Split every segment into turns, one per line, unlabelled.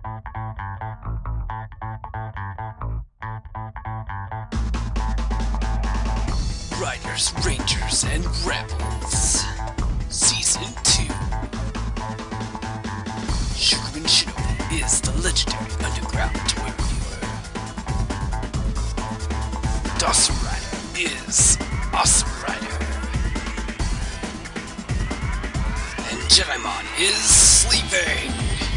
Riders, Rangers, and Rebels. Season 2. Shukurin Shinobi is the legendary underground toy reviewer. Dawson Rider is Awesome Rider. And Jedimon is sleeping.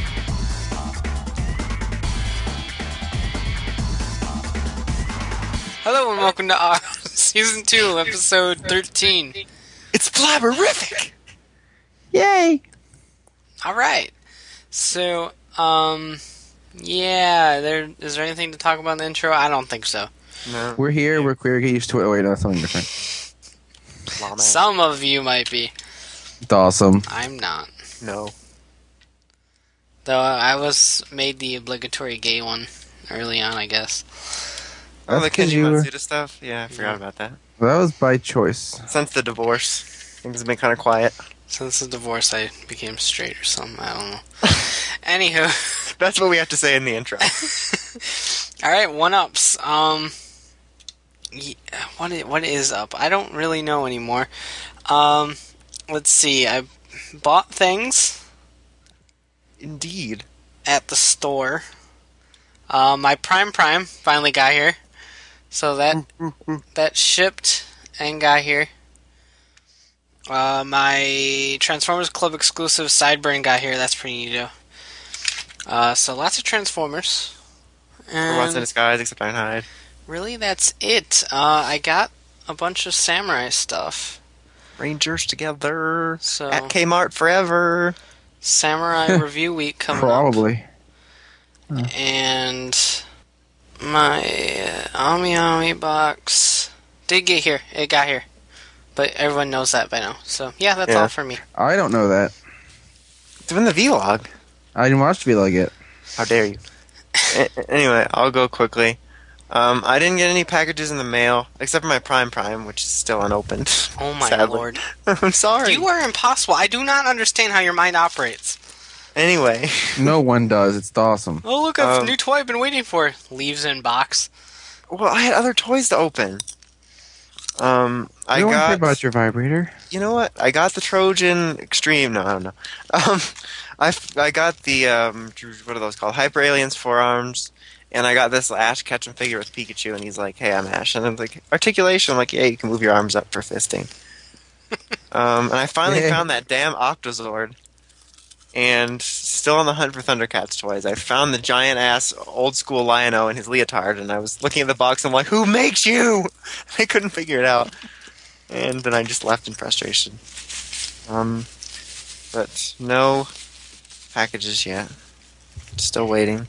Hello and welcome to our Season 2, Episode 13.
It's blabberific!
Yay!
Alright. So, yeah, is there anything to talk about in the intro? I don't think so.
No.
We're here, we're queer, get used to it. Oh, wait, no, that's something different.
Some of you might be.
It's awesome.
I'm not.
No.
Though I was made the obligatory gay one early on, I guess.
Oh, the
That's 'cause
Kenji
you were-
Matsuda stuff? Yeah, I forgot about that.
That was by choice.
Since the divorce, things have been kind of quiet.
Since the divorce, I became straight or something. I don't know. Anywho.
That's what we have to say in the intro.
Alright, one-ups. What is up? I don't really know anymore. Let's see. I bought things
Indeed.
at the store. My Prime finally got here. So that shipped and got here. My Transformers Club exclusive Sideburn got here. That's pretty neat. So lots of Transformers.
Robots in
And
disguise, except Ironhide.
really, that's it. I got a bunch of Samurai stuff.
Rangers together.
So
At Kmart forever.
Samurai Review Week coming
Probably.
up. And my Ami Ami box did get here. It got here. But everyone knows that by now. So, yeah, that's all for me.
I don't know that.
It's in the vlog.
I didn't watch the vlog yet.
How dare you. Anyway, I'll go quickly. I didn't get any packages in the mail, except for my Prime, which is still unopened.
Oh my
sadly.
lord.
I'm sorry.
You are impossible. I do not understand how your mind operates.
Anyway.
No one does. It's awesome.
Oh, look, a new toy I've been waiting for. Leaves in box.
Well, I had other toys to open. I
I don't care
got.
about your vibrator.
You know what? I got the Trojan Extreme. No, I don't know. I got the what are those called? Hyper Aliens forearms, and I got this Ash Ketchum figure with Pikachu, and he's like, "Hey, I'm Ash," and I'm like, "Articulation." I'm like, "Yeah, you can move your arms up for fisting." And I finally
Yeah.
found that damn Octozord. And still on the hunt for Thundercats toys. I found the giant ass old school Lion-O in his leotard, and I was looking at the box. And I'm like, "Who makes you?" I couldn't figure it out, and then I just left in frustration. But no packages yet. Still waiting.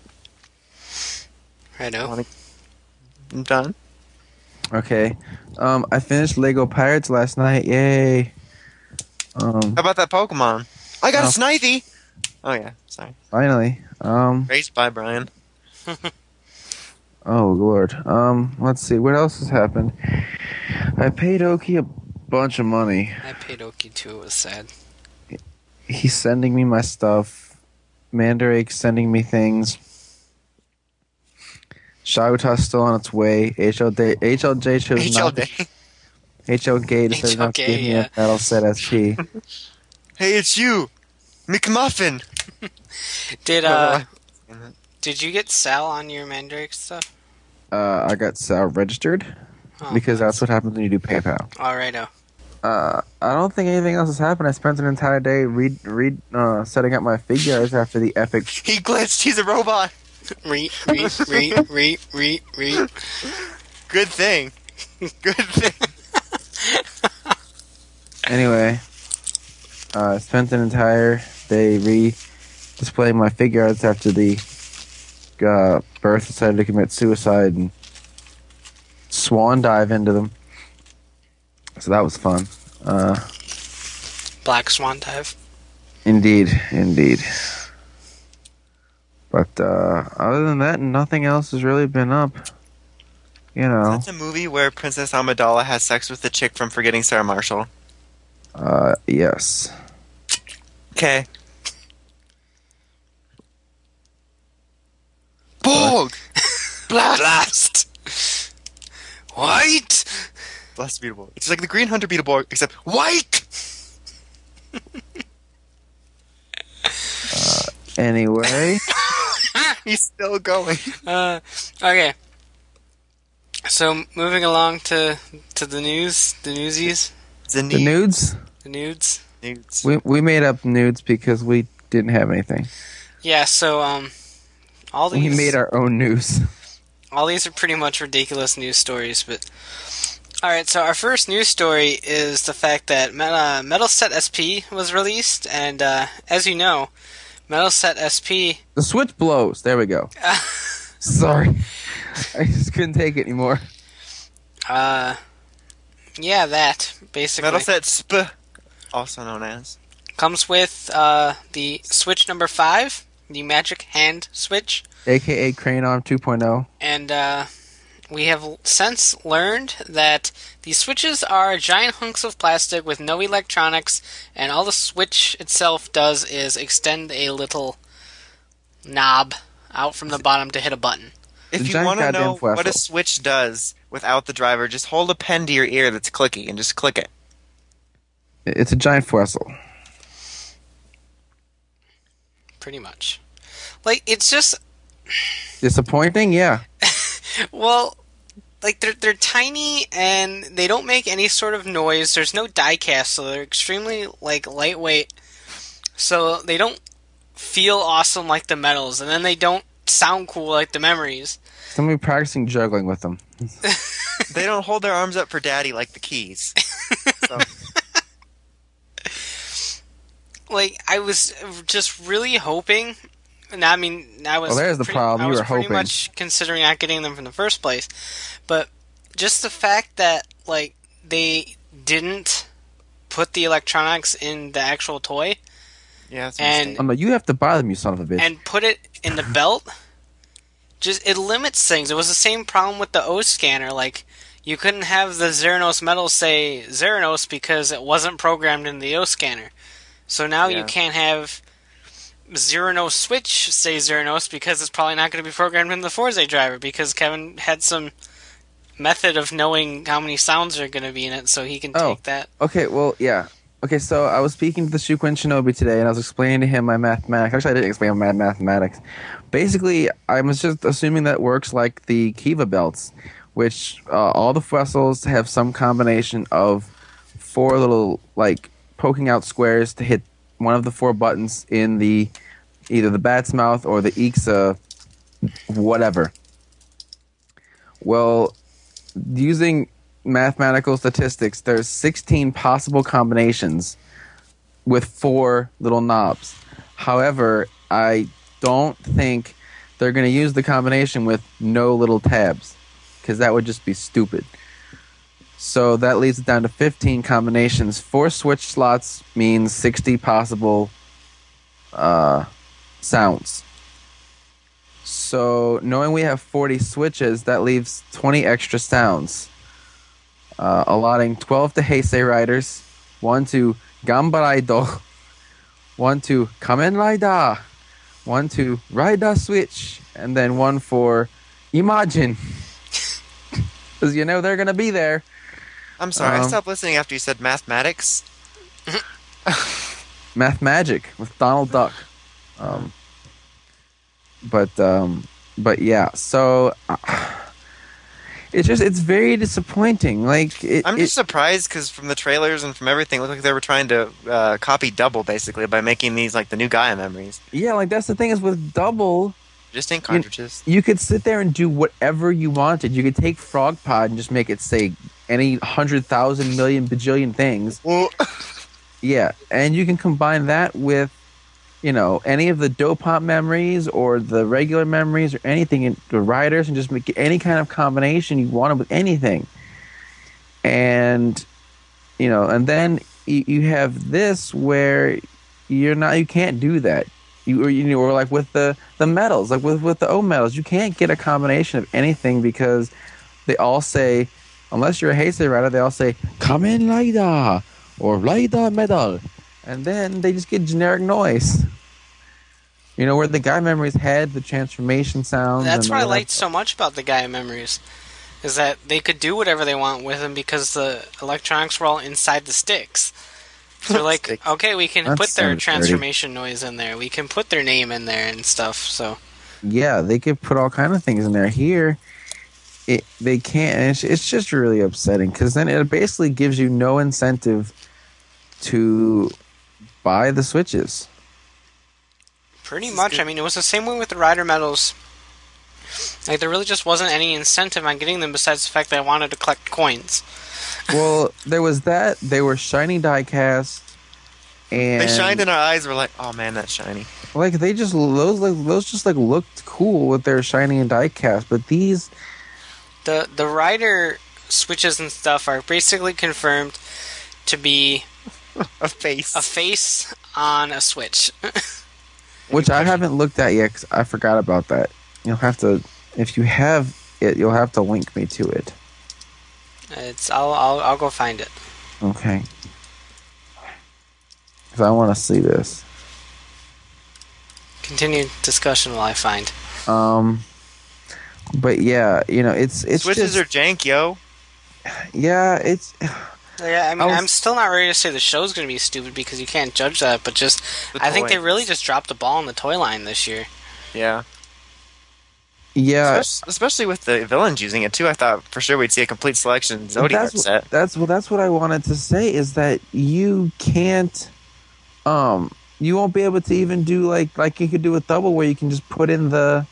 Righto.
I'm done.
Okay. I finished Lego Pirates last night. Yay.
How about that Pokemon? I got
No.
a Snivy. Oh yeah, sorry.
Finally.
Raised by Brian.
Oh, Lord. Let's see. What else has happened? I paid Oki a bunch of money.
I paid Oki too. It was sad.
He's sending me my stuff. Mandarake's sending me things. Shaguta's still on its way. HLJ chose not to.
HLD.
HLG decided not to
HLK,
give me
yeah.
a Battle Set SP.
Hey, it's you, McMuffin.
Did you get Sal on your Mandrake stuff?
I got Sal registered
Oh,
because
nice.
that's what happens when you do PayPal.
Alrighto.
I don't think anything else has happened. I spent an entire day setting up my figures after the epic.
He glitched. He's a robot.
Re.
Good thing. Good thing.
Anyway, I spent an entire day displaying my figure arts after the birth decided to commit suicide and swan dive into them. So that was fun.
Black Swan Dive.
Indeed. But other than that, nothing else has really been up. You know.
That's a movie where Princess Amidala has sex with the chick from Forgetting Sarah Marshall.
Yes.
Okay. Dog!
Blast! White!
Blast Beetleborg. It's like the Green Hunter Beetleborg, except white!
Anyway,
He's still going.
Okay. So, moving along to the news, the newsies,
the nudes.
the nudes.
Nudes.
We made up nudes because we didn't have anything.
Yeah, so, all these...
We made our own news.
All these are pretty much ridiculous news stories, but... Alright, so our first news story is the fact that Metal Set SP was released, and as you know, Metal Set SP...
The Switch blows. There we go. Sorry. I just couldn't take it anymore.
Yeah, that, basically.
Metal Set SP, also known as.
Comes with the Switch number 5, the Magic Hand Switch.
AKA Crane Arm 2.0.
And we have since learned that the switches are giant hunks of plastic with no electronics, and all the Switch itself does is extend a little knob out from the bottom to hit a button.
If you want to know what a Switch does without the driver, just hold a pen to your ear that's clicky and just click it.
It's a giant Fuessel.
Pretty much. Like, it's just...
Disappointing? Yeah.
Well, like, they're tiny, and they don't make any sort of noise. There's no die-cast, so they're extremely, like, lightweight. So they don't feel awesome like the metals, and then they don't sound cool like the memories.
Somebody practicing juggling with them.
They don't hold their arms up for daddy like the keys. So.
Like, I was just really hoping... And I mean, I was...
Well, there's the problem. You were hoping.
I was pretty much considering not getting them from the first place. But just the fact that, like, they didn't put the electronics in the actual toy...
Yeah, that's
and
oh, no, you have to buy them, you son of a bitch.
And put it in the belt... Just, it limits things. It was the same problem with the O scanner. Like, you couldn't have the Zeranos metal say Zeranos because it wasn't programmed in the O scanner. So now you can't have Zeranos Switch say Zeranos because it's probably not going to be programmed in the Forza driver because Kevin had some method of knowing how many sounds are going to be in it, so he can take that.
Okay, well, yeah. Okay, so I was speaking to the Shuquin Shinobi today, and I was explaining to him my mathematics. Actually, I didn't explain my mathematics. Basically, I was just assuming that works like the Kiva belts, which all the Fuessels have some combination of 4 little, like, poking out squares to hit one of the 4 buttons in the either the bat's mouth or the Ixa whatever. Well, using mathematical statistics, there's 16 possible combinations with 4 little knobs. However, I don't think they're going to use the combination with no little tabs, because that would just be stupid. So that leaves it down to 15 combinations. 4 switch slots means 60 possible sounds. So knowing we have 40 switches, that leaves 20 extra sounds. Allotting 12 to Heisei Riders, 1 to Gambaraido, 1 to Kamen Rider, 1 to Rider Switch, and then 1 for Imagine. Because you know they're going to be there.
I'm sorry, I stopped listening after you said mathematics.
Math Magic with Donald Duck. But yeah, so it's very disappointing. Like
I'm just surprised because from the trailers and from everything, it looked like they were trying to copy Double basically by making these like the new Gaia memories.
Yeah, like that's the thing is with Double,
just in cartridges.
You could sit there and do whatever you wanted. You could take FrogPod and just make it say any 100,000 million bajillion things.
Well,
yeah, and you can combine that with, you know, any of the Dopamp memories or the regular memories or anything in the riders and just make any kind of combination you want with anything. And, you know, and then you have this where you can't do that. Or like with the metals, like with the O metals, you can't get a combination of anything because they all say, unless you're a Heisei rider, they all say Kamen Rider or Rider Metal, and then they just get generic noise. You know, where the Guy Memories had the transformation sounds.
That's
and
what I
the
liked so much about the Gaia Memories, is that they could do whatever they want with them because the electronics were all inside the sticks. So they're like,
Stick.
okay, we can
That
put their
sounds dirty.
transformation noise in there. We can put their name in there and stuff. So
Yeah, they could put all kind of things in there. Here, they can't. And it's just really upsetting because then it basically gives you no incentive to buy the Switches.
pretty
This is
much,
good.
I mean, it was the same way with the Rider Medals. Like, there really just wasn't any incentive on getting them besides the fact that I wanted to collect coins.
Well, there was that. They were shiny die-cast, and
They shined in our eyes. We're like, oh man, that's shiny.
like they just those just like looked cool with their shiny and die-cast. But these,
The Rider switches and stuff are basically confirmed to be
A face.
a face on a Switch.
which I haven't looked at yet, 'cause I forgot about that. You'll have to, if you have it, you'll have to link me to it.
I'll go find it.
Okay. Because I want to see this.
Continue discussion while I find.
But yeah, you know, it's
Switches
just,
are jank, yo.
yeah, it's
Yeah, I mean,
I was-
I'm still not ready to say the show's going to be stupid because you can't judge that, but just
The
I think they
toy.
really just dropped the ball on the toy line this year.
Yeah.
yeah.
Especially with the villains using it too. I thought for sure we'd see a complete selection Zodiac set.
That's what I wanted to say is that you can't, you won't be able to even do like you could do with Double, where you can just put in the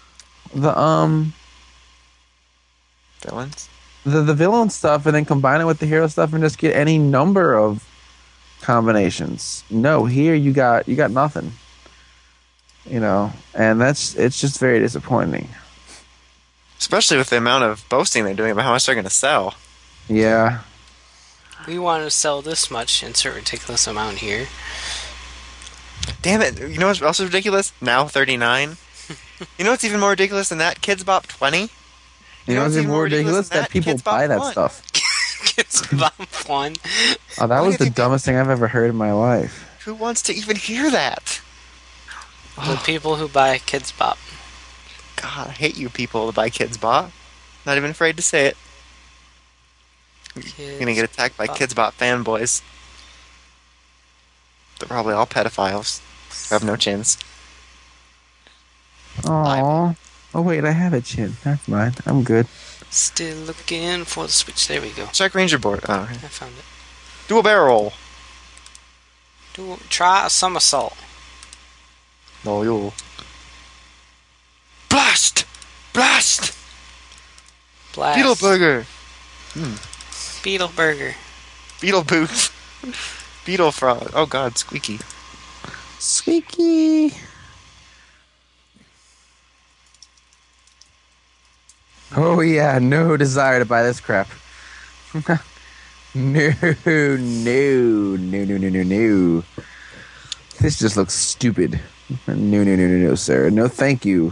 Villains.
the villain stuff and then combine it with the hero stuff and just get any number of combinations. No, here you got nothing. You know, and it's just very disappointing.
Especially with the amount of boasting they're doing about how much they're going to sell.
Yeah.
We want to sell this much, insert ridiculous amount here.
Damn it. You know what's also ridiculous? Now 39. You know what's even more ridiculous than that? Kids Bop 20.
You know what's even more ridiculous?
than
That people
Kids Bop
buy that
1.
stuff.
Kids Bop 1.
Oh, that
Why
was
have
the
you-
dumbest thing I've ever heard in my life.
Who wants to even hear that?
The people who buy Kids Bop.
God, I hate you people that buy Kids Bop. Not even afraid to say it. You're gonna get attacked by
Bop.
Kids Bop fanboys. They're probably all pedophiles. Who have no chins.
Oh. Oh wait, I have a chin. Never mind. I'm good.
Still looking for the Switch. There we go.
Check Ranger Board. Oh, okay.
I found it.
Dual barrel.
Try a somersault.
No, you. Blast! Blast!
Blast.
Beetle Burger.
Beetle Burger.
Beetle Boot. Beetle Frog. Oh god, squeaky.
Squeaky. Oh yeah, no desire to buy this crap. No. This just looks stupid. No, sir. No, thank you.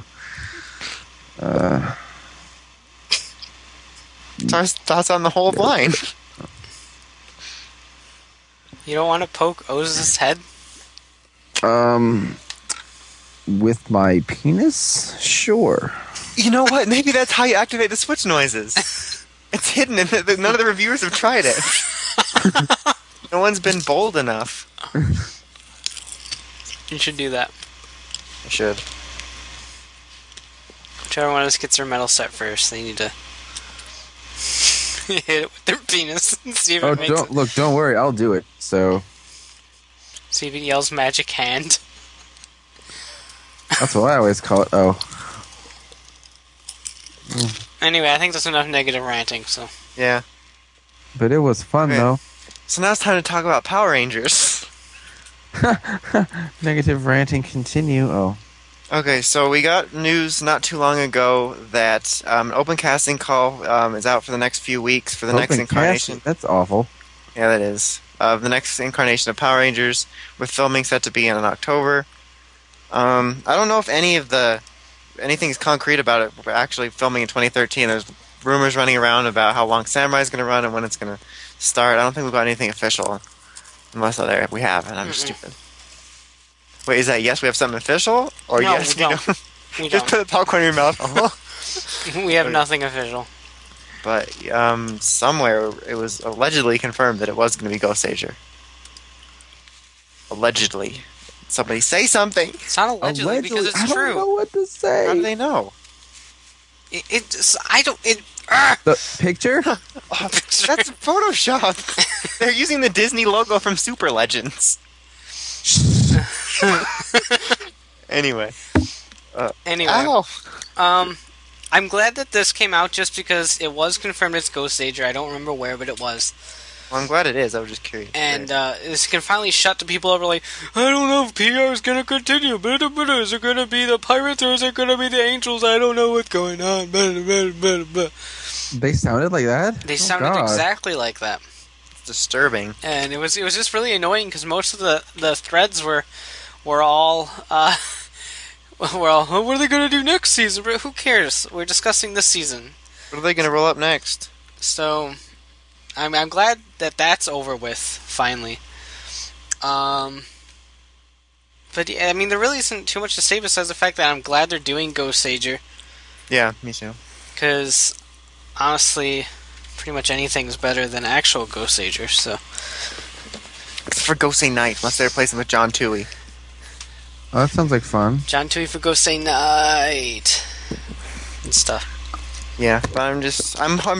Thoughts on the whole line.
You don't want to poke Oz's head?
With my penis? Sure.
You know what? Maybe that's how you activate the switch noises. It's hidden, and none of the reviewers have tried it. No one's been bold enough.
You should do that.
I should.
Whichever one of us gets their medal set first, they need to hit it with their penis and see if
Oh,
it makes it.
don't worry, I'll do it. So
See if it yells magic hand.
that's what I always call it. Oh,
Anyway, I think that's enough negative ranting, so.
Yeah.
but it was fun
Okay.
though.
So now it's time to talk about Power Rangers.
Negative ranting continue. Oh,
Okay, so we got news not too long ago that an open casting call is out for the next few weeks for the next
open
incarnation.
casting? That's awful.
Yeah, that is. The next incarnation of Power Rangers, with filming set to be in October. I don't know if anything's concrete about it. We're actually filming in 2013. There's rumors running around about how long Samurai's going to run and when it's going to start. I don't think we've got anything official, unless we have, and I'm
Mm-mm.
stupid. Wait, is that yes? We have something official, or
No,
yes?
we don't. We
Just
don't.
put the popcorn in your mouth.
We have nothing official.
But somewhere it was allegedly confirmed that it was going to be Ghost Ager. Allegedly. Somebody say something.
It's not allegedly because it's
I
true.
don't know what to say.
How do they know?
I don't.
The picture?
Oh, that's Photoshop. They're using the Disney logo from Super Legends. Anyway.
Anyway.
Ow.
I'm glad that this came out just because it was confirmed as Ghost Ager. I don't remember where, but it was.
Well, I'm glad it is. I was just curious.
And this can finally shut the people over like, I don't know if PR is going to continue. Is it going to be the Pirates or is it going to be the Angels? I don't know what's going on.
They sounded like that?
They sounded exactly like that.
It's disturbing.
And it was just really annoying because most of the threads were all... well, what are they going to do next season? Who cares? We're discussing this season.
What are they going to roll up next?
So, I'm glad that that's over with, finally. But, yeah, I mean, there really isn't too much to say besides the fact that I'm glad they're doing Ghost Ager.
Yeah, me too.
Because, honestly, pretty much anything's better than actual Ghost Ager, so...
Except for Gosei Knight, unless they replace him with John Tui.
Oh, that sounds like fun.
John Tui for Ghost Knight and stuff.
Yeah, but I'm just hoping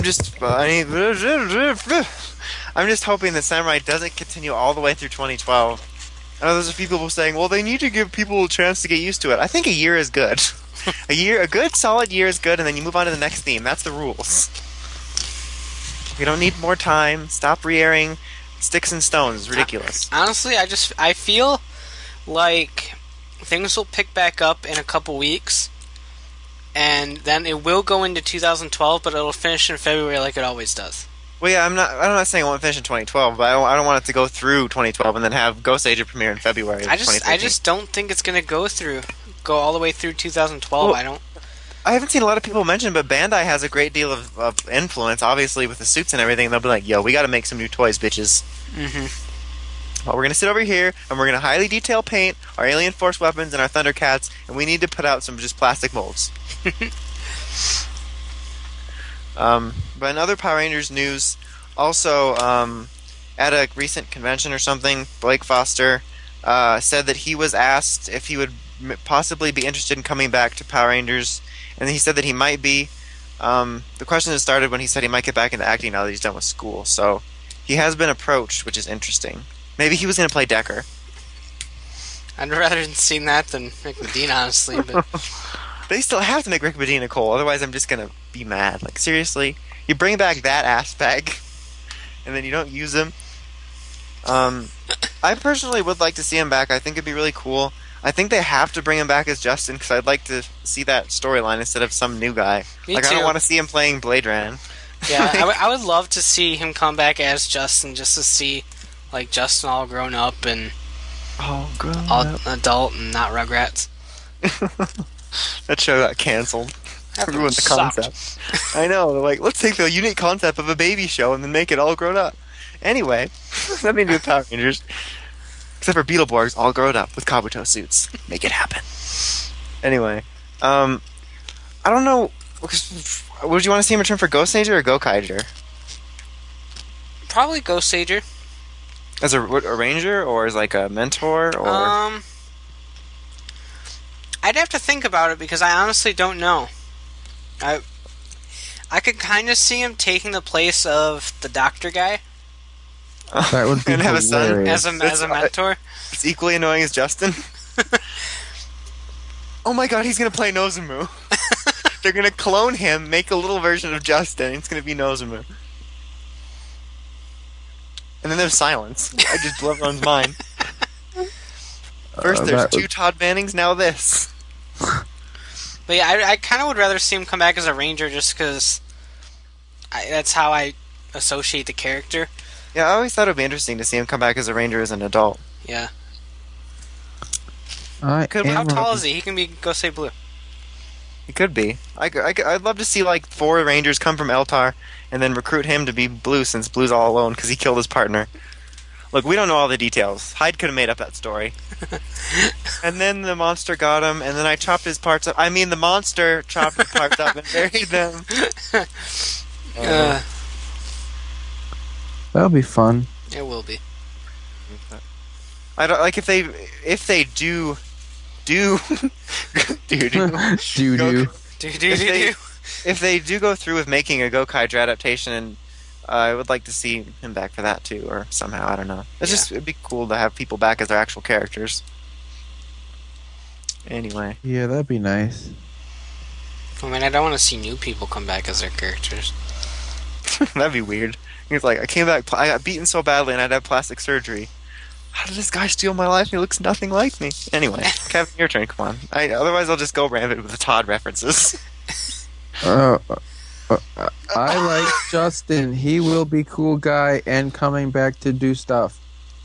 that Samurai doesn't continue all the way through 2012. I know there's a few people saying, well, they need to give people a chance to get used to it. I think a year is good. A good solid year is good, and then you move on to the next theme. That's the rules. We don't need more time. Stop re-airing Sticks and Stones. It's ridiculous.
Honestly, I feel like things will pick back up in a couple weeks, and then it will go into 2012, but it'll finish in February like it always does.
Well, yeah, I'm not saying it won't finish in 2012, but I don't want it to go through 2012 and then have Ghost Ager premiere in February of 2013.
I just don't think it's going to go all the way through 2012.
Well, I haven't seen a lot of people mention, but Bandai has a great deal of influence, obviously, with the suits and everything. They'll be like, yo, we got to make some new toys, bitches.
Mm-hmm.
Well, we're going to sit over here, and we're going to highly detail paint our Alien Force weapons and our Thundercats, and we need to put out some just plastic molds. But in other Power Rangers news, also, at a recent convention or something, Blake Foster said that he was asked if he would possibly be interested in coming back to Power Rangers, and he said that he might be. The question has started when he said he might get back into acting now that he's done with school, so he has been approached, which is interesting. Maybe he was going to play Decker.
I'd rather have seen that than Rick Medina, honestly. But
they still have to make Rick Medina Cole, otherwise I'm just going to be mad. Like, seriously? You bring back that aspect, and then you don't use him? I personally would like to see him back. I think it'd be really cool. I think they have to bring him back as Justin, because I'd like to see that storyline instead of some new guy.
Me
I
too.
don't want to see him playing Blade Ran.
Yeah, I would love to see him come back as Justin, just to see, like, Justin all grown up and
all
adult and not Rugrats.
That show got canceled.
That
Ruined the
sucked.
concept. I know. They're like, let's take the unique concept of a baby show and then make it all grown up. Anyway, nothing to do with Power Rangers. Except for Beetleborgs all grown up with Kabuto suits. Make it happen. Anyway, I don't know. Would you want to see him return for Ghost Ager or Gokaiger?
Probably Ghost Ager.
As a ranger or as like a mentor or?
I'd have to think about it because I honestly don't know. I could kind of see him taking the place of the doctor guy.
That would be
and have a son
hilarious.
as a mentor.
It's equally annoying as Justin. Oh my god, he's gonna play Nozomu. They're gonna clone him, make a little version of Justin. It's gonna be Nozomu. And then there's silence. I just blew everyone's mind. First there's two Todd Vannings, now this.
But yeah, I kind of would rather see him come back as a ranger just because that's how I associate the character.
Yeah, I always thought it would be interesting to see him come back as a ranger as an adult.
Yeah.
How
tall is he? He can be Gosei Blue.
He could be. I'd love to see like 4 rangers come from Eltar and then recruit him to be Blue since Blue's all alone because he killed his partner. Look, we don't know all the details. Hyde could have made up that story. And then the monster got him, and then I chopped his parts up. I mean, the monster chopped his parts up and buried them.
That'll be fun.
It will be.
I don't like if they do do
Doo-doo.
if they do go through with making a Gokaiger adaptation, and I would like to see him back for that too, or somehow, I don't know. It'd be cool to have people back as their actual characters. Anyway.
Yeah, that'd be nice.
I mean, I don't want to see new people come back as their characters.
That'd be weird. He's like, I came back, I got beaten so badly and I had to have plastic surgery. How did this guy steal my life? He looks nothing like me. Anyway, Kevin, your turn, come on. Otherwise I'll just go rampant with the Todd references.
I like Justin. He will be cool guy and coming back to do stuff.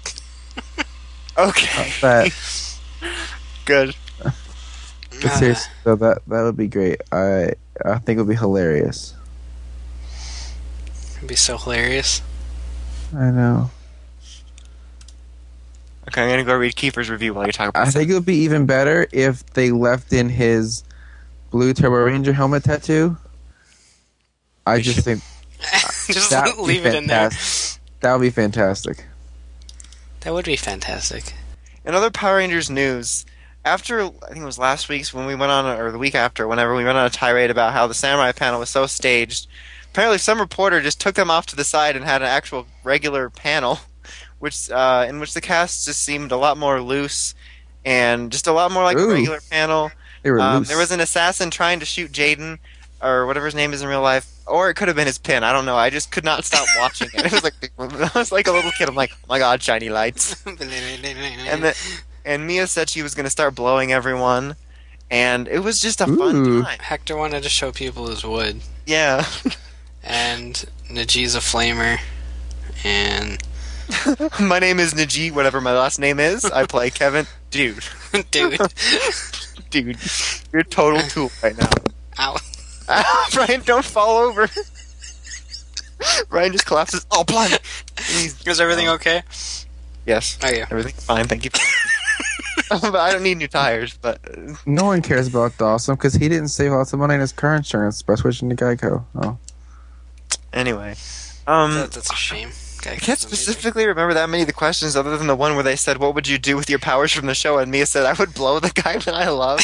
Okay.
That.
Good.
But seriously, so that would be great. I think it would be hilarious.
It'd be so hilarious.
I know.
Okay, I'm gonna go read Kiefer's review while you talk about
I think it would be even better if they left in his blue Turbo Ranger helmet tattoo. I just think
Just
that would be
leave it in there.
That would be fantastic.
That would be fantastic.
In other Power Rangers news, after, I think it was last week's when we went on, or the week after, whenever we went on a tirade about how the Samurai panel was so staged, apparently some reporter just took them off to the side and had an actual regular panel, which in which the cast just seemed a lot more loose and just a lot more like a regular panel.
They were loose.
There was an assassin trying to shoot Jaden, or whatever his name is in real life, or it could have been his pin. I don't know. I just could not stop watching it. It was like I was like a little kid. I'm like, oh my god, shiny lights. And Mia said she was going to start blowing everyone, and it was just a fun time.
Hector wanted to show people his wood.
Yeah.
And Najee's a flamer. And
My name is Najee, whatever my last name is. I play Kevin. Dude.
dude.
Dude. You're a total tool right now.
Ow.
Brian, don't fall over. Brian just collapses. Oh, blimey.
Is everything okay?
Yes.
Oh, yeah.
Everything's fine, thank you. But I don't need new tires, but...
No one cares about Dawson because he didn't save lots of money in his car insurance by switching to Geico. Oh.
Anyway.
That's a shame.
I can't specifically remember that many of the questions other than the one where they said, what would you do with your powers from the show? And Mia said, I would blow the guy that I love.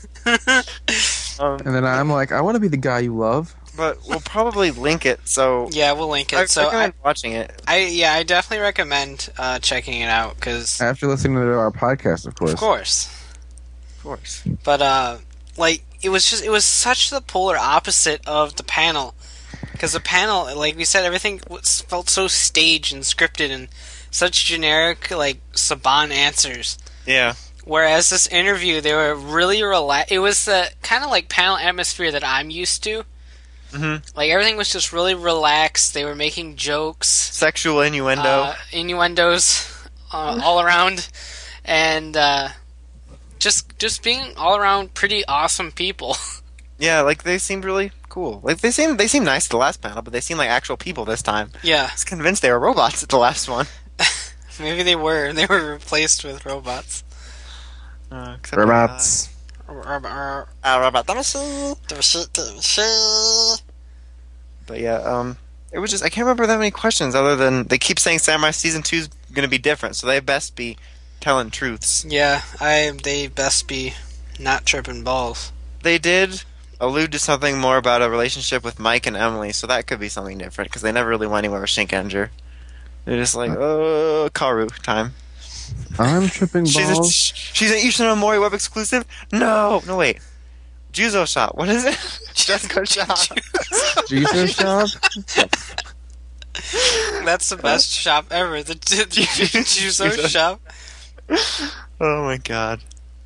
And then I'm like, I want to be the guy you love.
But we'll probably link it, so...
Yeah, we'll link it.
I recommend watching it.
I definitely recommend checking it out, because...
After listening to our podcast, of course.
Of course.
Of course.
But, it was such the polar opposite of the panel. Because the panel, like we said, everything felt so staged and scripted and such generic, Saban answers.
Yeah.
Whereas this interview, they were really relaxed. It was the kind of panel atmosphere that I'm used to.
Mm-hmm.
Everything was just really relaxed. They were making jokes.
Sexual innuendo.
Innuendos all around. And just being all around pretty awesome people.
Yeah, they seemed really cool. They seemed nice at the last panel, but they seemed like actual people this time.
Yeah.
I was convinced they were robots at the last one.
Maybe they were. They were replaced with robots.
Robots.
But yeah, it was just, I can't remember that many questions other than they keep saying Samurai Season 2 is going to be different, so they best be telling truths.
Yeah, they best be not tripping balls.
They did allude to something more about a relationship with Mike and Emily, so that could be something different, because they never really went anywhere with Shinkenger. They're just like, oh, Karu time.
I'm tripping balls.
She's an Ishino Mori web exclusive? No, wait. Juzo Shop. What is it? Jessica Shop.
Juzo Shop?
That's the best shop ever. The Juzo Shop.
Oh my god.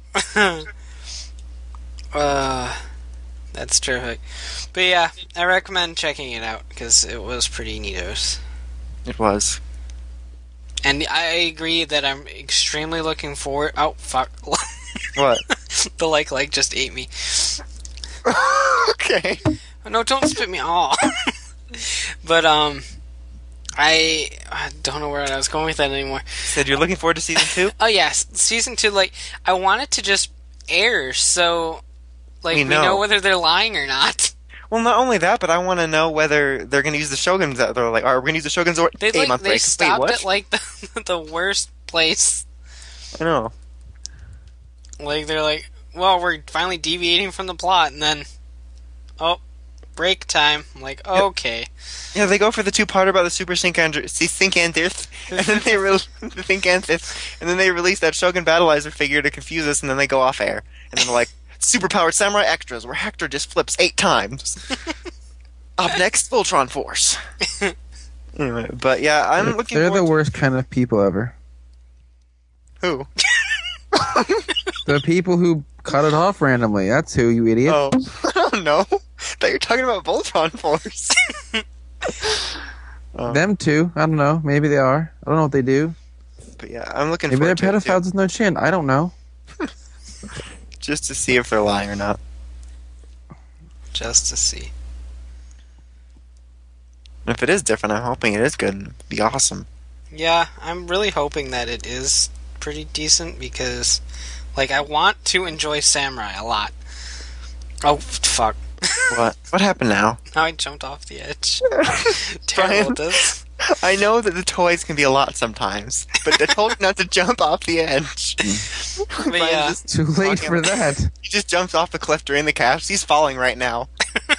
That's terrific. But yeah, I recommend checking it out, because it was pretty neatos.
It was.
And I agree that I'm extremely looking forward... Oh, fuck.
What?
The like just ate me.
Okay.
No, don't spit me off. But, I don't know where I was going with that anymore.
Said you're looking forward to season 2?
Oh yes, season 2. Like, I want it to just air, so like
We
we
know.
know whether they're lying or not.
Well, not only that, but I want to know whether they're going to use the Shoguns. They're like, are we going to use the Shoguns or
They
8-month
they
break?
stopped
Wait,
at like the worst place.
I know.
Like, they're like, well, we're finally deviating from the plot, and then, oh, break time. I'm like, okay.
Yeah, they go for the 2-parter about the Super Syncanthith, and then they the Syncanthith, and then they release that Shogun Battleizer figure to confuse us, and then they go off air, and then they're like, superpowered samurai extras, where Hector just flips 8 times. Up next, Voltron Force. Anyway, but yeah, I'm looking.
They're the
forward
worst kind of people ever.
to who?
The people who cut it off randomly. That's who, you idiot.
Oh, I don't know. Thought you're talking about Voltron Force.
Them too. I don't know. Maybe they are. I don't know what they do.
But yeah, I'm looking
Maybe they're
forward to it
pedophiles with no chin. I don't know.
too, just to see if they're lying or not.
Just to see.
And if it is different, I'm hoping it is good and it'd be awesome.
Yeah, I'm really hoping that it is pretty decent because, like, I want to enjoy Samurai a lot. Oh, fuck.
What happened now?
Now I jumped off the edge.
Brian?
Terrible at this.
I know that the toys can be a lot sometimes, but they told you not to jump off the edge.
But
Brian
yeah.
just-
Too late for that.
He just jumps off the cliff during the cast. He's falling right now.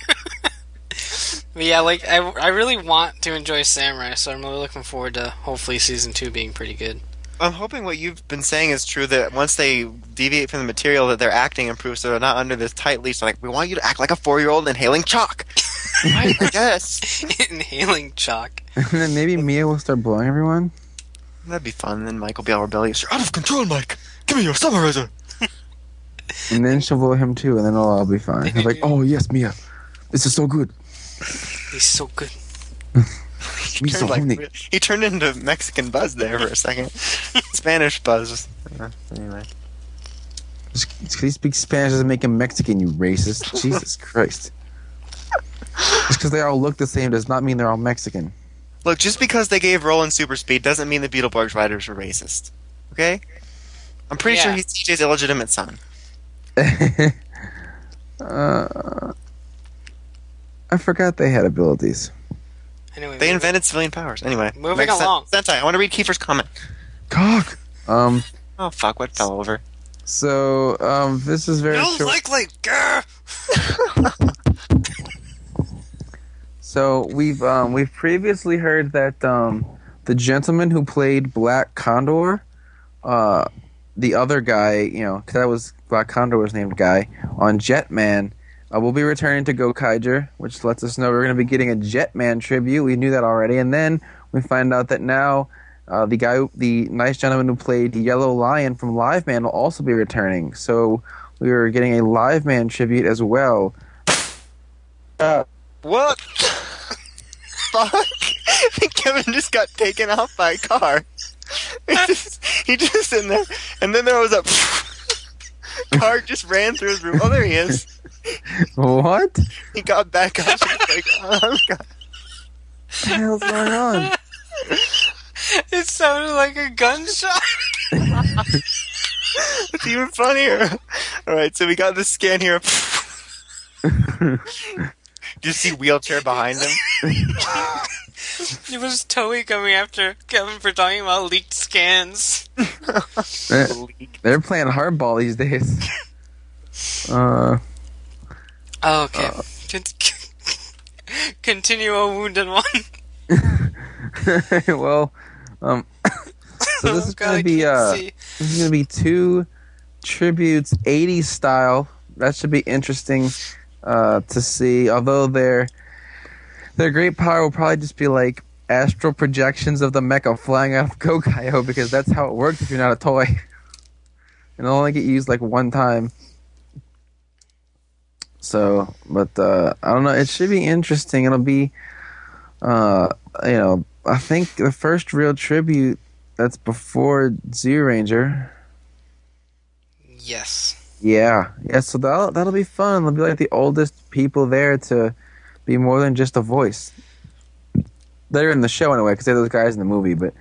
But yeah, like, I really want to enjoy Samurai, so I'm really looking forward to hopefully season 2 being pretty good.
I'm hoping what you've been saying is true, that once they deviate from the material, that their acting improves, so they're not under this tight leash. Like, we want you to act like a 4-year-old inhaling chalk. Right, I guess.
Inhaling chalk.
And then maybe Mia will start blowing everyone.
That'd be fun. Then Mike will be all rebellious. You're out of control, Mike. Give me your summarizer.
And then she'll blow him too, and then it'll all be fine. He's like, oh yes, Mia. This is so good.
He's so good.
Me so horny.
He turned into Mexican Buzz there for a second. Spanish Buzz. Anyway.
Just 'cause he speaks Spanish doesn't make him Mexican, you racist. Jesus Christ. Just because they all look the same does not mean they're all Mexican.
Look, just because they gave Roland super speed doesn't mean the Beetleborgs riders were racist. Okay? I'm pretty sure
Yeah.
he's TJ's illegitimate son.
I forgot they had abilities.
Anyway,
They invented civilian powers. Anyway.
Moving
next
along.
Sentai, I want to read Kiefer's comment.
Cock!
Oh, fuck, what fell over?
So, this is very short.
likely, grr!
So, we've previously heard that, the gentleman who played Black Condor, the other guy, you know, 'cause that was Black Condor was named Guy, on Jetman, will be returning to Gokaiger, which lets us know we're going to be getting a Jetman tribute. We knew that already. And then we find out that now the nice gentleman who played Yellow Lion from Live Man will also be returning. So we are getting a Live Man tribute as well.
What? Fuck? I think Kevin just got taken off by a car. He just in there, and then there was a car just ran through his room. Oh, there he is.
What?
He got back up. And was like, oh, God.
What the hell's going on?
It sounded like a gunshot.
It's even funnier. Alright, so we got this scan here. Do you see wheelchair behind him?
It was Toei coming after Kevin for talking about leaked scans.
They're playing hardball these days.
Oh, okay. Continue, a wounded one.
Well, so this is
God,
going
I
to be
can't see.
this is going to be 2 tributes 80s style. That should be interesting to see. Although their great power will probably just be like astral projections of the mecha flying out of Gokaiho, because that's how it works if you're not a toy. And it'll only get used like one time. So, but I don't know. It should be interesting. It'll be, I think the first real tribute that's before Zero Ranger.
Yes.
Yeah. So that'll be fun. They'll be like the oldest people there to be more than just a voice. they're in the show anyway because they're those guys in the movie. But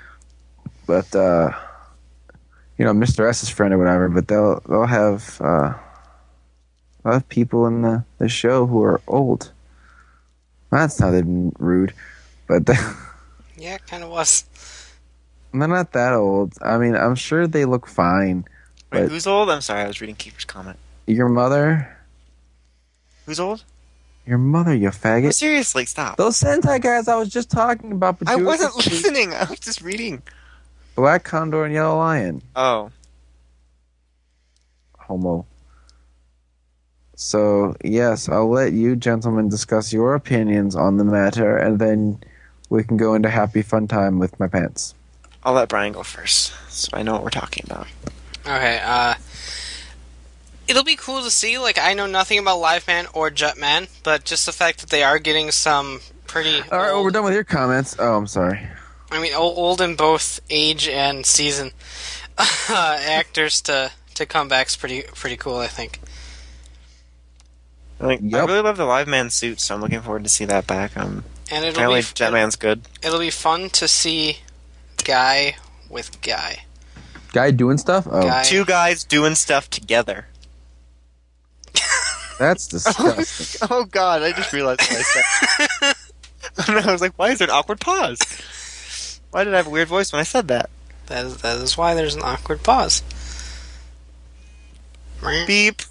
Mr. S's friend or whatever. But they'll have people in the show who are old. That's not even rude, but
Yeah, it kind of was.
they're not that old. I mean, I'm sure they look fine.
Wait,
But
who's old? I'm sorry, I was reading Keeper's comment.
your mother,
Who's old?
you
No,
faggot.
seriously, stop.
Those Sentai guys I was just talking about. But
I
you were
wasn't
listening.
listening. I was just reading.
Black Condor and Yellow Lion.
Oh.
Homo. So, yes, I'll let you gentlemen discuss your opinions on the matter, and then we can go into happy fun time with my pants.
I'll let Brian go first, so I know what we're talking about.
Okay, it'll be cool to see. Like, I know nothing about Liveman or Jetman, but just the fact that they are getting some pretty
All right, well,
old,
we're done with your comments. Oh, I'm sorry.
I mean, old in both age and season actors to come back's pretty cool, I think.
Like, I
Yep.
really love the Live Man suit, so I'm looking forward to see that back.
And it'll
Apparently
be
Jetman's good.
it'll be fun to see Guy with Guy.
Guy doing stuff? Oh,
Guy.
Two guys doing stuff together.
that's disgusting.
Oh god, I just realized what I said. And I was like, why is there an awkward pause? Why did I have a weird voice when I said that?
That is why there's an awkward pause.
Beep.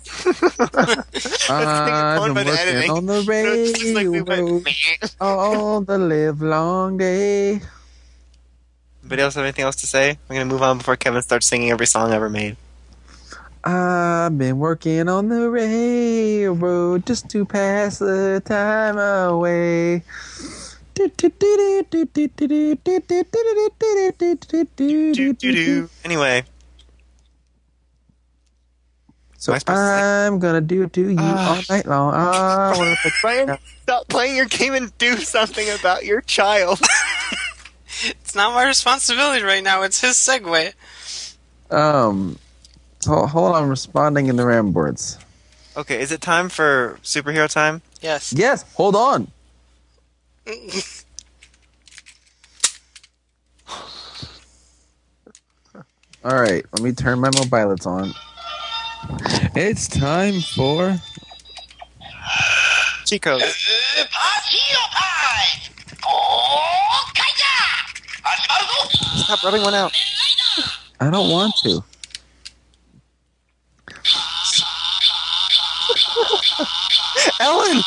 I've been working on the radio all the live long day.
Anybody else have anything else to say? I'm gonna move on before Kevin starts singing every song ever made.
I've been working on the railroad just to pass the time away.
Anyway,
So
Am I supposed to sing?
I'm gonna do it to you all night long. I wanna
Brian, stop playing your game and do something about your child.
It's not my responsibility right now. It's his segue.
So hold on, I'm responding in the RAM boards.
Okay, is it time for superhero time?
Yes.
Yes, hold on. All right, let me turn my mobilettes on. It's time for
Chico's. Stop rubbing one out.
I don't want to.
Ellen!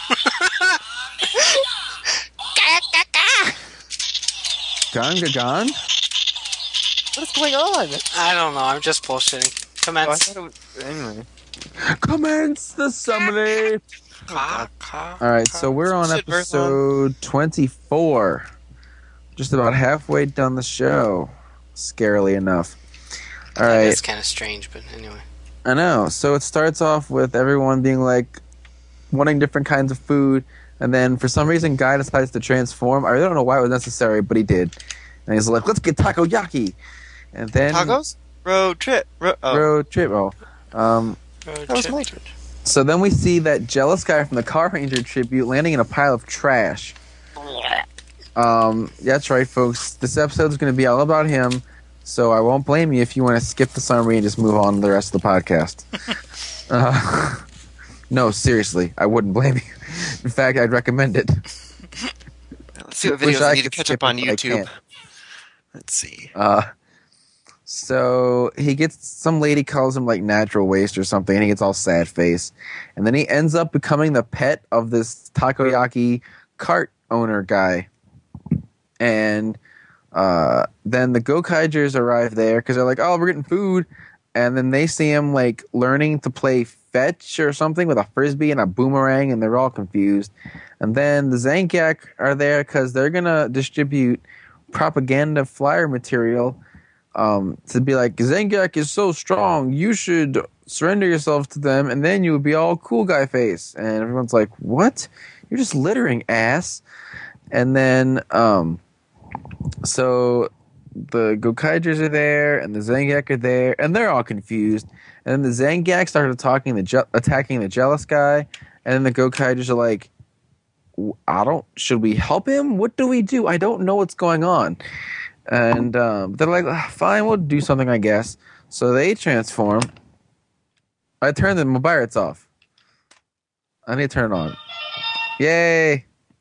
Gone, gone.
What's going on?
I don't know. I'm just bullshitting.
Oh, I
Commence.
thought it was... Anyway.
Commence the summary. All right, so we're on
Shit, very
episode 24. Just about halfway done the show. Scarily enough. All right.
That's kind of strange, but anyway.
I know. So it starts off with everyone being like wanting different kinds of food, and then for some reason, Guy decides to transform. I really don't know why it was necessary, but he did. And he's like, "Let's get takoyaki," and then
Tacos? Road trip.
road trip. Oh,
That was my turn.
so then we see that jealous guy from the Car Ranger tribute landing in a pile of trash. That's right, folks. This episode is going to be all about him, so I won't blame you if you want to skip the summary and just move on to the rest of the podcast. No, seriously, I wouldn't blame you. In fact, I'd recommend it.
Let's see what
Wish
videos
I
I need to
could
catch
skip
up on
it, but I
YouTube.
can't.
Let's see.
So he gets, some lady calls him like natural waste or something, and he gets all sad face. And then he ends up becoming the pet of this takoyaki cart owner guy. And then the Gokaigers arrive there because they're like, oh, we're getting food. And then they see him like learning to play fetch or something with a frisbee and a boomerang, and they're all confused. And then the Zangiak are there because they're going to distribute propaganda flyer material to be like, Zangiak is so strong, you should surrender yourself to them, and then you would be all cool guy face. And everyone's like, what? You're just littering, ass. And then, so the Gokaigers are there, and the Zangiak are there, and they're all confused. And then the Zangiak started attacking the jealous guy, and then the Gokaigers are like, should we help him? What do we do? I don't know what's going on. And they're like, fine, we'll do something, I guess. So they transform. I turn the Mobirates off. I need to turn it on. Yay!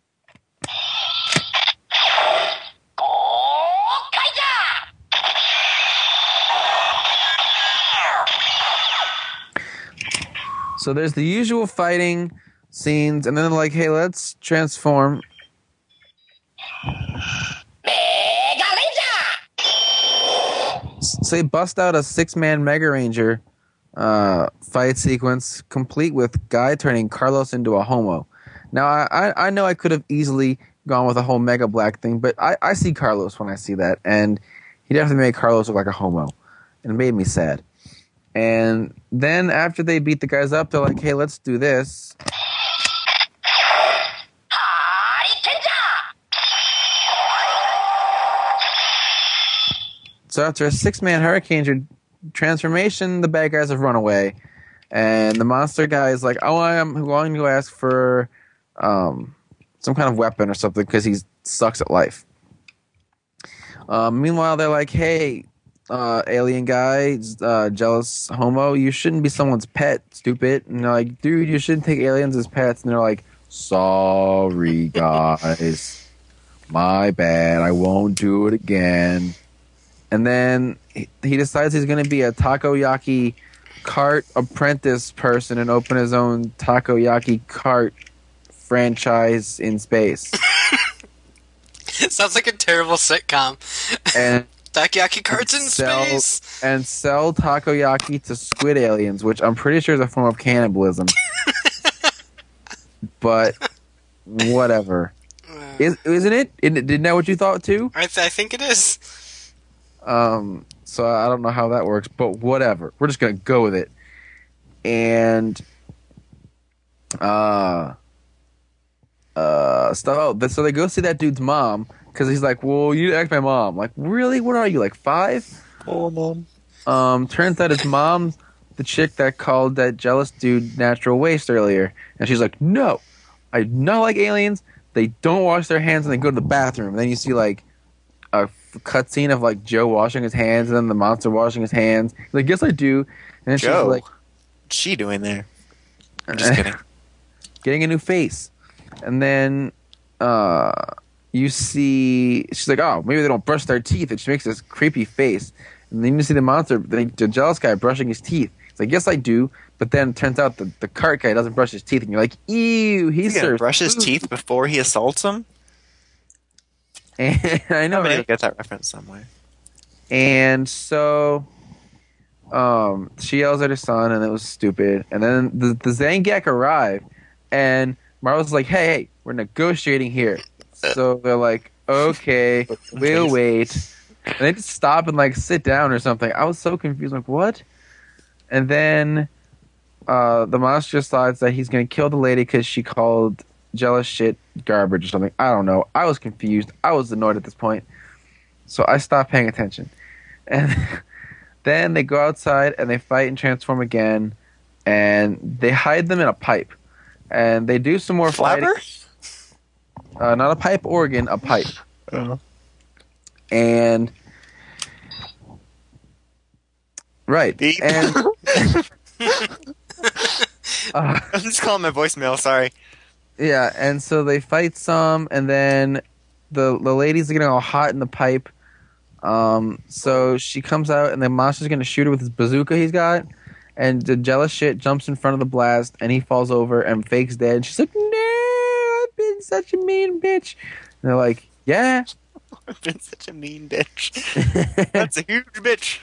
So there's the usual fighting scenes, and then they're like, hey, let's transform. So they bust out a 6-man Mega Ranger fight sequence, complete with Guy turning Carlos into a homo. Now, I know I could have easily gone with a whole Mega Black thing, but I see Carlos when I see that, and he definitely made Carlos look like a homo, and it made me sad. And then after they beat the guys up, they're like, hey, let's do this. So after a 6-man Hurricane transformation, the bad guys have run away. And the monster guy is like, oh, I'm going to ask for some kind of weapon or something because he sucks at life. Meanwhile, they're like, hey, alien guy, jealous homo, you shouldn't be someone's pet, stupid. And they're like, dude, you shouldn't take aliens as pets. And they're like, sorry, guys. My bad. I won't do it again. And then he decides he's going to be a takoyaki cart apprentice person and open his own takoyaki cart franchise in space.
Sounds like a terrible sitcom.
And
takoyaki carts in space.
And sell takoyaki to squid aliens, which I'm pretty sure is a form of cannibalism. But whatever. Isn't it? Isn't that what you thought too?
I think it is.
So I don't know how that works, but whatever. We're just gonna go with it. And so they go see that dude's mom because he's like, well, you act my mom. Like, really? What are you, like 5?
Oh, Mom.
Turns out his mom's the chick that called that jealous dude natural waste earlier, and she's like, no, I do not like aliens. They don't wash their hands and they go to the bathroom. And then you see like a cutscene of like Joe washing his hands and then the monster washing his hands. He's like, yes, I do. And then
Joe,
she's like,
what's she doing there? I'm just kidding.
Getting a new face. And then you see, she's like, oh, maybe they don't brush their teeth. And she makes this creepy face. And then you see the monster, the jealous guy brushing his teeth. It's like, yes, I do. But then it turns out the cart guy doesn't brush his teeth. And you're like, ew, he's
going to brush his teeth before he assaults him?
And I know,
Somebody
right?
will get that reference somewhere.
And so she yells at her son, and it was stupid. And then the Zangief arrive, and Marlo's like, hey, we're negotiating here. So they're like, okay, we'll wait. And they just stop and like sit down or something. I was so confused, like, what? And then the monster decides that he's going to kill the lady because she called jealous shit garbage or something. I don't know. I was confused. I was annoyed at this point. So I stopped paying attention. And then they go outside and they fight and transform again. And they hide them in a pipe. And they do some more
Flapper?
fighting. Not a pipe organ, a pipe. And right.
Beep.
And
I'm just calling my voicemail, sorry.
yeah, and so they fight some, and then the lady's getting all hot in the pipe. So she comes out, and the monster's going to shoot her with his bazooka he's got. And the jealous shit jumps in front of the blast, and he falls over and fakes dead. And she's like, no, I've been such a mean bitch. And they're like, yeah.
I've been such a mean bitch. That's a huge bitch.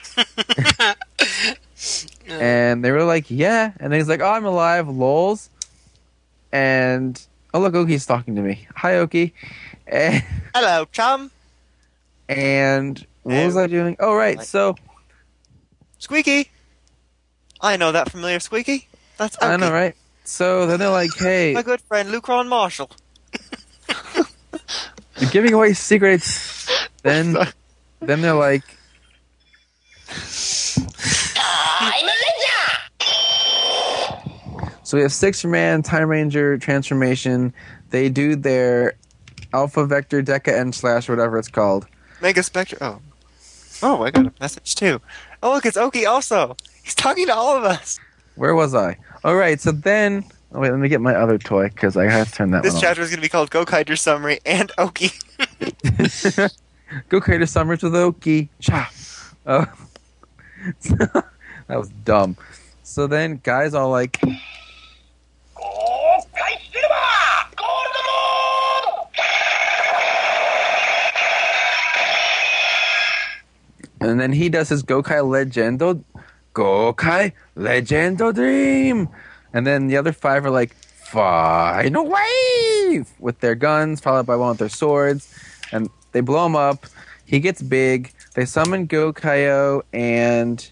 And they were like, yeah. And then he's like, oh, I'm alive, lols. And, oh, look, Oki's talking to me. Hi, Oki. And,
Hello, chum.
and what was I doing? Oh, right. So,
Squeaky. I know that familiar Squeaky. That's Oki.
I know, right? So then they're like, hey,
My good friend Lucron Marshall.
you're giving away secrets. Then they're like, so So we have 6-man Time Ranger transformation. They do their Alpha Vector Deca End Slash, whatever it's called.
Mega Spectre. Oh, I got a message too. Oh, look, it's Oki also. He's talking to all of us.
Where was I? All right, so then... Oh, wait, let me get my other toy, because I have to turn that
This
one
chapter is going to be called Gokaiger Summary and Oki.
off. Go create a summer to the Oki. Cha. Oh. That was dumb. So then, guys all like... And then he does his Gokai Legendo Dream. And then the other 5 are like, Final Wave! With their guns, followed by one with their swords. And they blow him up. He gets big. They summon Gokaio and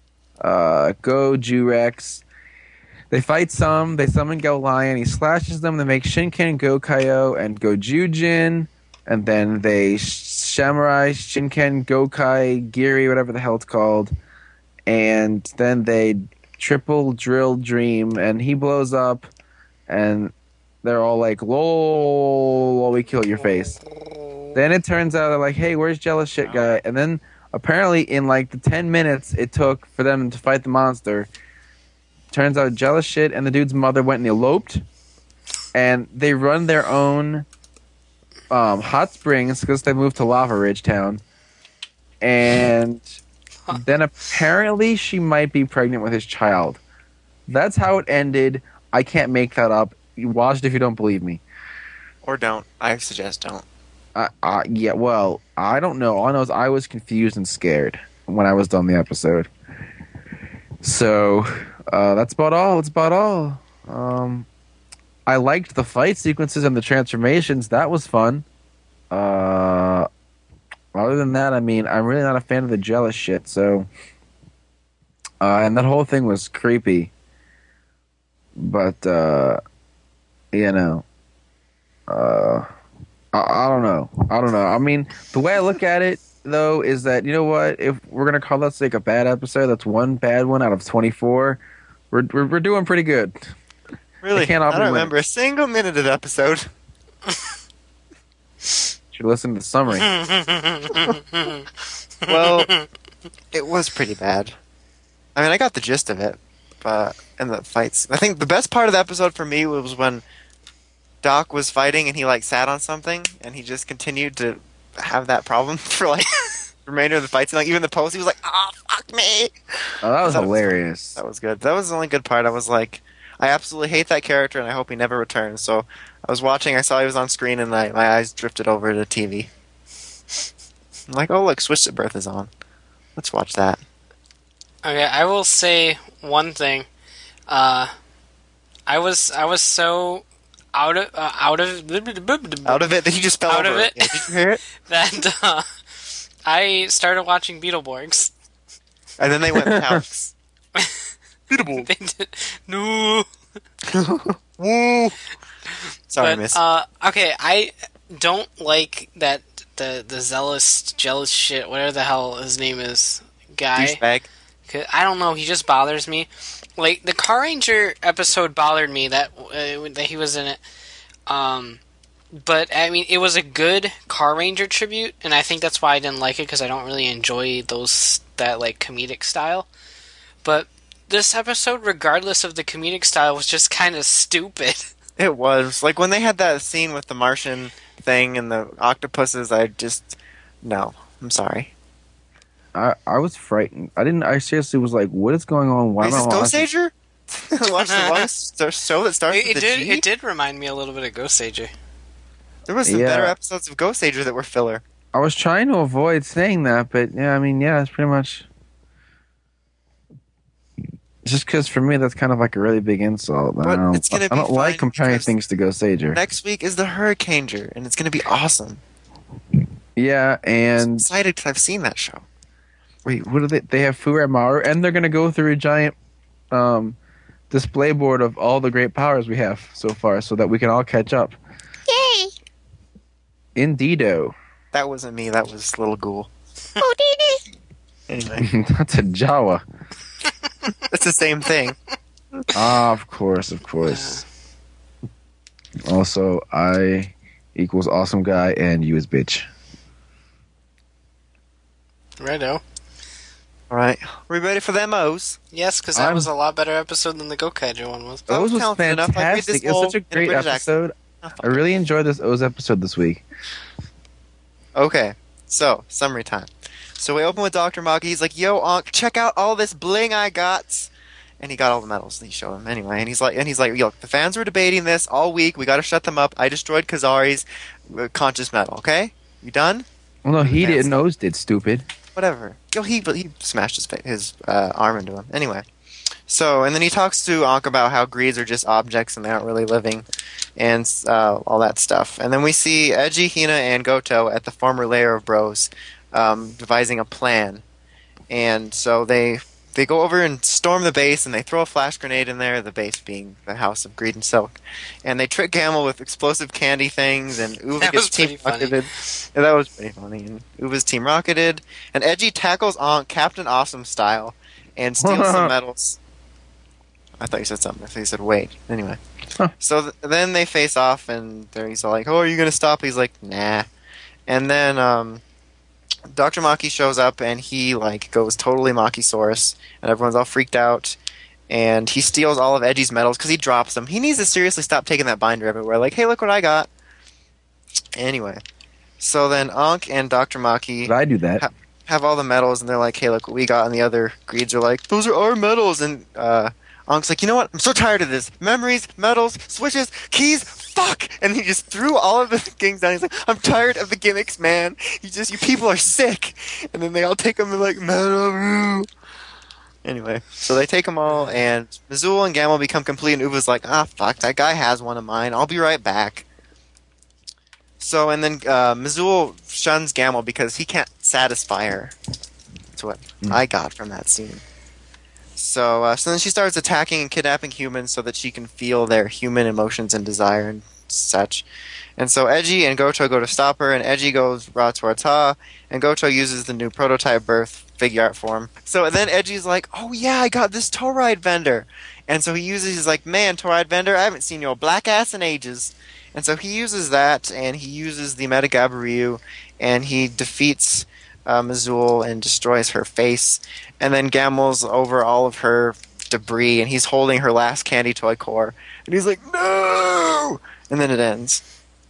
Gojurex. They fight some. They summon Go Lion. He slashes them. They make Shinken Gokaio and Gojujin. And then they Samurai Shinken Gokai Giri, whatever the hell it's called. And then they triple drill Dream. And he blows up. And they're all like, lol, while we kill your face. Then it turns out they're like, hey, where's Jealous Shit Guy? And then apparently in like the 10 minutes it took for them to fight the monster, turns out Jealous Shit and the dude's mother went and eloped. And they run their own hot springs because they moved to Lava Ridge Town. And then apparently she might be pregnant with his child. That's how it ended. I can't make that up. You watch it if you don't believe me.
Or don't. I suggest don't.
Yeah, well, I don't know. All I know is I was confused and scared when I was done the episode. So, that's about all. That's about all. I liked the fight sequences and the transformations. That was fun. Other than that, I mean, I'm really not a fan of the Jealous Shit, so... and that whole thing was creepy. But, you know... I don't know. I mean, the way I look at it, though, is that, you know what? If we're going to call that like a bad episode, that's one bad one out of 24. We're doing pretty good.
Really? I don't remember a single minute of the episode.
Should listen to the summary.
Well, it was pretty bad. I mean, I got the gist of it, but and the fights. I think the best part of the episode for me was when Doc was fighting and he like sat on something and he just continued to have that problem for like the remainder of the fights. And like even the pose, he was like, "Oh fuck me!"
Oh, that was hilarious.
That was good. That was the only good part. I was like, I absolutely hate that character and I hope he never returns. So I was watching. I saw he was on screen and my eyes drifted over to the TV. I'm like, oh look, Switched at Birth is on. Let's watch that.
Okay, I will say one thing. I was so out of
it that he just fell
out
over.
of it.
Yeah, did you hear it?
That I started watching Beetleborgs.
And then they went Alex. Beetleborg.
They did, no.
Woo. Sorry,
But,
miss.
okay, I don't like that the jealous shit, whatever the hell his name is, guy.
Douchebag.
I don't know. He just bothers me. Like the Car Ranger episode bothered me that he was in it. But I mean, it was a good Car Ranger tribute, and I think that's why I didn't like it because I don't really enjoy that like comedic style. But this episode, regardless of the comedic style, was just kind of stupid.
It was like when they had that scene with the Martian thing and the octopuses. No. I'm sorry.
I was frightened. I seriously was like, what is going on? Why
is
am I
this
watching?
Ghost Ager? Watch the one show that starts with the G?
It did remind me a little bit of Ghost Ager.
There was some better episodes of Ghost Ager that were filler.
I was trying to avoid saying that, but yeah, I mean, yeah, it's pretty much... Just because for me, that's kind of like a really big insult.
But I
don't like comparing things to Ghost Ager.
Next week is the Hurricaneger, and it's going to be awesome.
Yeah, and...
I'm excited because I've seen that show.
Wait, what are they? They have Furamaru, and they're going to go through a giant display board of all the great powers we have so far so that we can all catch up.
Yay!
Indeedo.
That wasn't me, that was Little Ghoul.
Oh, Dee
Anyway.
That's a Jawa.
It's the same thing.
Ah, of course, of course. Also, I equals awesome guy and you is bitch.
Righto.
All right, we ready for them O's?
Yes, because that was a lot better episode than the Gokaiger one was.
I
O's was
talented enough. I read this
fantastic. It was
whole
such a
in
great
British
episode.
accent.
I really enjoyed this O's episode this week.
Okay, so summary time. So we open with Dr. Maki. He's like, "Yo, Ankh, check out all this bling I got," and he got all the medals. And he showed him anyway. And he's like, "Yo, the fans were debating this all week. We got to shut them up. I destroyed Kazari's conscious medal. Okay, you done?
Well, no, he
Yeah,
didn't.
stop.
O's did, stupid.
Whatever." Yo, he smashed his arm into him. Anyway. So, and then he talks to Ankh about how greeds are just objects and they aren't really living, and all that stuff. And then we see Eiji, Hina, and Goto at the former layer of Bros, devising a plan. And so they go over and storm the base, and they throw a flash grenade in there, the base being the House of Greed and Silk. And they trick Gamel with explosive candy things, and Uva
That
gets
was pretty
team
funny.
rocketed. Yeah, that was pretty funny. And Uva's team rocketed, and Eiji tackles Ankh Captain Awesome style, and steals some medals. I thought you said something. I thought you said wait. Anyway.
Huh.
So then they face off, and he's all like, "Oh, are you going to stop?" He's like, "Nah." And then Dr. Maki shows up, and he like goes totally Maki-saurus, and everyone's all freaked out. And he steals all of Edgy's medals because he drops them. He needs to seriously stop taking that binder everywhere. Like, hey, look what I got. Anyway. So then Ankh and Dr. Maki
Did I do that?
have all the medals, and they're like, hey, look what we got. And the other greeds are like, those are our medals. And Ankh's like, you know what? I'm so tired of this. Memories, medals, switches, keys, fuck! And he just threw all of the things down. He's like, I'm tired of the gimmicks, man. You people are sick. And then they all take them and like, medal. Anyway, so they take them all, and Missoula and Gamel become complete, and Uva's like, fuck, that guy has one of mine. I'll be right back. So, and then Missoula shuns Gamel because he can't satisfy her. That's what I got from that scene. So then she starts attacking and kidnapping humans so that she can feel their human emotions and desire and such. And so Eiji and Goto go to stop her, and Eiji goes ra towards Ha, and Goto uses the new prototype birth figure art form. So then Edgy's like, oh yeah, I got this Toride vendor. And so he's like, man, Toride vendor, I haven't seen your black ass in ages. And so he uses that, and he uses the Metagabaryu, and he defeats Missoula and destroys her face. And then Gamel's over all of her debris, and he's holding her last candy toy core. And he's like, no! And then it ends.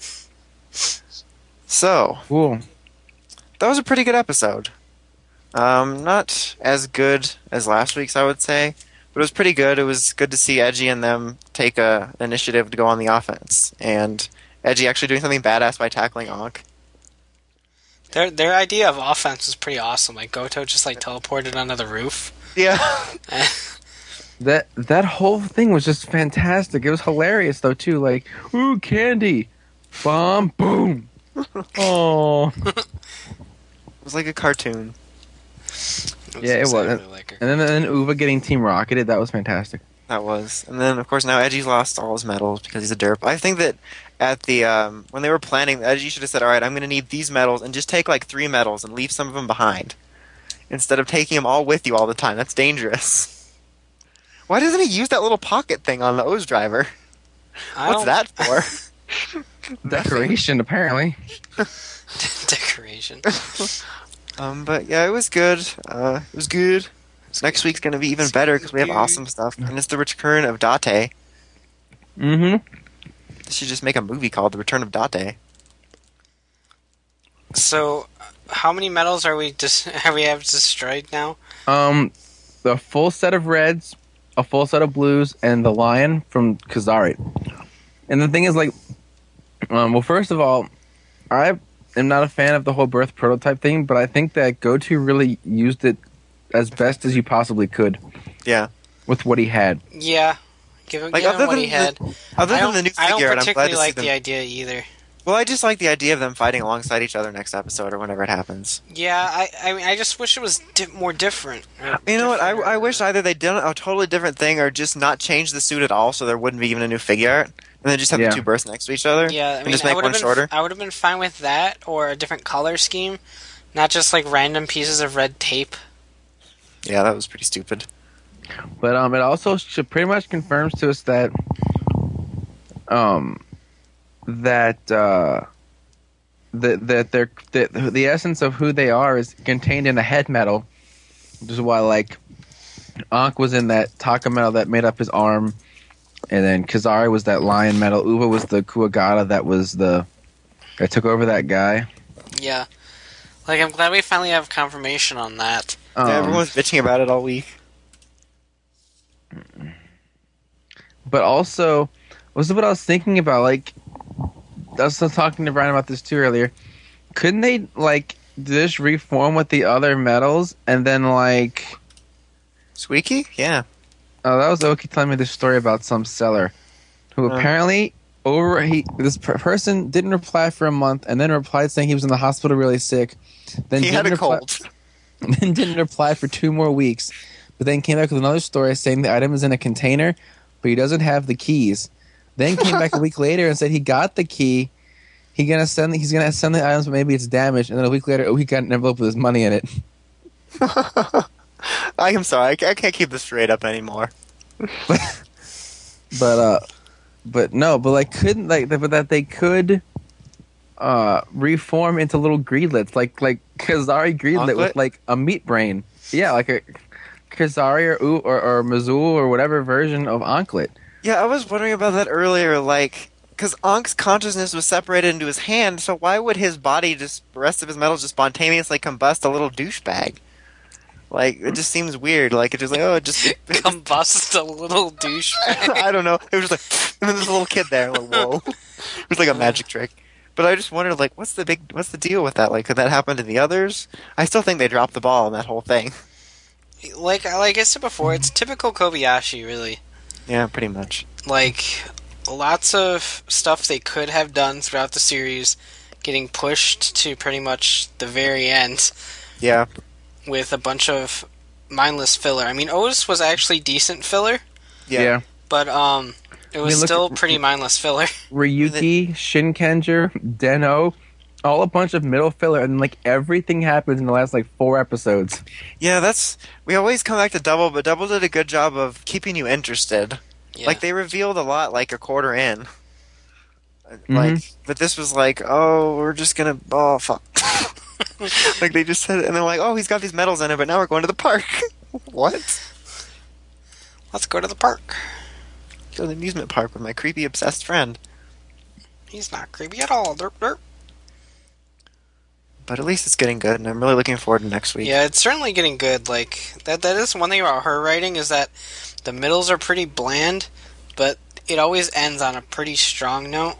So,
Cool.
that was a pretty good episode. Not as good as last week's, I would say, but it was pretty good. It was good to see Eiji and them take an initiative to go on the offense, and Eiji actually doing something badass by tackling Ankh.
Their idea of offense was pretty awesome. Like Goto just like teleported onto the roof.
Yeah.
That whole thing was just fantastic. It was hilarious though too. Like, ooh, candy, bomb, boom. Oh,
It was like a cartoon.
yeah, it was.
exactly like her.
And then Uva getting Team Rocketed. That was fantastic.
That was. And then, of course, now Edgy's lost all his medals because he's a derp. I think that at the when they were planning, Edgy should have said, all right, I'm going to need these medals, and just take like 3 medals and leave some of them behind. Instead of taking them all with you all the time. That's dangerous. Why doesn't he use that little pocket thing on the O's driver? What's that for?
Decoration, apparently.
Decoration.
But yeah, it was good. It was good. Next week's going to be even better because we have awesome stuff. And it's the return of Date.
Mm-hmm.
They should just make a movie called The Return of Date.
So, how many medals are we have destroyed now?
The full set of reds, a full set of blues, and the lion from Kazari. And the thing is, like, well, first of all, I am not a fan of the whole birth prototype thing, but I think that Goto really used it as best as you possibly could
Yeah.
with what he had.
Yeah, give him
Like,
what
other
he
than
had.
Other
I
than the new
I don't
figure art, I'm glad
particularly
to see
like
them.
the idea either.
Well, I just like the idea of them fighting alongside each other next episode or whenever it happens.
Yeah, I mean, I just wish it was more different.
You know what? I wish either they did a totally different thing or just not change the suit at all, so there wouldn't be even a new figure art, and then just have
Yeah.
the 2 births next to each other.
Yeah, I
and
mean,
just make one shorter.
I would have been fine with that or a different color scheme, not just like random pieces of red tape.
Yeah, that was pretty stupid.
But it also pretty much confirms to us that the essence of who they are is contained in a head metal, which is why like Ankh was in that Taka metal that made up his arm, and then Kazari was that lion metal. Uva was the Kuwagata that took over that guy.
Yeah. Like, I'm glad we finally have confirmation on that.
Yeah, everyone's bitching about it all week.
But also, was what I was thinking about. Like, I was talking to Brian about this too earlier. Couldn't they like just reform with the other metals and then like?
Squeaky? Yeah.
Oh, that was Oki telling me this story about some seller who apparently person didn't reply for a month and then replied saying he was in the hospital really sick. Then
he had a cold.
Then didn't reply for 2 more weeks, but then came back with another story saying the item is in a container, but he doesn't have the keys. Then came back a week later and said he got the key. He's gonna send the items, but maybe it's damaged. And then a week later, he got an envelope with his money in it.
I'm sorry, I can't keep this straight up anymore.
But no, but like couldn't like but that they could reform into little greedlets like Kazari greedlet with like a meat brain. Yeah, like a Kazari or Mazul or whatever version of Anklet.
Yeah, I was wondering about that earlier, like, because Ankh's consciousness was separated into his hand, so why would his body the rest of his metals just spontaneously combust a little douchebag? Like, it just seems weird. Like, it's just like,
combust a little douchebag.
I don't know. It was just like, and then there's a little kid there. Like, whoa. It was like a magic trick. But I just wondered, like, what's the deal with that? Like, could that happen to the others? I still think they dropped the ball on that whole thing.
Like I said before, it's typical Kobayashi, really.
Yeah, pretty much.
Like, lots of stuff they could have done throughout the series getting pushed to pretty much the very end.
Yeah.
With a bunch of mindless filler. I mean, O's was actually decent filler.
Yeah.
But, it was still pretty mindless filler.
Ryuki, Shinkenger, Den-O, all a bunch of middle filler, and like everything happens in the last like 4 episodes.
Yeah, we always come back to Double, but Double did a good job of keeping you interested. Yeah. Like, they revealed a lot like a quarter in. Like, but this was like, oh, we're just gonna, oh, fuck. Like, they just said it, and they're like, oh, he's got these medals in it, but now we're going to the park. What?
Let's go to the park.
Go to the amusement park with my creepy, obsessed friend.
He's not creepy at all. Derp, derp.
But at least it's getting good, and I'm really looking forward to next week.
Yeah, it's certainly getting good. Like, that is one thing about her writing, is that the middles are pretty bland, but it always ends on a pretty strong note.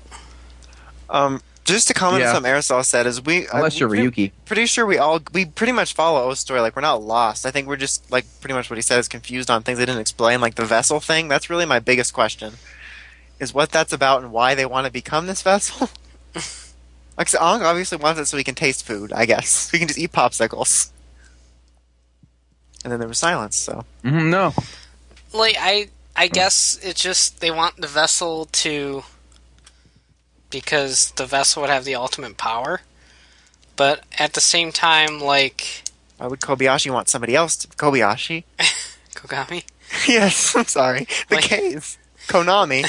Just to comment on something Aerosol said, is
unless you're Ryuki.
Pretty sure we pretty much follow O's story. Like, we're not lost. I think we're just, like, pretty much what he said is confused on things they didn't explain, like the vessel thing. That's really my biggest question, is what that's about and why they want to become this vessel. Like, so Ankh obviously wants it so he can taste food, I guess. So he can just eat popsicles. And then there was silence, so.
No.
Like, I guess it's just they want the vessel to... because the vessel would have the ultimate power. But at the same time, like...
Why would Kobayashi want somebody else to... Kobayashi?
Kogami?
Yes, I'm sorry. The
like,
K's. Konami.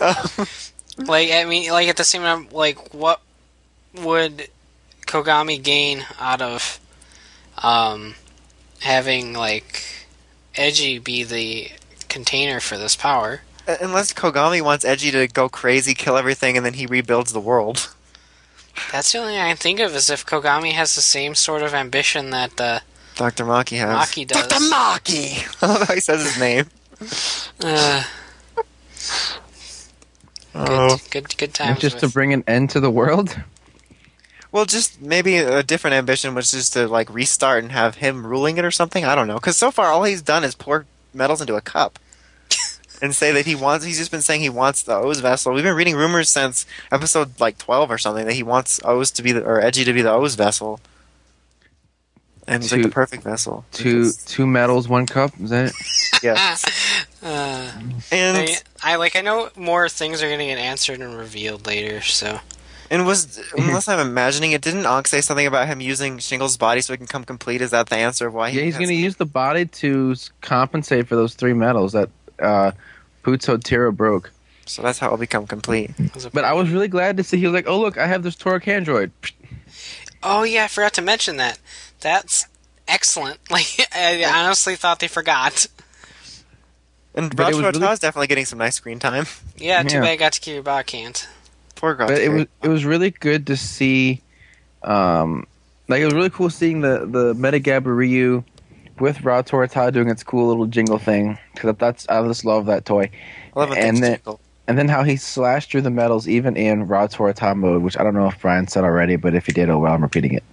Like, I mean, like, at the same time, like, what would Kogami gain out of having, like, Eiji be the container for this power?
Unless Kogami wants Eiji to go crazy, kill everything, and then he rebuilds the world.
That's the only thing I can think of, is if Kogami has the same sort of ambition that
Dr. Maki has.
Maki does.
Dr. Maki! I love how he says his name.
Good times.
Just to bring an end to the world?
Well, just maybe a different ambition was just to, like, restart and have him ruling it or something. I don't know. Because so far all he's done is pour metals into a cup. And say that he's just been saying he wants the O's vessel. We've been reading rumors since episode, like, 12 or something, that he wants O's to be or Eiji to be the O's vessel. And he's like the perfect vessel.
Two metals, 1 cup, is that it?
Yes.
And I know more things are going to get answered and revealed later, so...
And unless I'm imagining it, didn't Ankh say something about him using Shingles' body so he can come complete? Is that the answer of why
Yeah, he's
has-
going to use the body to compensate for those 3 medals that Butsu Tira broke.
So that's how it'll become complete.
But I was really glad to see he was like, oh, look, I have this Torok android.
Oh yeah, I forgot to mention that. That's excellent. Like I honestly thought they forgot.
And
But it was
Rachel
really-
is definitely getting some nice screen time.
Yeah, too
Yeah.
bad I got to Kiribati can't.
Poor girl.
But it was really good to see, it was really cool seeing the Metagabu Ryu with Ra Torata doing its cool little jingle thing, because I just love that toy.
I love when
and
things
then-
jingle.
And then how he slashed through the medals even in Ra Torata mode, which I don't know if Brian said already, but if he did, oh well, I'm repeating it.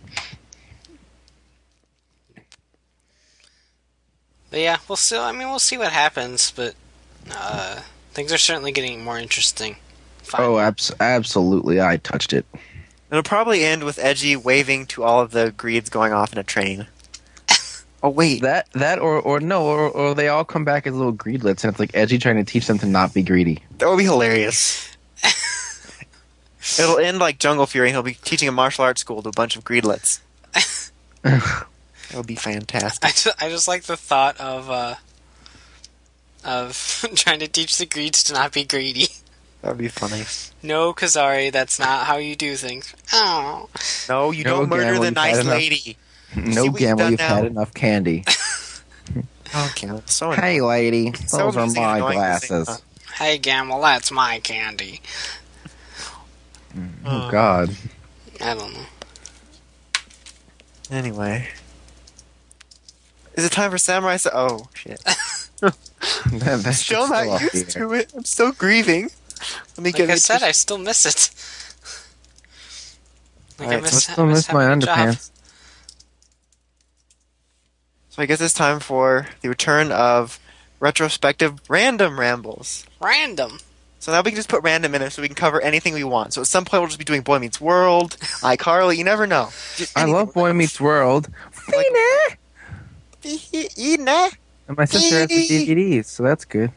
But yeah, we'll see what happens, but things are certainly getting more interesting.
Oh, absolutely, I touched it.
It'll probably end with Edgy waving to all of the greeds going off in a train. Oh wait,
That or they all come back as little greedlets, and it's like Edgy trying to teach them to not be greedy.
that would be hilarious. It'll end like Jungle Fury, and he'll be teaching a martial arts school to a bunch of greedlets. That would be fantastic.
I just like the thought of trying to teach the greeds to not be greedy.
That would be funny.
No, Kazari, that's not how you do things. Oh.
No, you
No,
don't murder
Gamble,
the
you've
nice
had enough.
lady.
No
what you've
gamble,
done
you've
now?
had enough candy.
Okay, that's so annoying.
Hey, lady,
So
those are
amusing and
my
annoying at the same
glasses.
Hey, Gamble, that's my candy.
Oh God.
I don't know.
Anyway. Is it time for Samurai Oh, shit.
That's
Still not used to it. I'm still grieving. Let me
Like
get
I
it.
said, I still miss it. Like
Alright, so
I still miss my
having a job.
underpants.
So I guess it's time for the return of retrospective random rambles.
Random.
So now we can just put random in it so we can cover anything we want. So at some point we'll just be doing Boy Meets World, iCarly, you never know. Just
I
anything.
love Boy Meets World.
Like- Ina.
And my sister has the DVDs, so that's good.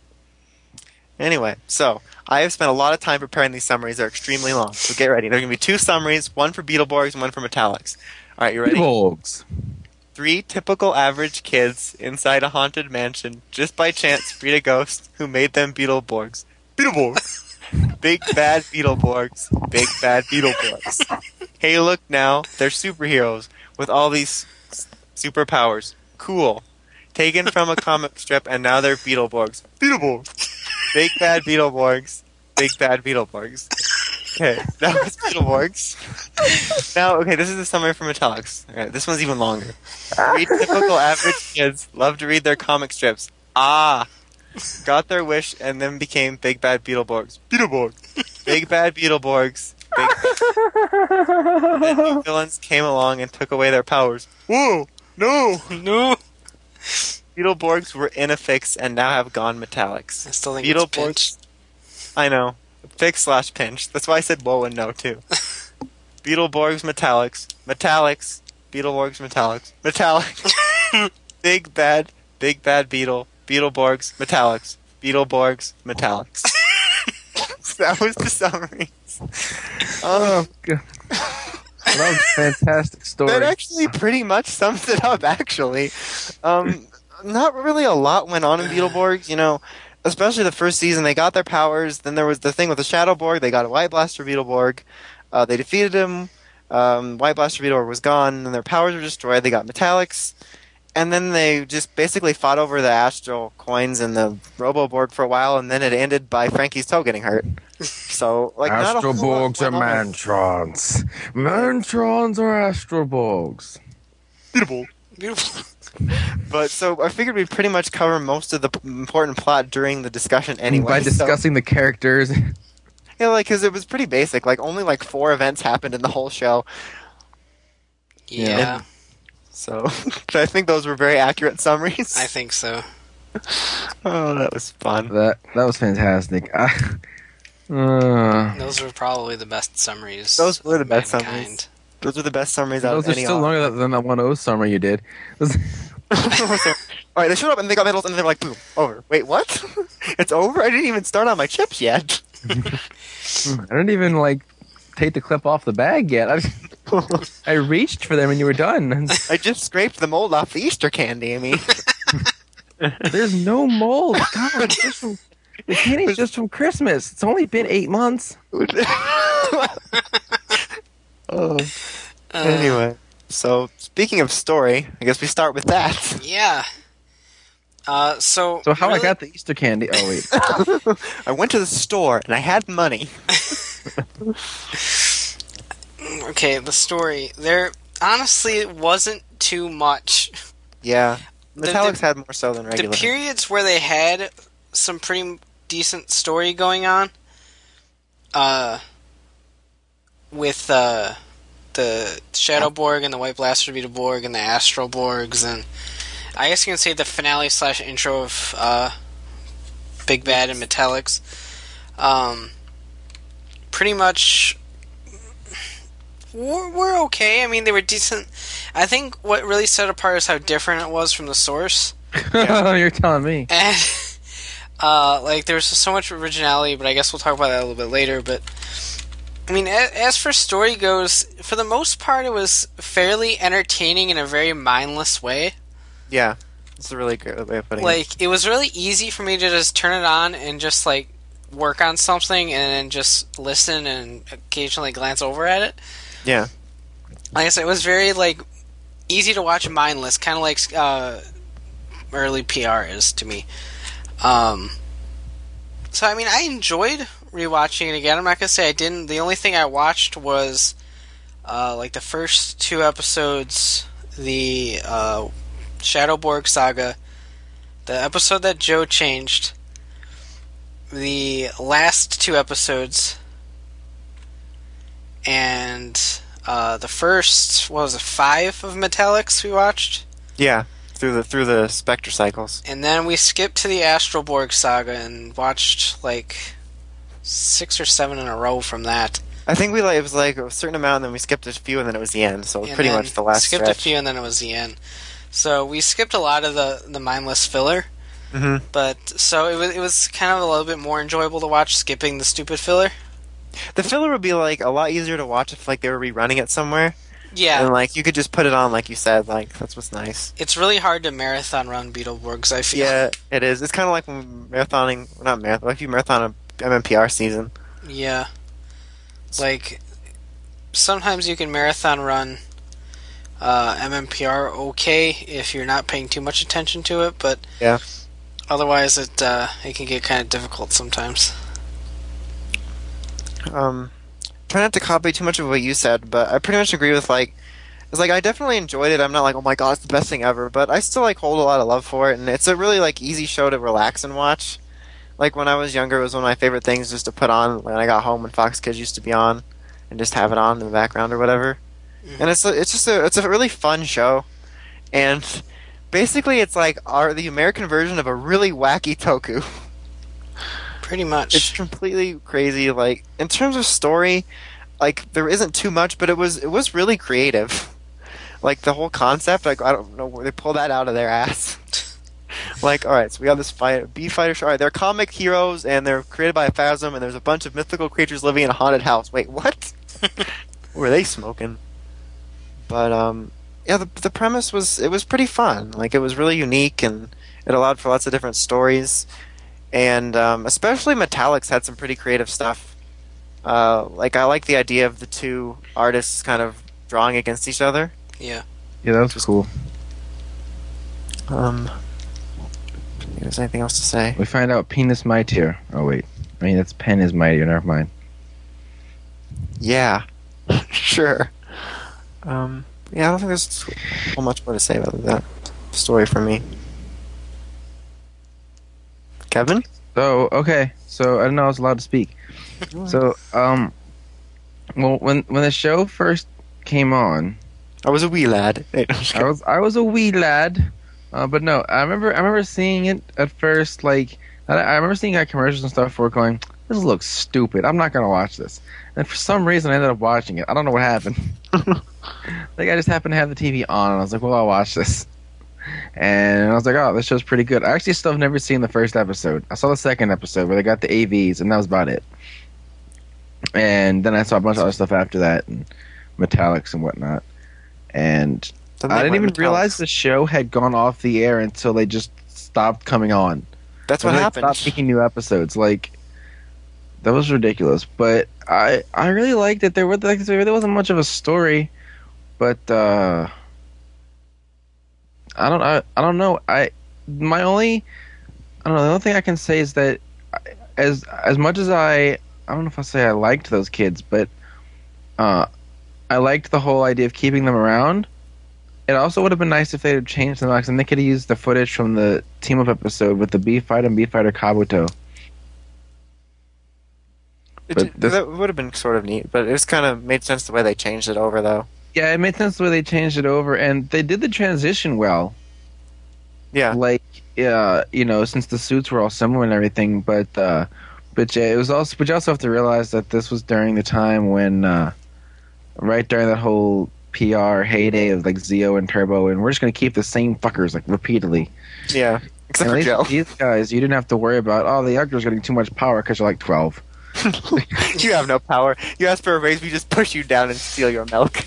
Anyway, so I have spent a lot of time preparing these summaries. They're extremely long, so get ready. There are going to be 2 summaries, one for Beetleborgs and one for Metallics. All right, you ready?
Beetleborgs.
3 typical average kids inside a haunted mansion just by chance freed a ghost who made them Beetleborgs. Beetleborgs! Big bad Beetleborgs. Big bad Beetleborgs. Hey, look now, they're superheroes with all these superpowers. Cool. Taken from a comic strip, and now they're Beetleborgs. Beetleborgs! Big bad Beetleborgs. Big bad Beetleborgs. Okay, that was Beetleborgs. Now, okay, this is the summary for Metallics. Okay, this one's even longer. 3 typical average kids love to read their comic strips. Got their wish and then became Big Bad Beetleborgs. Beetleborgs. Big Bad Beetleborgs. Big bad. Then new villains came along and took away their powers. Whoa! No!
No.
Beetleborgs were in a fix and now have gone Metallics.
I still think it's
Beetleborgs.
pinch.
I know. Fix/pinch. That's why I said whoa and no, too. Beetleborgs Metallics. Metallics. Beetleborgs Metallics. Metallics. Big Bad Beetle. Beetleborgs Metallics. Beetleborgs Metallics. That was the summary.
Oh, God. That was a fantastic story.
That actually pretty much sums it up, actually. Not really a lot went on in Beetleborgs, you know, especially the first season. They got their powers, then there was the thing with the Shadowborg, they got a White Blaster Beetleborg, they defeated him, White Blaster Beetleborg was gone, and their powers were destroyed, they got Metallics, and then they just basically fought over the Astral coins and the Roboborg for a while, and then it ended by Frankie's toe getting hurt. So, like, not a whole lot
Astroborgs or
went on.
Mantrons? Mantrons or Astroborgs?
Beautiful.
Beautiful.
But so I figured we'd pretty much cover most of the important plot during the discussion anyway.
By discussing the characters.
Yeah, like, because it was pretty basic. Like, only like 4 events happened in the whole show.
Yeah,
So I think those were very accurate summaries.
I think so.
Oh, that was fun.
That was fantastic.
Those were probably the best summaries.
Those were the best
mankind.
summaries. Those were the best summaries out
those
of
are
any
still longer than that 1-0 summary you did.
Alright, they showed up and they got medals and they were like, boom, over. Wait, what? It's over? I didn't even start on my chips yet.
I didn't even take the clip off the bag yet. I reached for them and you were done.
I just scraped the mold off the Easter candy. I mean,
There's no mold. God, the candy's just from Christmas. It's only been 8 months.
Anyway, so speaking of story, I guess we start with that.
Yeah. So
how
really,
I got the Easter candy? Oh wait,
I went to the store and I had money.
Okay, the story. There honestly wasn't too much.
Yeah,
The-
Metallics had more so than
The
regular.
periods where they had some pretty decent story going on, with the Shadowborg and the White Blaster Beetleborg and the Astroborgs, and I guess you can say the finale / intro of Big Bad and Metallics. Pretty much were okay. I mean, they were decent. I think what really set apart is how different it was from the source.
You're telling me.
And like there was so much originality, but I guess we'll talk about that a little bit later. But I mean, as for story goes, for the most part, it was fairly entertaining in a very mindless way.
Yeah, it's a really good way of putting it.
Like, it was really easy for me to just turn it on and just like work on something and then just listen and occasionally glance over at it.
Yeah,
Like I said, it was very like easy to watch and mindless, kind of like early PR is to me. So I mean, I enjoyed rewatching it again. I'm not gonna say I didn't. The only thing I watched was like the first 2 episodes, the Shadowborg saga, the episode that Joe changed, the last 2 episodes, and the first, what was it, 5 of Metallics we watched?
yeah, through the Spectre cycles.
And then we skipped to the Astroborg saga and watched like 6 or 7 in a row from that.
I think it was like a certain amount, and then we skipped a few, and then it was the end. So it was
And
pretty
then
much the last
skipped
stretch.
a few and then it was the end. So we skipped a lot of the mindless filler.
Mm-hmm.
But so it was kind of a little bit more enjoyable to watch skipping the stupid filler.
The filler would be like a lot easier to watch if like they were rerunning it somewhere,
Yeah,
and like you could just put it on, like you said. Like that's what's nice.
it's really hard to marathon run Beetleborgs, I feel.
Yeah, it is. It's kind of like when not marathon. Like if you marathon a MMPR season.
Yeah. Like, sometimes you can marathon run MMPR okay if you're not paying too much attention to it, but
Yeah.
otherwise it can get kind of difficult sometimes.
Try not to copy too much of what you said, but I pretty much agree with like. It's like I definitely enjoyed it. I'm not like, oh my god, it's the best thing ever, but I still like hold a lot of love for it, and it's a really like easy show to relax and watch. Like when I was younger, it was one of my favorite things just to put on when I got home when Fox Kids used to be on, and just have it on in the background or whatever. And it's a really fun show, and basically it's like the American version of a really wacky Toku.
Pretty much.
It's completely crazy. Like in terms of story, like there isn't too much, but it was really creative. Like the whole concept, like I don't know where they pull that out of their ass. Like, all right, so we have this Beat Fighter show. All right, they're comic heroes, and they're created by a Phasm, and there's a bunch of mythical creatures living in a haunted house. Wait, what? What were they smoking? But yeah, the premise was pretty fun. Like it was really unique, and it allowed for lots of different stories. And especially Metallics had some pretty creative stuff. Like I like the idea of the 2 artists kind of drawing against each other.
Yeah.
Yeah, that was cool.
If there's anything else to say?
We find out Penis mightier. Oh wait, I mean that's Pen is mightier. Never mind.
Yeah, sure. Yeah, I don't think there's so much more to say about that story for me. Kevin?
So okay, so I didn't know I was allowed to speak. So well when the show first came on,
I was a wee lad. Hey, no, just kidding.
I was a wee lad, but no, I remember seeing it at first. Like I remember seeing commercials and stuff for it, going, "This looks stupid. I'm not gonna watch this." And for some reason, I ended up watching it. I don't know what happened. Like I just happened to have the TV on, and I was like, "Well, I'll watch this." And I was like, "Oh, this show's pretty good." I actually still have never seen the first episode. I saw the second episode where they got the AVs, and that was about it. And then I saw a bunch of other stuff after that, and Metallics and whatnot. And
Then they
I didn't
went
even
Metallics.
realize the show had gone off the air until they just stopped coming on.
That's what
They
happened.
stopped making new episodes. Like, that was ridiculous. But I really liked it. There really wasn't much of a story, but I don't know. The only thing I can say is that as much as I don't know if I'll say I liked those kids, but I liked the whole idea of keeping them around. It also would have been nice if they had changed them, and they could have used the footage from the team up episode with the B-Fighter and B-Fighter Kabuto.
That would have been sort of neat, but it just kind of made sense the way they changed it over, though.
Yeah, it made sense the way they changed it over, and they did the transition well.
Yeah.
Like, since the suits were all similar and everything, but yeah, it was also. But you also have to realize that this was during the time when, right during that whole PR heyday of like Zeo and Turbo, and we're just gonna keep the same fuckers like repeatedly.
Yeah. Except
And
for
at
Joe.
least these guys, you didn't have to worry about the actor's getting too much power because you're like 12.
You have no power. You ask for a raise, we just push you down and steal your milk.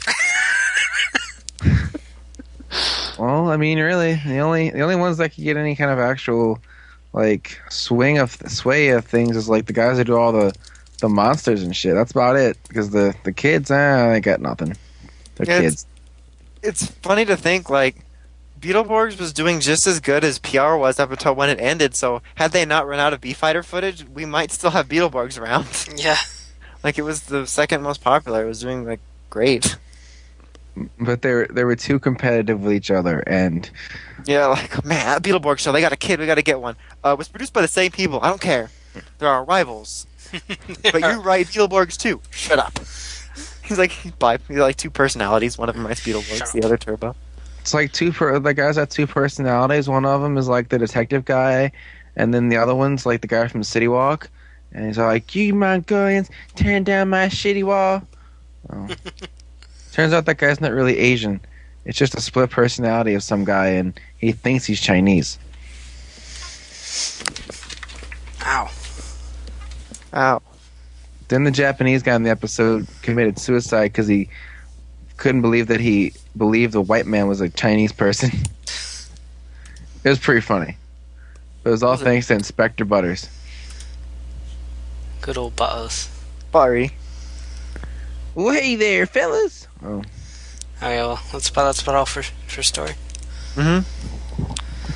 Well, I mean, really, the only ones that could get any kind of actual like sway of things is like the guys that do all the monsters and shit. That's about it. Because the kids, they got nothing. They're
Yeah,
kids.
It's funny to think, like, Beetleborgs was doing just as good as PR was up until when it ended, so had they not run out of B-Fighter footage, we might still have Beetleborgs around.
Yeah.
Like, it was the second most popular. It was doing, like, great.
But they were too competitive with each other, and
Yeah, like, man, that Beetleborg show, they got a kid, we gotta get one. It was produced by the same people, I don't care. They're our rivals. But you write Beetleborgs too. Shut up. He's like, he's like two personalities. One of them writes Beetleborgs, the other Turbo.
it's like the guys have two personalities. One of them is like the detective guy, and then the other one's like the guy from City Walk, and he's like, "You Mongolians, tearing down my shitty wall." Oh. Turns out that guy's not really Asian. It's just a split personality of some guy, and he thinks he's Chinese.
Ow.
Ow.
Then the Japanese guy in the episode committed suicide because he couldn't believe that he believed the white man was a Chinese person. It was pretty funny. It was all thanks to Inspector Butters.
Good old Butters.
Sorry.
Well, hey there, fellas. Oh.
Okay, well, that's about all for story.
Mm-hmm.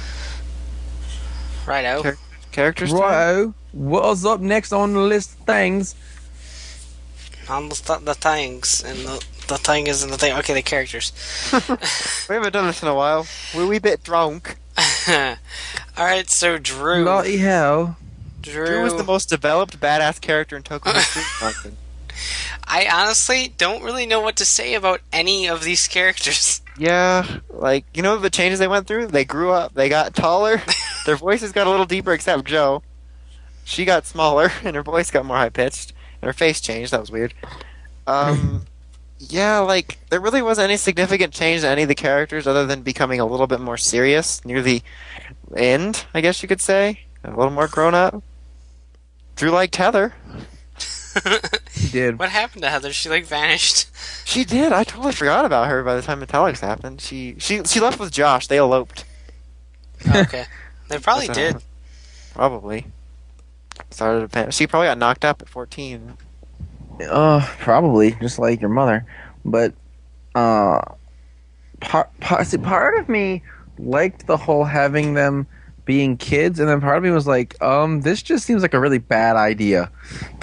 Righto.
Sure. Characters? time?
Righto. What's up next on the list of things?
On the things, and the thing is in the thing. Okay, the characters.
We haven't done this in a while. We're a wee bit drunk.
Alright, so Drew.
Bloody hell.
Drew was the most developed badass character in Tokyo history.
I honestly don't really know what to say about any of these characters.
Yeah, like, you know the changes they went through? They grew up, they got taller, their voices got a little deeper except Joe. She got smaller, and her voice got more high-pitched, and her face changed, that was weird. Yeah, like, there really wasn't any significant change to any of the characters other than becoming a little bit more serious near the end, I guess you could say. A little more grown-up. Drew liked Heather.
He did.
What happened to Heather? She vanished.
She did. I totally forgot about her by the time Metallics happened. She left with Josh. They eloped.
Okay. They probably
That's what
did.
happened. Probably. She probably got knocked up at 14.
Probably, just like your mother. But, part of me liked the whole having them being kids, and then part of me was like, this just seems like a really bad idea.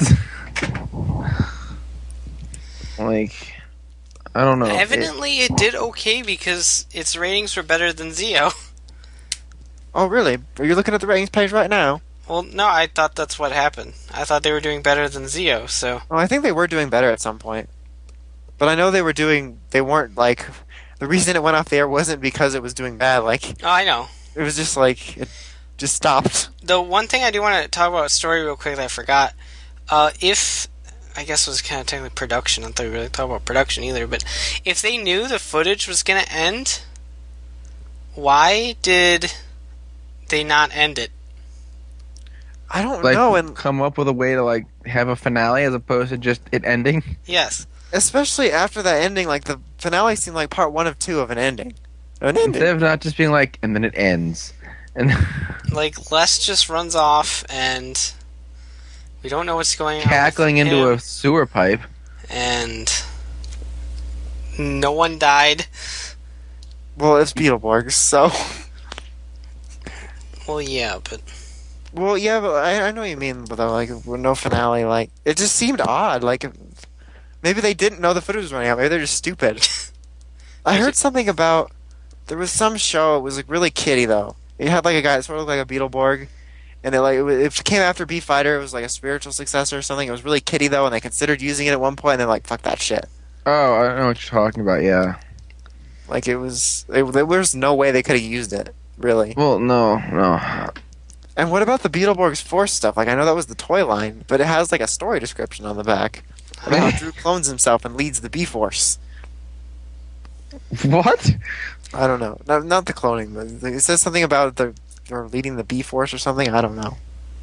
Like, I don't know.
Evidently, it did okay because its ratings were better than Zeo.
Oh, really? Are you looking at the ratings page right now?
Well, no, I thought that's what happened. I thought they were doing better than Zeo, so...
Oh, I think they were doing better at some point. But I know they weren't, like... The reason it went off the air wasn't because it was doing bad, like...
Oh, I know.
It was just like... It just stopped.
The one thing I do want to talk about story real quick that I forgot, if... I guess it was kind of technically production. I don't think we really talk about production either, but if they knew the footage was going to end, why did they not end it?
I don't
like,
know, and...
come up with a way to, like, have a finale as opposed to just it ending.
Yes.
Especially after that ending, like the finale seemed like part 1 of 2 of an ending. An ending.
Instead of not just being like, and then it ends. And
Like, Les just runs off, and we don't know what's going on.
cackling
with
into
him,
a sewer pipe.
And no one died.
Well, it's Beetleborgs, so.
Well, yeah, but
Well, yeah, but I know what you mean, but like with no finale, like it just seemed odd. Like maybe they didn't know the footage was running out. Maybe they're just stupid. I heard something about there was some show. It was like really kiddie though. It had like a guy that sort of looked like a Beetleborg, and it came after Beat Fighter. It was like a spiritual successor or something. It was really kiddie though, and they considered using it at one point, and they're like, "Fuck that shit."
Oh, I know what you're talking about. Yeah.
Like there was no way they could have used it, really.
Well, no.
And what about the Beetleborgs Force stuff? Like I know that was the toy line, but it has like a story description on the back about how Drew clones himself and leads the B-Force.
What?
I don't know. Not the cloning, but it says something about they're leading the B-Force or something. I don't know.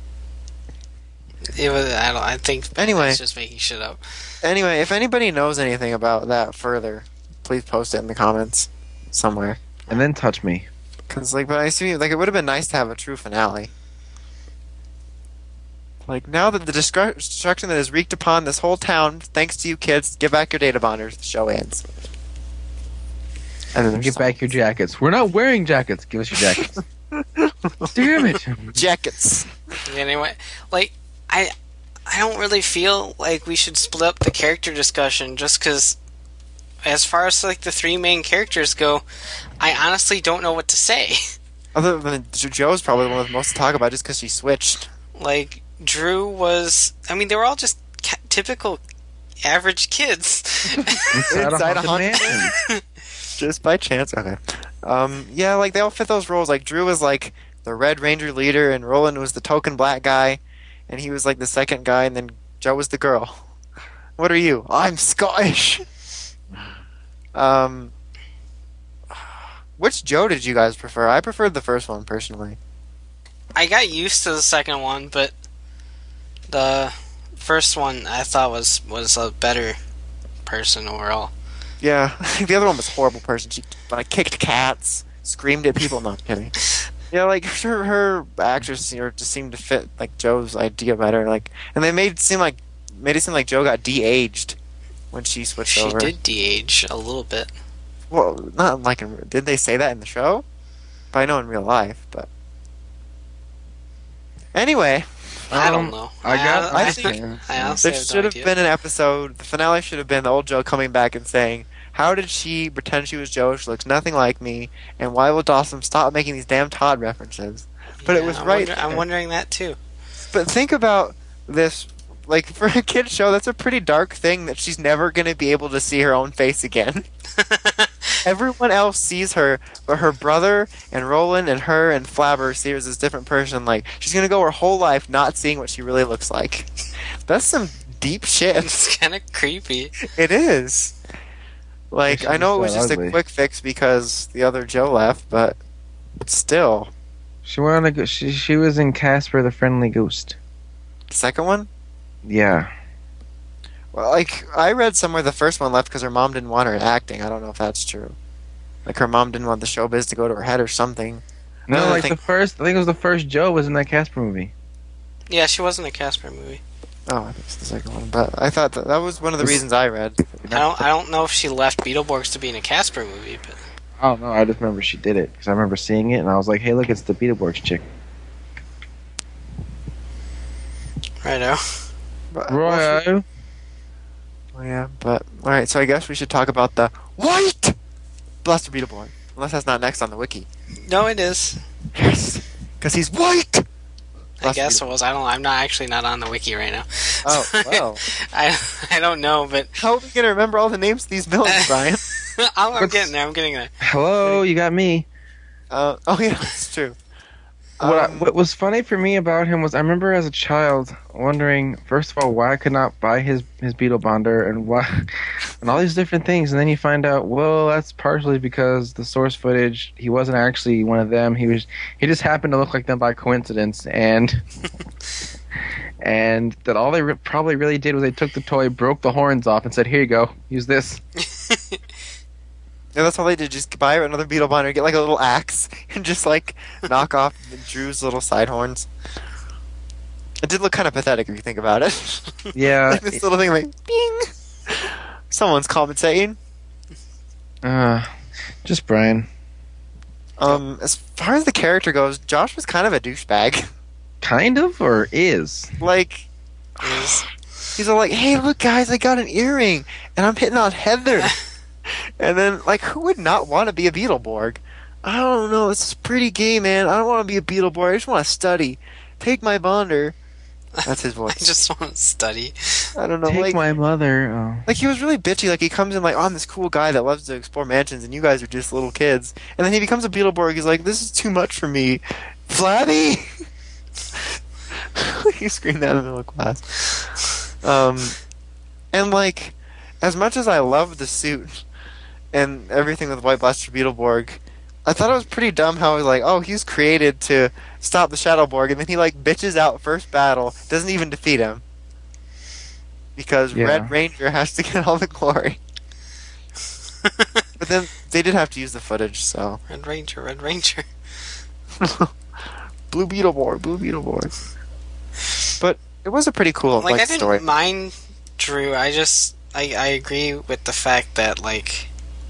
it was. I think.
Anyway.
It's just making shit up.
Anyway, if anybody knows anything about that further, please post it in the comments somewhere.
And then touch me.
Cause but I see, like it would have been nice to have a true finale. Like now that the destruction that is wreaked upon this whole town, thanks to you kids, give back your data bonders. The show ends. And then
Give back your jackets. We're not wearing jackets. Give us your jackets. Damn it.
jackets.
Anyway, like I don't really feel like we should split up the character discussion just because, as far as like the 3 main characters go, I honestly don't know what to say.
Other than Joe's probably the one with most to talk about, just because she switched.
Like Drew was. I mean, they were all just typical average kids.
Inside a haunted
mansion.
Just by chance, okay. Yeah, like they all fit those roles. Like Drew was like the Red Ranger leader, and Roland was the token black guy, and he was like the second guy, and then Joe was the girl. What are you? I'm Scottish. Which Joe did you guys prefer? I preferred the first one personally.
I got used to the second one, but the first one I thought was a better person overall.
Yeah, the other one was a horrible person. She like kicked cats, screamed at people. No, I'm kidding. Yeah, like her actress just seemed to fit like Joe's idea better. Like, and they made it seem like Joe got de-aged when she switched over.
She did de-age a little bit.
Well, not like did they say that in the show? But I know in real life. But anyway,
I don't know.
I think
I honestly
there
have
should
no
have
idea.
been an episode. The finale should have been the old Joe coming back and saying, "How did she pretend she was Joe? She looks nothing like me. And why will Dawson stop making these damn Todd references?" But it was right.
I'm wondering that too.
But think about this. Like, for a kid's show, that's a pretty dark thing that she's never going to be able to see her own face again. Everyone else sees her, but her brother and Roland and her and Flabber see her as this different person. Like, she's going to go her whole life not seeing what she really looks like. That's some deep shit.
It's kind of creepy.
It is. Like,
She's
I know it was
that
just
ugly.
a quick fix because the other Joe left, but still.
She went on she was in Casper the Friendly Ghost.
The second one?
Yeah.
Well, like, I read somewhere the first one left because her mom didn't want her in acting. I don't know if that's true. Like, her mom didn't want the showbiz to go to her head or something.
No,
Another
like
thing-
I think it was the first Joe was in that Casper movie.
Yeah, she was in a Casper movie.
Oh, that's the second one. But I thought that was one of the reasons I read.
I don't know if she left Beetleborgs to be in a Casper movie, but
I don't know. I just remember she did it because I remember seeing it and I was like, "Hey, look, it's the Beetleborgs chick."
righto.
But,
Roy.
Oh, yeah, but alright, so I guess we should talk about the white Blaster Beetleborg. Unless that's not next on the wiki.
No, it is.
Yes! Because he's white!
I
Blaster
guess it
Beetleborg.
was. I'm not on the wiki right now.
Oh, well.
I don't know, but
How are we going to remember all the names of these villains, Brian?
I'm getting there. I'm getting there.
Hello, you got me.
Oh, yeah, that's true.
What was funny for me about him was I remember as a child wondering, first of all, why I could not buy his Beetle Bonder and why, and all these different things, and then you find out, well, that's partially because the source footage, he wasn't actually one of them. He just happened to look like them by coincidence, and and that all they probably really did was they took the toy, broke the horns off, and said, "Here you go, use this."
Yeah, that's all they did. Just buy another Beetle binder, get like a little axe, and just like knock off Drew's little side horns. It did look kind of pathetic if you think about it.
Yeah,
Like this little thing, like bing. Someone's commentating.
just Brian.
As far as the character goes, Josh was kind of a douchebag.
Kind of, or is?
Like, he's all like, "Hey, look, guys, I got an earring, and I'm hitting on Heather." And then, like, who would not want to be a Beetleborg? I don't know. This is pretty gay, man. I don't want to be a Beetleborg. I just want to study. Take my bonder. That's his
I
voice.
just want to study.
I don't know.
Take
Like,
my mother. Oh.
like he was really bitchy. Like he comes in like, "Oh, I'm this cool guy that loves to explore mansions, and you guys are just little kids." And then he becomes a Beetleborg. He's like, "This is too much for me, Flabby." He screamed that in the middle of class. And like, as much as I loved the suit and everything with White Blaster Beetleborg, I thought it was pretty dumb how like, oh, he's created to stop the Shadowborg, and then he like bitches out first battle, doesn't even defeat him. Because
Yeah.
Red Ranger has to get all the glory. But then they did have to use the footage, so.
Red Ranger, Red Ranger.
Blue Beetleborg. But it was a pretty cool
Like, I didn't
story.
mind Drew. I agree with the fact that, like,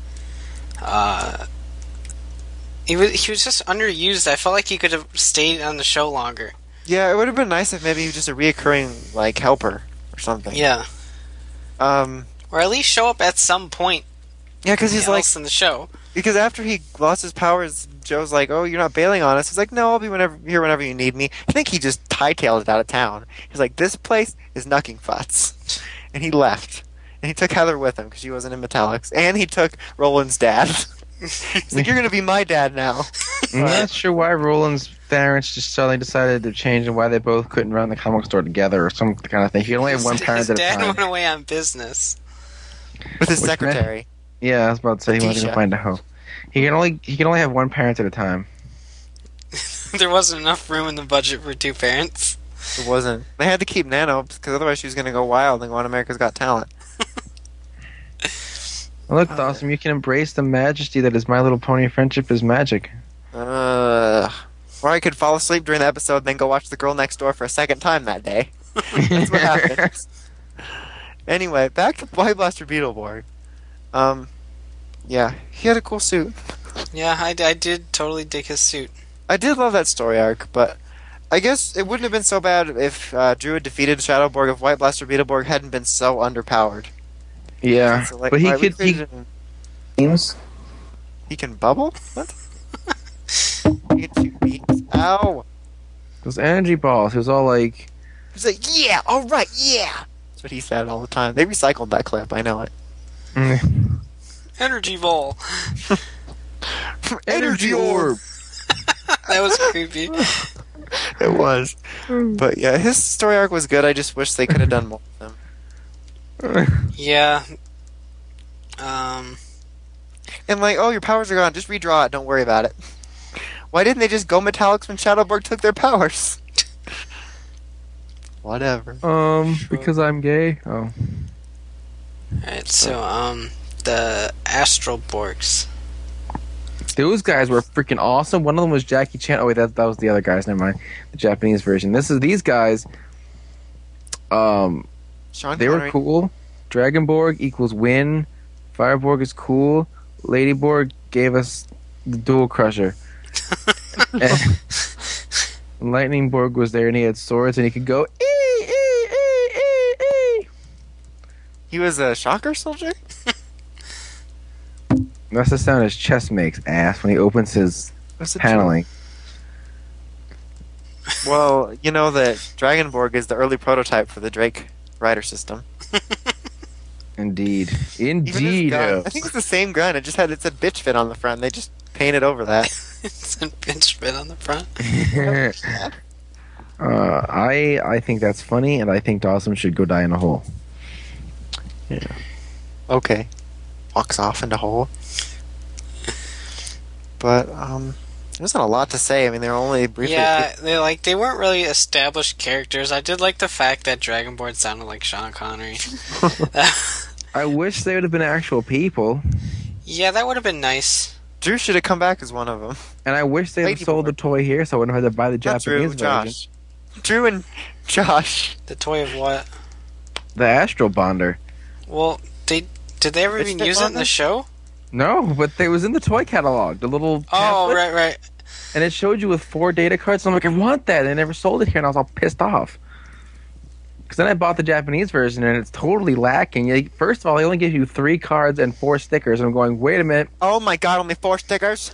he was just underused. I felt like he could have stayed on the show longer.
Yeah, it would have been nice if maybe he was just a reoccurring like helper or something.
Yeah.
Um.
Or at least show up at some point
Yeah, because he's like,
else in the show.
because after he lost his powers, Joe's like, "Oh, you're not bailing on us." He's like, "No, I'll be here whenever you need me." I think he just hightailed it out of town. He's like, "This place is knucking futs," and he left. And he took Heather with him because she wasn't in Metallics, and he took Roland's dad. He's like, "You're gonna be my dad now."
I'm not sure why Roland's parents just suddenly decided to change and why they both couldn't run the comic store together or some kind of thing. He could only have one parent
His
at a
dad
time.
went away on business.
With his
Which
secretary.
Yeah, I was about to say he wasn't
Letitia.
gonna find a hoe. He can only have one parent at a time.
There wasn't enough room in the budget for two parents.
It wasn't. They had to keep Nano because otherwise she was gonna go wild and go on America's Got Talent.
Look, Dawson, you can embrace the majesty that is My Little Pony Friendship is Magic.
Or I could fall asleep during the episode, then go watch The Girl Next Door for a second time that day. That's what happened. Anyway, back to White Blaster Beetleborg. Yeah, he had a cool suit.
Yeah, I did totally dig his suit.
I did love that story arc, but I guess it wouldn't have been so bad if Drew had defeated Shadowborg if White Blaster Beetleborg hadn't been so underpowered.
Yeah,
So, like,
but he
alright, we
could.
created an- He can bubble? What? He can shoot beams. Ow!
Those energy balls. He was all like,
He's like, "Yeah, alright, yeah!" That's what he said all the time. They recycled that clip, I know it.
Energy ball.
energy orb.
That was creepy.
It was. But yeah, his story arc was good. I just wish they could have done more with him.
Yeah.
And like, "Oh, your powers are gone. Just redraw it. Don't worry about it." Why didn't they just go Metallics when Shadowborg took their powers? Whatever.
Because I'm gay. Oh.
Alright, so, the Astral Borgs.
Those guys were freaking awesome. One of them was Jackie Chan. Oh wait, that was the other guys. Never mind. The Japanese version. These guys.
Sean
They were
Connery.
cool. Dragonborg equals win. Fireborg is cool. Ladyborg gave us the Dual Crusher. And Lightningborg was there and he had swords and he could go ee, ee, ee, ee, ee.
He was a shocker soldier?
That's the sound his chest makes, ass, when he opens his
What's the
paneling.
joke? Well, you know that Dragonborg is the early prototype for the Drake Rider system.
Indeed.
Even his
Indeed.
gun, I think it's the same gun. It said bitch fit on the front. They just painted over that.
It's a bench bit on the front.
I think that's funny, and I think Dawson should go die in a hole.
Okay. Walks off into hole. But, There wasn't a lot to say. I mean, they were only briefly.
Yeah, they weren't really established characters. I did like the fact that Dragonborn sounded like Sean Connery.
I wish they would have been actual people,
Yeah, that would have been nice.
Drew should have come back as one of them.
and I wish they had
Lady
sold
Boy.
the toy here, so I wouldn't have to buy the
Not Drew,
Japanese version.
Josh. Drew and Josh.
The toy of what?
The Astral Bonder.
Well, did they ever
It's
even
the
use it in
one
the
that-
show?
No, but it was in the toy catalog, the little
Oh,
pamphlet,
right.
and it showed you with 4 data cards. And I'm like, I want that. And they never sold it here, and I was all pissed off. Because then I bought the Japanese version, and it's totally lacking. First of all, they only give you 3 cards and 4 stickers. And I'm going, wait a minute.
Oh my god, only 4 stickers?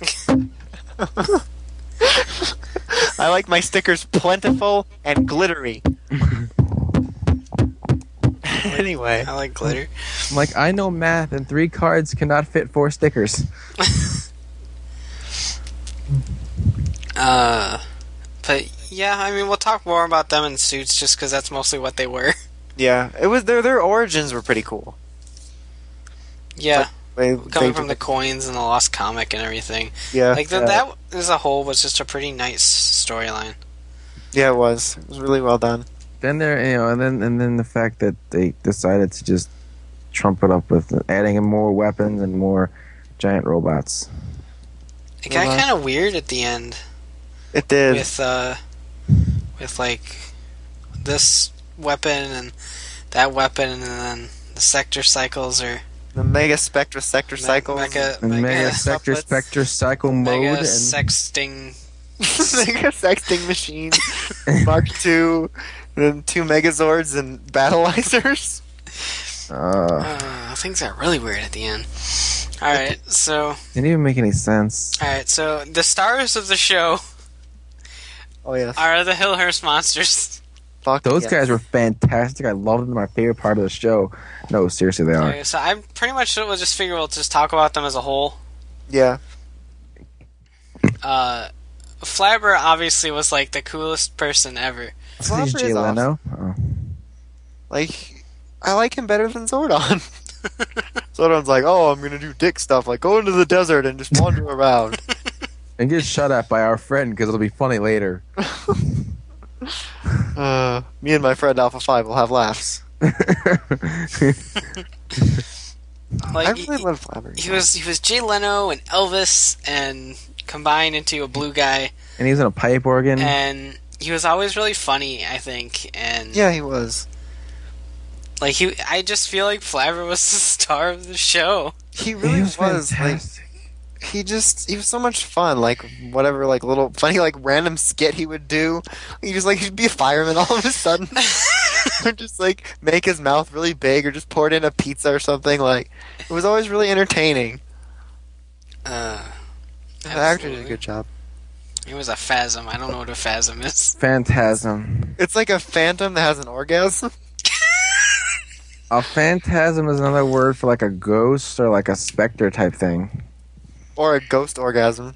I like my stickers plentiful and glittery. Anyway.
I like glitter.
I'm like, I know math, and 3 cards cannot fit 4 stickers.
But yeah, I mean, we'll talk more about them in Suits just because that's mostly what they were.
Yeah, it was their origins were pretty cool.
Yeah,
They
coming from the coins and the lost comic and everything.
yeah,
Like that as a whole was just a pretty nice storyline.
yeah, it was. It was really well done.
Then and then the fact that they decided to just trump it up with adding in more weapons and more giant robots.
It got
Well,
kind of weird at the end
It did.
with like this weapon and that weapon, and then the sector cycles or
The Mega Spectra Sector Cycles.
Mega
And Mega Sector
couplets.
Spectre Cycle Mode
Mega
and
sexting.
Mega Sexting Machine. Mark II. Then 2 Megazords and Battleizers.
Things got really weird at the end. Alright, so
didn't even make any sense.
the stars of the show
Oh, yes.
are the Hillhurst monsters.
Fuck
Those
yes.
guys were fantastic. I loved them. My favorite part of the show. No, seriously, they are.
Okay, so I pretty much will just figure we'll just talk about them as a whole.
Yeah.
Flabber obviously was like the coolest person ever.
He's
Flopper
Jay
is
Leno. Oh.
Like, I like him better than Zordon. Zordon's like, oh, I'm gonna do dick stuff, like go into the desert and just wander around.
And get shut at by our friend because it'll be funny later.
Me and my friend Alpha 5 will have laughs.
Like
I really love Flabber.
he was Jay Leno and Elvis and combined into a blue guy,
And he's in a pipe organ.
and he was always really funny, I think, and
Yeah, he was.
like I just feel like Flabber was the star of the show.
He really was. Like,
fantastic.
he was so much fun. Like whatever, like little funny, like random skit he would do. He'd be a fireman all of a sudden, or just like make his mouth really big, or just pour it in a pizza or something. Like it was always really entertaining. The actor did a good job.
It was a phasm. I don't know what a phasm is.
Phantasm.
It's like a phantom that has an orgasm.
A phantasm is another word for like a ghost or like a specter type thing.
Or a ghost orgasm.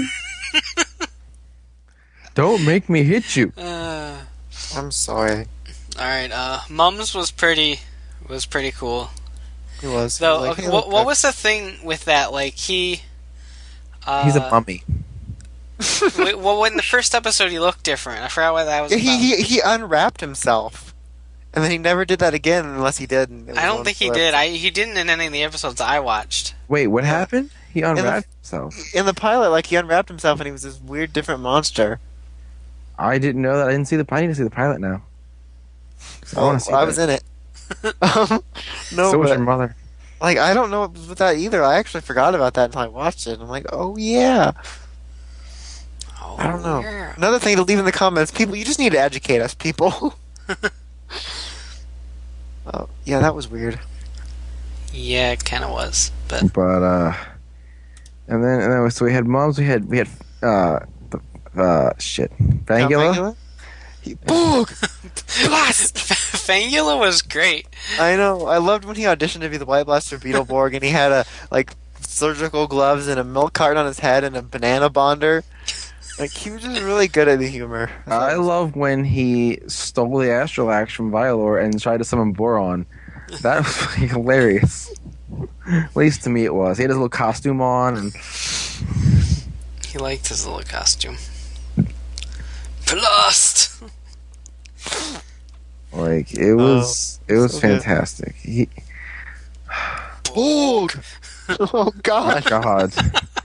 Don't make me hit you.
I'm sorry.
Alright, Mums was pretty cool.
He was.
Though,
Like,
okay,
hey,
what
look,
was the thing with that? Like, he...
He's a mummy.
well, in the first episode, he looked different. I forgot what that was
Yeah,
about.
he unwrapped himself, and then he never did that again unless he did. And it was
I don't
one
think he
flip.
did. He didn't in any of the episodes I watched.
Wait, what
Yeah.
happened? He unwrapped himself.
In the pilot, like he unwrapped himself and he was this weird, different monster.
I didn't know that. I need to see the pilot now. I want to see
I
that.
was in it. No,
So was
but
your mother.
like I don't know about that either. I actually forgot about that until I watched it. I'm like, oh yeah.
Oh,
I don't know.
yeah.
Another thing to leave in the comments, people. You just need to educate us, people. Oh yeah, that was weird.
Yeah, it kind of was. But
But so we had Mums. We had shit. Fangula.
Boog! Blast!
Fangula was great.
I know. I loved when he auditioned to be the White Blaster Beetleborg, and he had a surgical gloves and a milk carton on his head and a banana bonder. Like he was just really good at the humor.
I love when he stole the Astral Axe from Violor and tried to summon Boron. That was fucking hilarious. At least to me it was. He had his little costume on and
He liked his little costume. Blast!
Like it was
so
fantastic. He,
Borg! Oh,
oh
God.
God.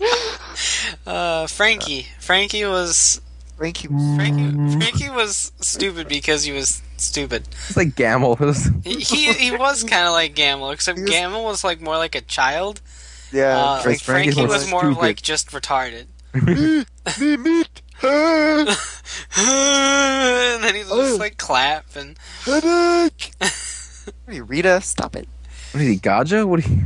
Frankie. Frankie was
Frankie.
Frankie was stupid because he was stupid.
It's like Gamble. It was,
He was kind of like Gamble, except Gamble was like more like a child.
Yeah.
Frank-
Frankie
Frankie's
was more of
stupid.
like just retarded.
Meat.
And then he just like clap and
What are you, Rita? Stop it.
what is he, Gaja? What are you?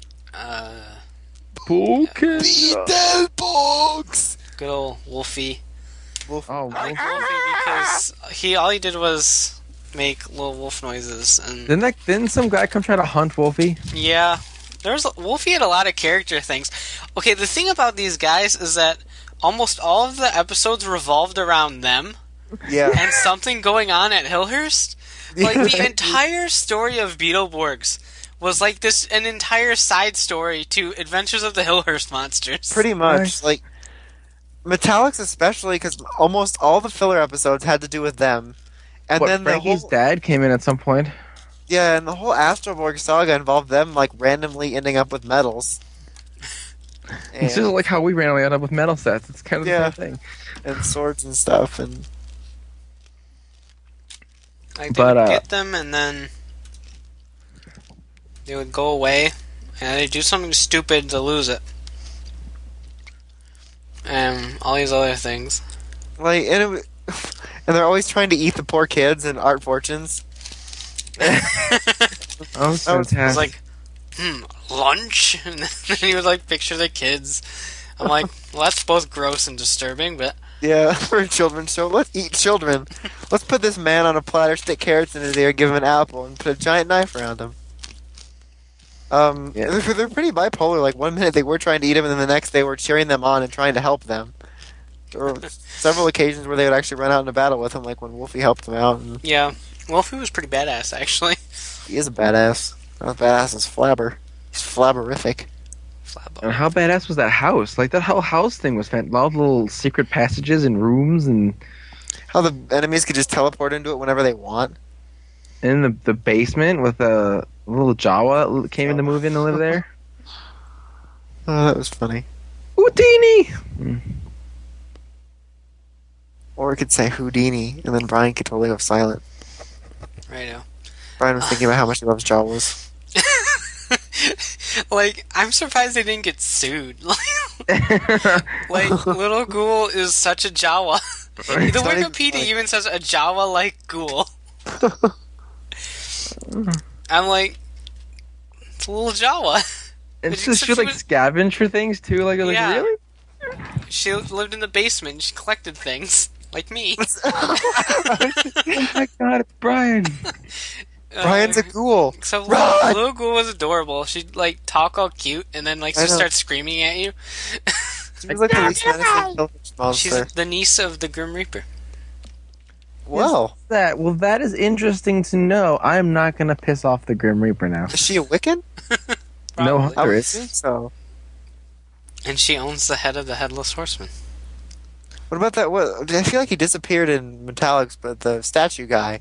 Poking.
Beetleborgs!
good old Wolfie.
Oh,
I like Wolfie because all he did was make little wolf noises, and
didn't some guy come try to hunt Wolfie?
yeah, Wolfie had a lot of character things. Okay, the thing about these guys is that almost all of the episodes revolved around them
Yeah.
and something going on at Hillhurst. Like the entire story of Beetleborgs was like an entire side story to Adventures of the Hillhurst Monsters.
Pretty much. Like, Metallics especially, because almost all the filler episodes had to do with them. And
What,
then
Frankie's dad came in at some point.
Yeah, and the whole Astroborg saga involved them, like, randomly ending up with medals.
It's just like how we randomly end up with metal sets. It's kind of the
Yeah.
same thing.
And swords and stuff, and...
Like they would get them, and then they would go away, and they'd do something stupid to lose it, and all these other things.
Like, and they're always trying to eat the poor kids in Art Fortunes.
Oh, it's
That was-
fantastic.
I was like, lunch? And then he would like picture the kids. I'm like, well, that's both gross and disturbing, but
Yeah, for a children's show. Let's eat children. Let's put this man on a platter, stick carrots in his ear, give him an apple, and put a giant knife around him.
Yeah.
They're pretty bipolar. Like, one minute they were trying to eat him, and then the next they were cheering them on and trying to help them. There were several occasions where they would actually run out into battle with him, like when Wolfie helped them out. And
yeah, Wolfie was pretty badass actually.
he is a badass. Not as badass as Flabber. He's flabberific.
And how badass was that house? Like, that whole house thing was fantastic. All the little secret passages and rooms, and
How the enemies could just teleport into it whenever they want.
in the basement with a little Jawa came in to move in to live there.
Oh, that was funny.
Houdini!
Or we could say Houdini, and then Brian could totally go silent.
Right now.
Brian was thinking about how much he loves Jawas.
Like, I'm surprised they didn't get sued. Like, Little Ghoul is such a Jawa. The
It's not even
Wikipedia
funny.
even says a Jawa-like ghoul. I'm like, it's a little Jawa.
And
But
so
except
she would,
she
like,
was-
scavenge for things, too? Like,
Yeah.
really?
She lived in the basement and she collected things. Like me.
Oh my god, it's Brian!
Brian's a ghoul.
So
Run!
Little Ghoul was adorable. She'd like talk all cute and then like
I
just
know.
start screaming at you.
She was like the least menacing Hillhurst
She's
monster.
the niece of the Grim Reaper.
Well,
That is interesting to know. I'm not gonna piss off the Grim Reaper now.
is she a Wiccan?
No,
Probably.
I
There
would
is.
think so.
And she owns the head of the Headless Horseman.
What about that? What? I feel like he disappeared in Metallics, but the statue guy.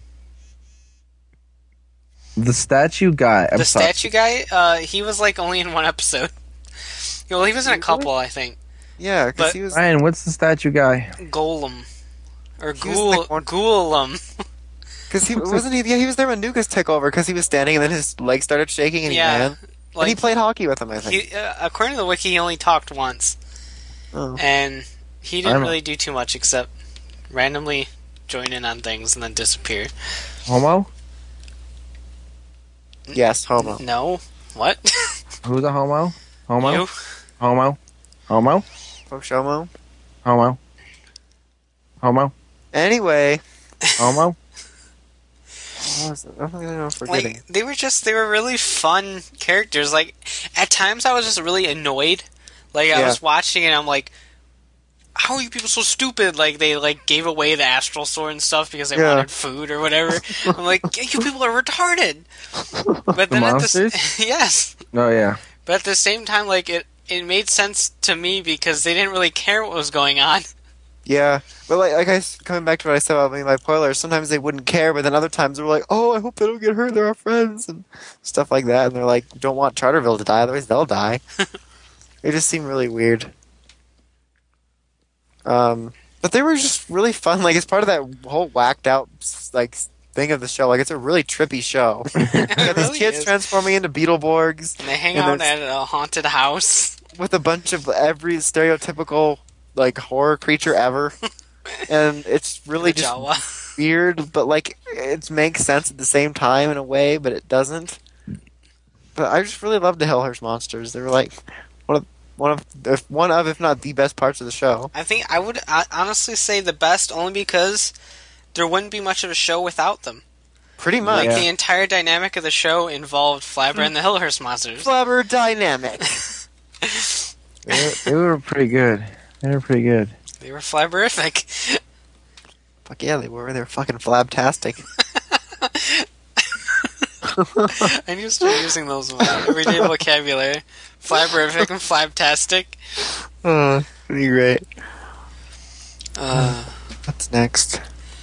The statue guy. I'm
The
sorry.
statue guy, he was like only in one episode. Well, he was in a couple, I think.
Yeah, because
But-
he was.
Brian, what's the statue guy?
Golem. Or
He was like one-
Golem.
Because he wasn't he? Yeah, he was there when Nukas took over. Because he was standing, and then his legs started shaking, and he
Yeah.
ran. And he
Like,
played hockey with him, I think.
according to the wiki, he only talked once.
Oh.
And he didn't
I'm-
really do too much except randomly join in on things and then disappear.
Homo?
Yes, homo.
No? What?
Who's a homo? Homo?
You?
Homo? Homo?
Poshomo.
Homo? Homo?
Anyway,
Homo?
what was it? I don't know. I'm forgetting.
Like, they were really fun characters. Like, at times I was just really annoyed. Like, I
Yeah.
was watching it and I'm like, how are you people so stupid? Like, they, like, gave away the astral sword and stuff because they
Yeah.
wanted food or whatever. I'm like, you people are retarded! But then
The
at
monsters?
yes.
Oh, yeah.
But at the same time, like, it made sense to me because they didn't really care what was going on.
Yeah, but coming back to what I said about being bipolar, sometimes they wouldn't care, but then other times they were like, "Oh, I hope they don't get hurt. They're our friends," and stuff like that. And they're like, "Don't want Charterville to die, otherwise they'll die." It just seemed really weird. But they were just really fun. Like it's part of that whole whacked out like thing of the show. Like it's a really trippy show. You got these
really
kids
is.
transforming into Beetleborgs
And they hang
And
out
there's-
at a haunted house.
with a bunch of every stereotypical like horror creature ever, and it's really just
Jawa.
weird. But like it makes sense at the same time in a way, but it doesn't. But I just really loved the Hillhurst monsters. They were like one of if not the best parts of the show.
I think I would honestly say the best only because there wouldn't be much of a show without them.
Pretty much.
Like the entire dynamic of the show involved Flabber and the Hillhurst monsters.
Flabber dynamic.
They were pretty good. They were pretty good.
They were Flabberific.
Fuck yeah, they were. They were fucking flabtastic.
I need to start using those in my everyday vocabulary. Flabberific and Flabtastic.
Pretty great.
Uh,
What's next?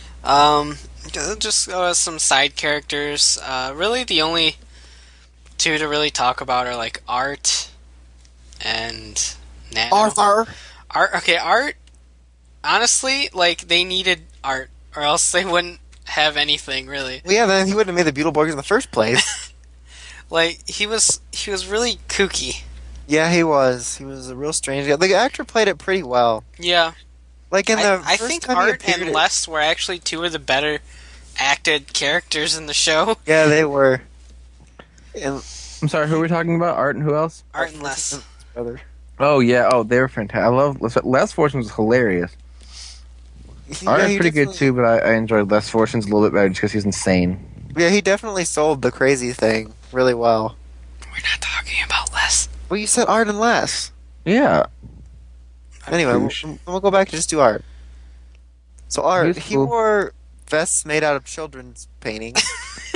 just some side characters. Really, the only two to really talk about are like Art and Nano.
Arthur.
Art. Honestly, like they needed Art, or else they wouldn't have anything really.
Well, yeah, then he wouldn't have made the Beetleborgs in the first place.
Like he was really kooky.
Yeah, he was. He was a real strange guy. The actor played it pretty well.
Yeah,
Like in the
I
first
think
time he
Art
appeared,
and Les were actually two of the better acted characters in the show.
Yeah, they were. And
I'm sorry, who are we talking about? Art and who else?
Art and Les.
brother.
Oh yeah, they were fantastic. I love Les Fortunes was hilarious. Art
Yeah,
is
he
pretty good
definitely-
too, but I enjoyed Les Fortunes a little bit better just because he's insane.
Yeah, he definitely sold the crazy thing really well.
We're not talking about Les.
Well, you said Art and Les.
Yeah,
Anyway, we'll go back and just do Art. So Art,
He's
he
cool.
wore vests made out of children's paintings.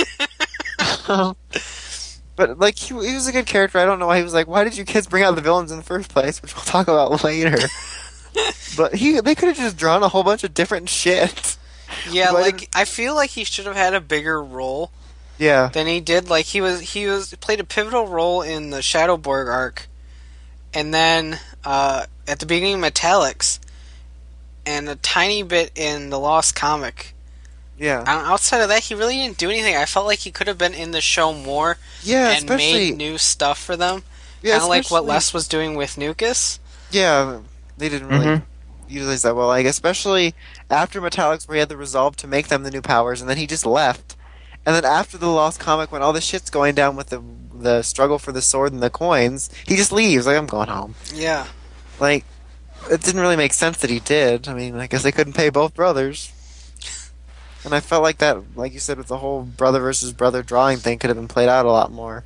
But like he was a good character. I don't know why he was like, why did you kids bring out the villains in the first place? Which we'll talk about later. But they could have just drawn a whole bunch of different shit.
Yeah,
Why
like
didn't-
I feel like he should have had a bigger role
Yeah.
than he did. Like he played a pivotal role in the Shadowborg arc, and then at the beginning of Metallics, and a tiny bit in the Lost comic.
Yeah.
Outside of that, he really didn't do anything. I felt like he could have been in the show more
Yeah,
and
especially
made new stuff for them.
yeah,
Kind of like what
especially-
Les was doing with Nukas.
Yeah, they didn't really
Mhm.
utilize that well. Like especially after Metallics, where he had the resolve to make them the new powers, and then he just left. And then after the Lost comic, when all this shit's going down with the struggle for the sword and the coins, he just leaves. Like I'm going home.
Yeah.
Like it didn't really make sense that he did. I mean, I guess they couldn't pay both brothers. And I felt like that, like you said, with the whole brother versus brother drawing thing, could have been played out a lot more.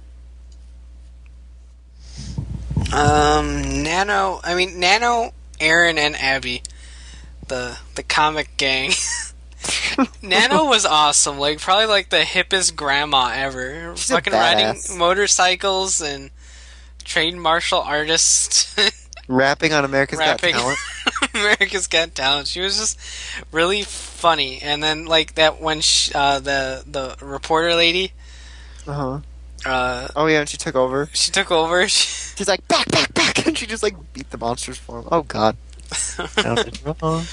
Nano, Aaron, and Abby, the comic gang. Nano was awesome. Like probably like the hippest grandma ever.
She's a
Fucking riding
badass.
motorcycles and trained martial artist.
Rapping on America's
Rapping.
Got Talent.
America's Got Talent. She was just really funny. And then like that when the reporter lady,
Uh huh. Oh yeah, and she took over.
she took over.
She's like back, and she just like beat the monsters for him. Oh god. Sounded wrong.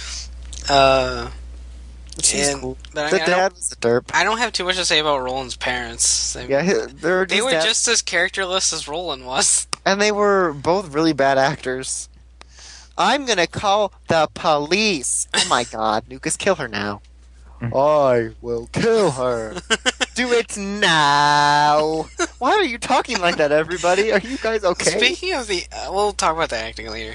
She's
and-
cool.
but I
The
mean,
dad was a derp.
I don't have too much to say about Roland's parents.
Yeah,
They were just as characterless as Roland was.
and they were both really bad actors. I'm gonna call the police. Oh my god, Lucas, kill her now. I will kill her. Do it now. Why are you talking like that, everybody? Are you guys okay?
Speaking of the, we'll talk about the acting later.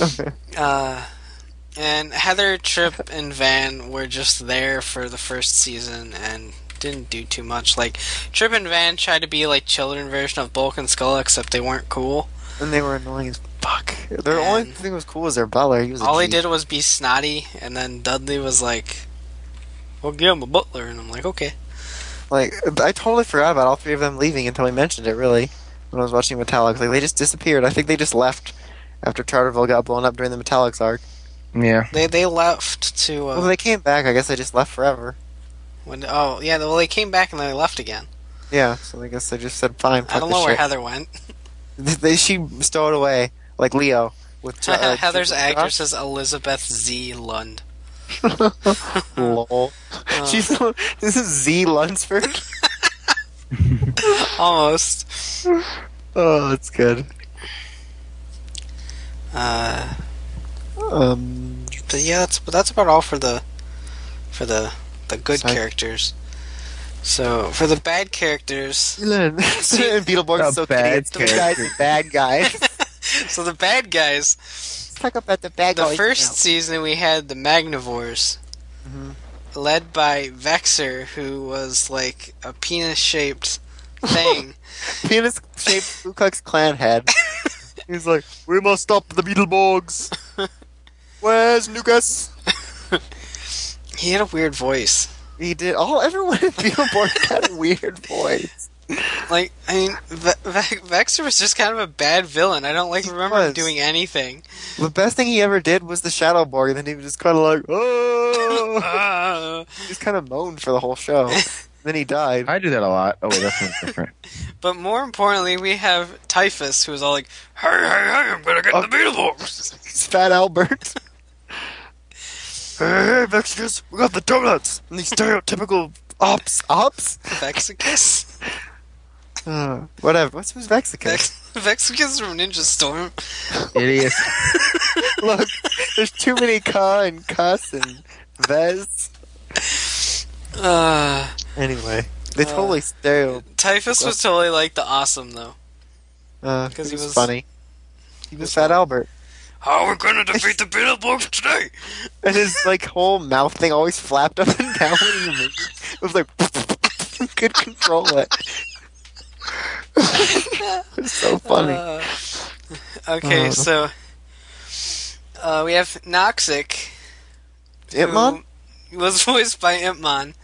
And Heather, Trip, and Van were just there for the first season and didn't do too much. Like Trip and Van tried to be like children version of Bulk and Skull, except they weren't cool.
And they were annoying as fuck. Their
And-
only thing that was cool was their butler. He was a
All they
G.
did was be snotty, and then Dudley was like, "Well, give him a butler," and I'm like, "Okay."
Like, I totally forgot about all three of them leaving until we mentioned it, really, when I was watching Metallics. Like, they just disappeared. I think they just left after Charterville got blown up during the Metallics arc.
Yeah.
They left to
Well, they came back. I guess they just left forever.
they came back and then they left again.
Yeah, so I guess they just said, fine, fuck
I don't
this
know where
shit.
Heather went.
She stowed away, like Leo. With
Heather's actress is Elizabeth Z. Lund.
Lol. This is Z. Lunsford?
Almost.
Oh, that's good.
But yeah, that's about all for the good
Sorry.
characters. So for the bad characters,
And Beetleborgs is so
bad
kidding. It's the guys, the bad guys.
so the bad guys.
Let's talk about the bad
The
guys.
first season we had the Magnivores, led by Vexer, who was like a penis-shaped thing.
Penis-shaped Ku Klux Klan head. He's like, we must stop the Beetleborgs. Where's Lucas?
He had a weird voice.
He did. Everyone in Beetleborgs had a weird voice.
Like, I mean, Vexer was just kind of a bad villain. I don't remember him doing anything.
The best thing he ever did was the Shadowborg, and then he was just kind of like, oh. He just kind of moaned for the whole show. Then he died.
I do that a lot. Oh, wait, that's something different.
But more importantly, we have Typhus, who's all like, hey, I'm gonna get the Beetleborgs.
He's Fat Albert. Hey, Vexicus, we got the donuts! And these stereotypical ops?
Vexicus?
Whatever. Who's Vexicus?
Vexicus from Ninja Storm.
Idiot.
Look, there's too many Ka and Cuss and Vez. Anyway, they totally
Typhus was totally like the awesome, though.
Because he was funny. He was Fat Albert.
How are we gonna defeat the Beetleborgs today?
And his whole mouth thing always flapped up and down when he moved. It was like could control it. It was so funny.
Okay, so we have Noxic.
Impmon?
Who was voiced by Impmon.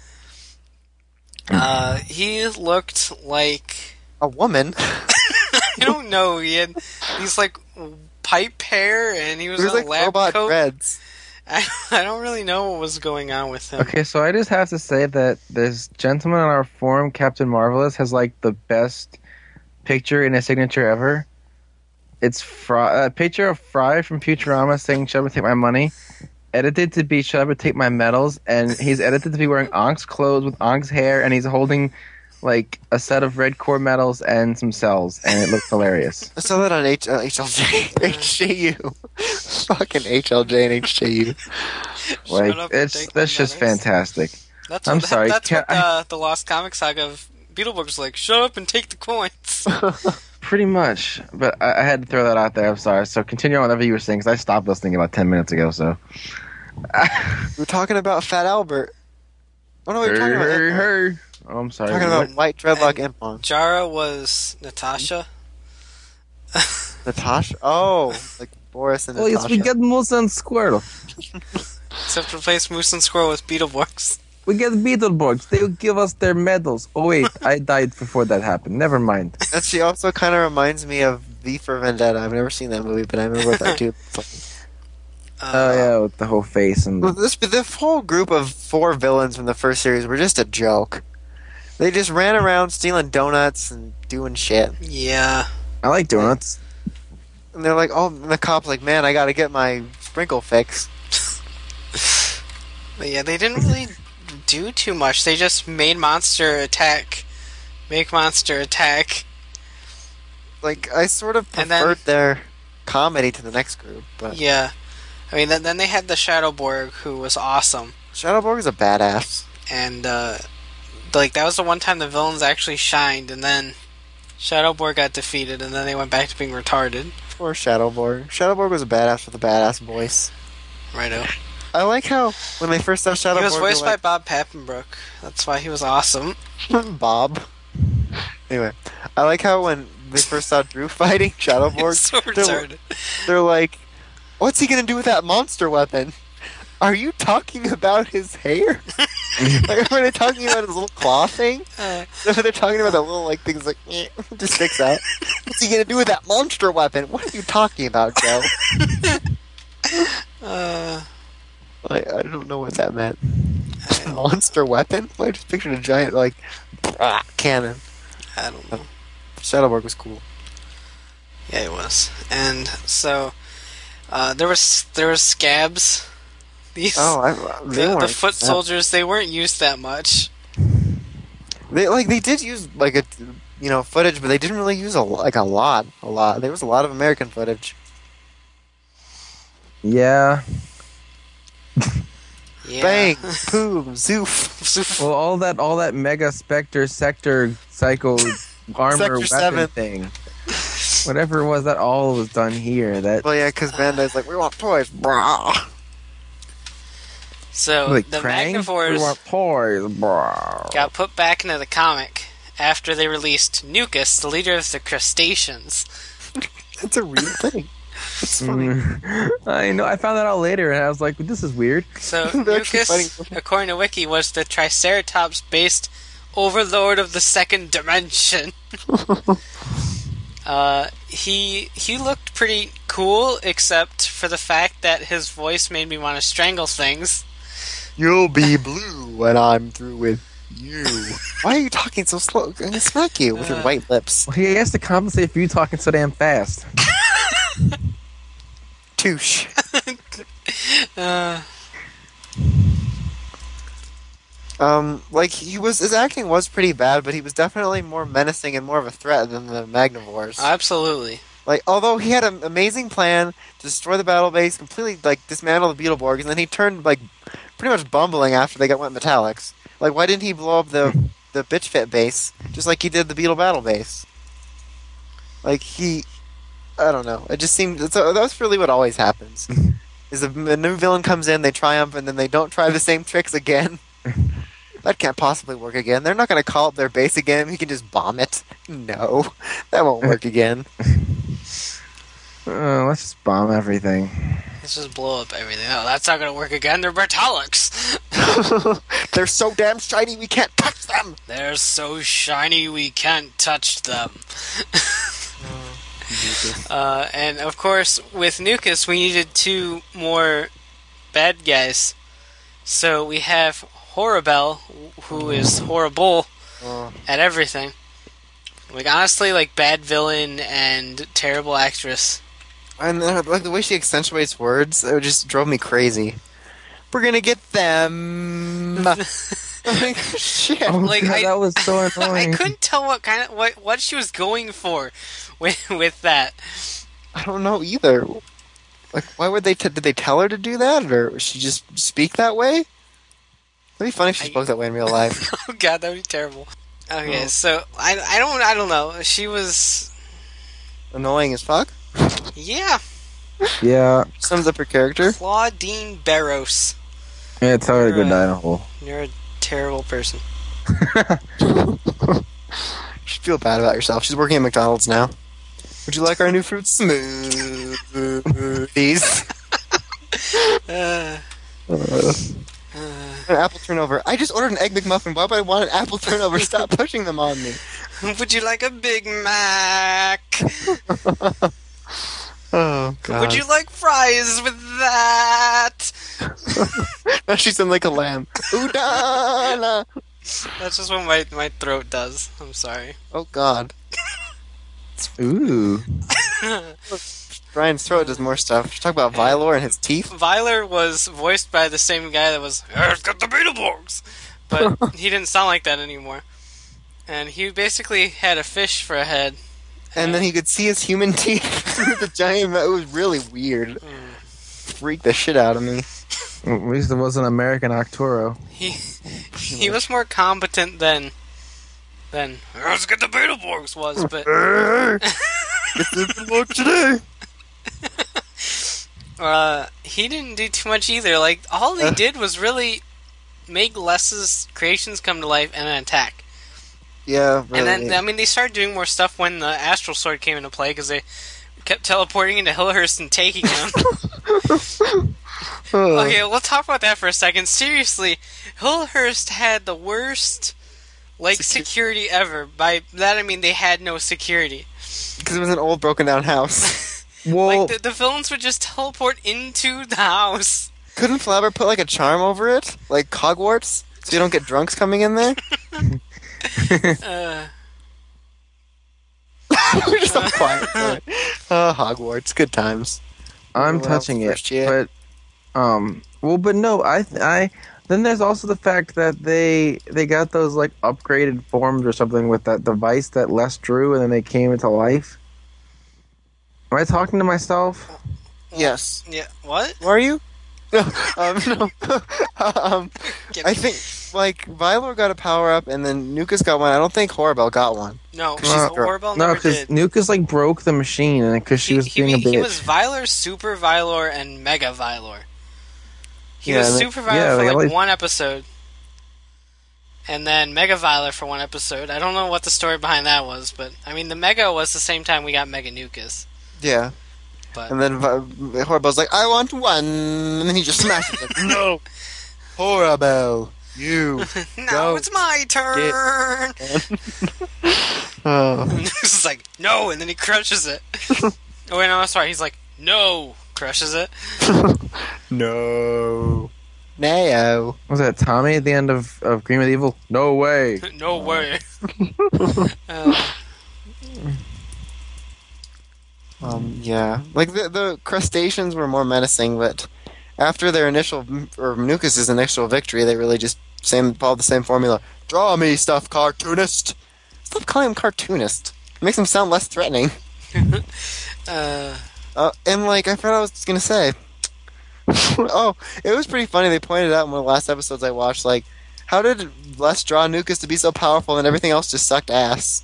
He looked like
a woman.
I don't know. He had these pipe hair, and he was in a lab
robot
coat.
dreads.
I don't really know what was going on with him.
Okay, so I just have to say that this gentleman on our forum, Captain Marvelous, has the best picture in his signature ever. It's a picture of Fry from Futurama saying, "Shut up and take my money." Edited to be "Shut up and take my medals," and he's edited to be wearing Onk's clothes with Onk's hair, and he's holding a set of red core medals and some cells, and it looks hilarious.
I saw that on HLJ, HJU. Fucking HLJ and HJU.
That's just fantastic. I'm sorry.
That's what the Lost Comic Saga of Beetleborgs was like. Shut up and take the coins.
Pretty much, but I had to throw that out there. I'm sorry. So continue on whatever you were saying, because I stopped listening about 10 minutes ago. So
we're talking about Fat Albert. Oh no, we're talking about
her. Oh, I'm sorry.
Talking about White Dreadlock Impmon.
Jara was Natasha.
Natasha? Oh, like Boris and Natasha.
Yes, we got Moose and Squirrel.
Except replace Moose and Squirrel with Beetleborgs.
We get Beetleborgs. They will give us their medals. Oh wait, I died before that happened. Never mind.
And she also kind of reminds me of V for Vendetta. I've never seen that movie, but I remember what that dude looked like.
Oh yeah, with the whole face and.
This whole group of 4 villains from the first series were just a joke. They just ran around stealing donuts and doing shit.
Yeah.
I like donuts.
And they're like, and the cop's like, man, I gotta get my sprinkle fix.
But yeah, they didn't really do too much. They just made monster attack. Make monster attack.
I sort of preferred their comedy to the next group. But
yeah. I mean, then they had the Shadowborg, who was awesome.
Shadowborg is a badass.
And, that was the one time the villains actually shined, and then Shadowborg got defeated, and then they went back to being retarded.
Poor Shadowborg. Shadowborg was a badass with a badass voice.
Righto.
I like how, when they first saw Shadowborg...
He was voiced by Bob Pappenbrook. That's why he was awesome.
Bob. Anyway, I like how when they first saw Drew fighting Shadowborg...
so retarded.
They're like, what's he gonna do with that monster weapon? Are you talking about his hair? Are they talking about his little claw thing? They're talking about that little things just sticks out. What's he gonna do with that monster weapon? What are you talking about, Joe? I don't know what that meant. Monster weapon? I just pictured a giant, cannon.
I don't know.
Shadowborg was cool.
Yeah, it was. And so there was scabs. These the foot soldiers, they weren't used that much.
They did use footage, but they didn't really use a lot. There was a lot of American footage.
Yeah.
Yeah.
Bang, boom, zoof.
Well, all that Mega Spectre Sector Psycho armor
Sector
weapon
7.
thing. Whatever it was, that all was done here.
Well, yeah, because Bandai's like, we want toys, brah.
So
Like
the
Krang? We
Magnivores
want toys, bro.
got put back into the comic after they released Nucus, the leader of the crustaceans.
That's a real thing. It's funny.
I know. I found that out later, and I was like, "This is weird."
So
They're actually
Nucus,
fighting-
according to Wiki, was the Triceratops-based overlord of the second dimension. He looked pretty cool, except for the fact that his voice made me want to strangle things.
You'll be blue when I'm through with you. Why are you talking so slow? I'm gonna smack you with your white lips.
Well, he has to compensate for you talking so damn fast.
Touche. His acting was pretty bad, but he was definitely more menacing and more of a threat than the Magnivores.
Absolutely.
Although he had an amazing plan to destroy the battle base, completely dismantle the Beetleborgs, and then he turned pretty much bumbling after they went metallics. Why didn't he blow up the Bitch Fit base just like he did the Beetle battle base? I don't know. It just seemed that's really what always happens. Is a new villain comes in, they triumph, and then they don't try the same tricks again. That can't possibly work again. They're not going to call up their base again. He can just bomb it. No, that won't work again.
Let's just bomb everything.
Let's just blow up everything. No, that's not going to work again. They're metallics.
They're so damn shiny we can't touch them.
They're so shiny we can't touch them. And of course, with Nucus, we needed 2 more bad guys. So we have Horrible, who is horrible at everything. Honestly, bad villain and terrible actress.
And the way she accentuates words, it just drove me crazy. We're gonna get them. Shit.
Oh, God, that was so
I
annoying.
couldn't tell what she was going for with that.
I don't know either. Why would they? Did they tell her to do that, or would she just speak that way? It'd be funny if she spoke that way in real life.
Oh God, that would be terrible. Okay, so I don't know. She was
Annoying as fuck.
yeah,
Yeah,
Sums up her character.
Claudine Barros.
yeah, tell her to go die in a hole.
You're a terrible person.
You should feel bad about yourself. She's working at McDonald's now. Would you like our new fruit smoothies? An apple turnover. I just ordered an egg McMuffin. Why would I want an apple turnover? Stop pushing them on me.
Would you like a Big Mac?
Oh, God.
Would you like fries with that?
Now she's in like a lamb. Udana!
That's just what my throat does. I'm sorry.
Oh, God.
Ooh.
Brian's throat does more stuff. Talk about Vylor and his teeth.
Vyler was voiced by the same guy that was "It's got the Beetleborgs," but he didn't sound like that anymore. And he basically had a fish for a head.
And then he could see his human teeth through the giant mouth. It was really weird. Freaked the shit out of me.
At least it wasn't American Arturo.
He was more competent than "Let's get the Beetleborgs" was, but
It's good luck today.
he didn't do too much either. All they did was really make Les's creations come to life and then attack.
Yeah, really.
And then, they started doing more stuff when the Astral Sword came into play, because they kept teleporting into Hillhurst and taking him. Okay, we'll talk about that for a second. Seriously, Hillhurst had the worst, security ever. By that I mean they had no security.
Because it was an old, broken down house.
Well,
Like, the villains would just teleport into the house.
Couldn't Flabber put like a charm over it, like Hogwarts, so you don't get drunks coming in there? We're just all quiet. Hogwarts, good times.
I'm
Well,
touching it,
first year.
but but no, I then there's also the fact that they got those like upgraded forms or something with that device that Les drew, and then they came into life. Am I talking to myself?
Yes.
Yeah, what?
Are you? No. I think like Vylor got a power up, and then Nukas got one. I don't think Horabelle got one.
No,
she's a girl.
Orbel
No,
never
because
did.
Nukas like broke the machine, and because she was being a bitch.
He was Vylor, Super Vylor, and Mega Vylor. He
Yeah,
was
and
Super Vylor
yeah,
for
like,
like
at least-
one episode. And then Mega Vylor for one episode. I don't know what the story behind that was, but I mean, the Mega was the same time we got Mega Nukas.
Yeah.
But
And then Horabelle's like, I want one, and then he just smashes it. No, Horabelle, you.
now
Don't
it's my turn!
Oh.
It's like, no, and then he crushes it. Oh, wait, no, sorry. He's like, no, crushes it.
No. Nao.
Was that Tommy at the end of Green Medieval? No way.
No way.
Yeah. Like, the crustaceans were more menacing, but after their initial, or Nukas' initial victory, they really just followed the same formula. Draw me stuff, cartoonist! Stop calling him cartoonist. It makes him sound less threatening. And, like, I forgot what I was gonna say. Oh, it was pretty funny. They pointed out in one of the last episodes I watched, like, how did Les draw Nukas to be so powerful and everything else just sucked ass?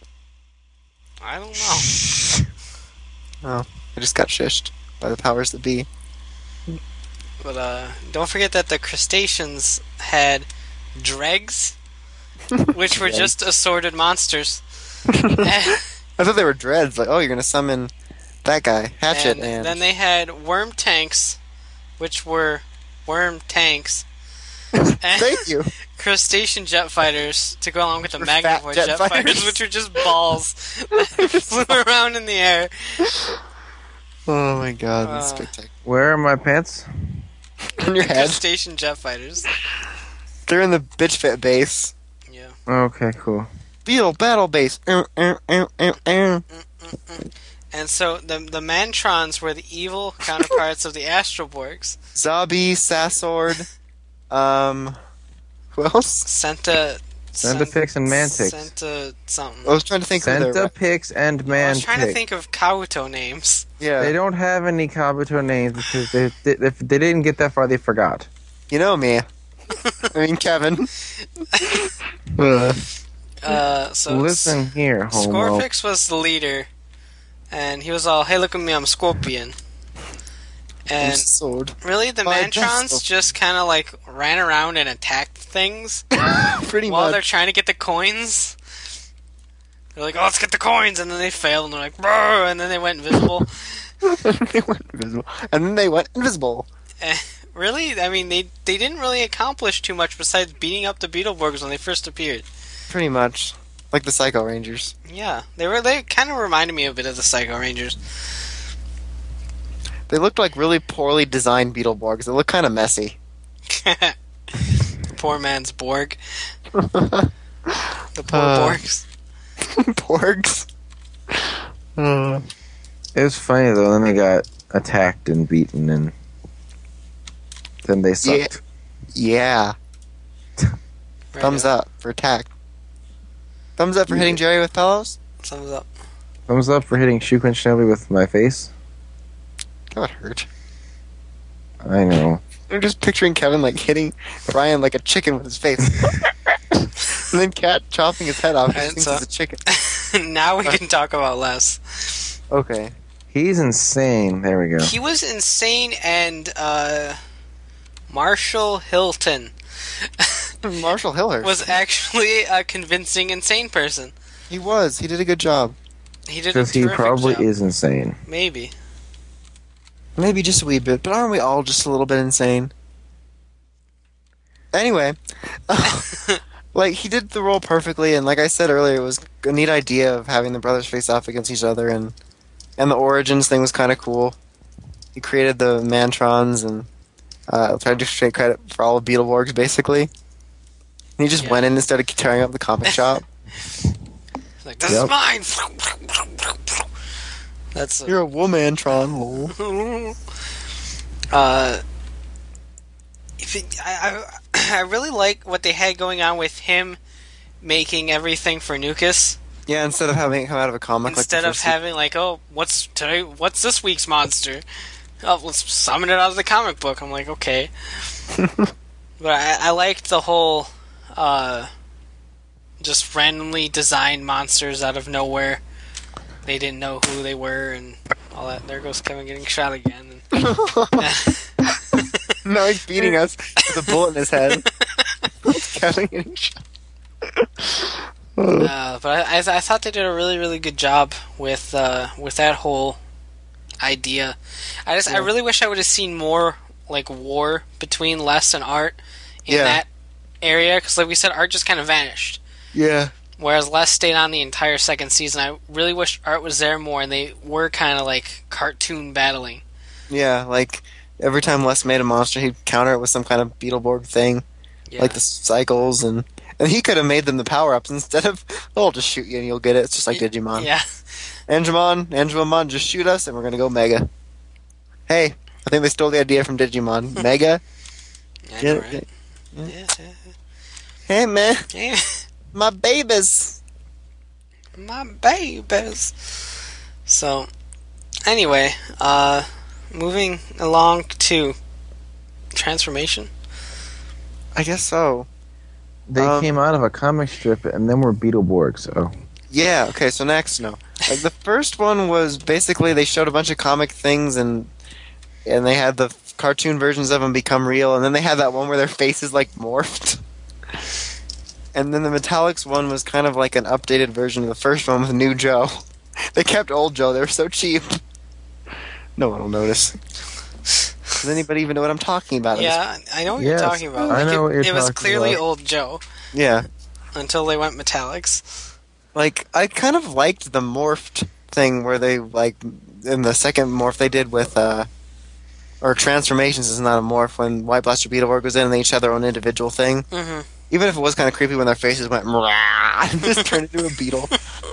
I don't know.
Oh, I just got shushed by the powers that be.
But don't forget that the crustaceans had dregs, which were just assorted monsters.
I thought they were dreads. Like, oh, you're gonna summon that guy, Hatchet, and
then they had worm tanks, which were worm tanks.
thank you.
Crustacean jet fighters to go along with the
Were fat
Magnavoid
jet
jet
fighters.
fighters, which were just balls that flew around in the air.
Oh my god, that's
Uh,
spectacular.
Where are my pants?
On your head.
Crustacean jet fighters.
They're in the bitch fit base.
Yeah.
Okay, cool.
Beetle battle base.
And so the Mantrons were the evil counterparts of the Astroborgs.
Zabi, Sassord. Who else?
Centipix and Mantix.
Senta something.
I was trying to think of their.
Centipix and
I was trying to
Mantix.
think of Kabuto names.
Yeah.
They don't have any Kabuto names because if they didn't get that far, they forgot.
You know me. I mean, Kevin.
So
Listen here, homo.
Scorpix was the leader, and he was all, "Hey, look at me, I'm Scorpion." And
Sword.
really, the
My
Mantrons
best-
just kind of like ran around and attacked things
Pretty
while they're
much.
trying to get the coins. They're like, "Oh, let's get the coins," and then they failed, and they're like, "Brr," and then they went invisible.
They went invisible. And then they went invisible.
Really, I mean, they didn't really accomplish too much besides beating up the Beetleborgs when they first appeared.
Pretty much. Like the Psycho Rangers.
Yeah, they kind of reminded me a bit of the Psycho Rangers.
They looked like really poorly designed Beetleborgs. They look kind of messy.
Poor man's Borg. The poor Borgs.
Porgs.
It was funny though. Then they got attacked and beaten, and then they sucked.
Yeah. Thumbs up for attack. Thumbs up for hitting Jerry with pillows.
Thumbs up.
Thumbs up for hitting Shuko and Shinobi with my face.
That would hurt.
I know.
I'm just picturing Kevin like hitting Brian like a chicken with his face. And then Cat chopping his head off. He
And
thinks
so-
it's a chicken.
Now we can talk about Les.
Okay.
He's insane. There we go.
He was insane, and Marshall Hilton
Marshall Hillhurst.
was actually a convincing insane person.
He was. He did a good job.
He did a
Because he
terrific
probably
job.
is insane.
Maybe.
Maybe just a wee bit, but aren't we all just a little bit insane? Anyway, like he did the role perfectly, and like I said earlier, it was a neat idea of having the brothers face off against each other, and the Origins thing was kind of cool. He created the Mantrons and tried to take credit for all of Beetleborgs, basically. And he just
Yeah.
went in instead of tearing up the comic shop.
Like, this
Yep.
is mine! That's
You're a Womantron, lol.
I really like what they had going on with him making everything for Nukas
Yeah, instead of having it come out of a comic,
instead
like
of having like, oh, what's this week's monster? Oh, let's summon it out of the comic book. I'm like, okay, but I liked the whole just randomly designed monsters out of nowhere. They didn't know who they were and all that. There goes Kevin getting shot again.
now he's beating us with a bullet in his head. Kevin getting shot.
But I thought they did a really, really good job with that whole idea. I really wish I would have seen more like war between Les and Art in that area, because like we said, Art just kind of vanished.
Yeah.
Whereas Les stayed on the entire second season. I really wish Art was there more, and they were kind of like cartoon battling.
Yeah, like every time Les made a monster, he'd counter it with some kind of Beetleborg thing,
Yeah.
like the cycles, and he could have made them the power-ups instead of, oh, I'll just shoot you and you'll get it. It's just like Digimon.
Yeah.
Angemon, just shoot us and we're gonna go Mega. Hey, I think they stole the idea from Digimon. Mega?
I
Get
know,
it?
right?
Yeah.
Yeah.
Hey, man,
Yeah.
my babies.
My babies. So, anyway, moving along to transformation.
I guess so.
They came out of a comic strip and then were Beetleborg, so.
Yeah, okay, so next, no. Like, the first one was basically they showed a bunch of comic things and they had the cartoon versions of them become real, and then they had that one where their faces, like, morphed. And then the Metallics one was kind of like an updated version of the first one with new Joe. They kept old Joe, they were so cheap. No one will notice. Does anybody even know what I'm talking about?
Yeah, I know what you're
Yes,
talking about.
I know what you're
it was
talking
clearly
about.
old Joe
Yeah.
until they went Metallics.
Like, I kind of liked the morphed thing where they, like, in the second morph they did with, or Transformations is not a morph, when White Blaster Beetleborg was in and they each had their own individual thing.
Mm-hmm.
Even if it was kind of creepy when their faces went "Mwah," and just turned into a beetle.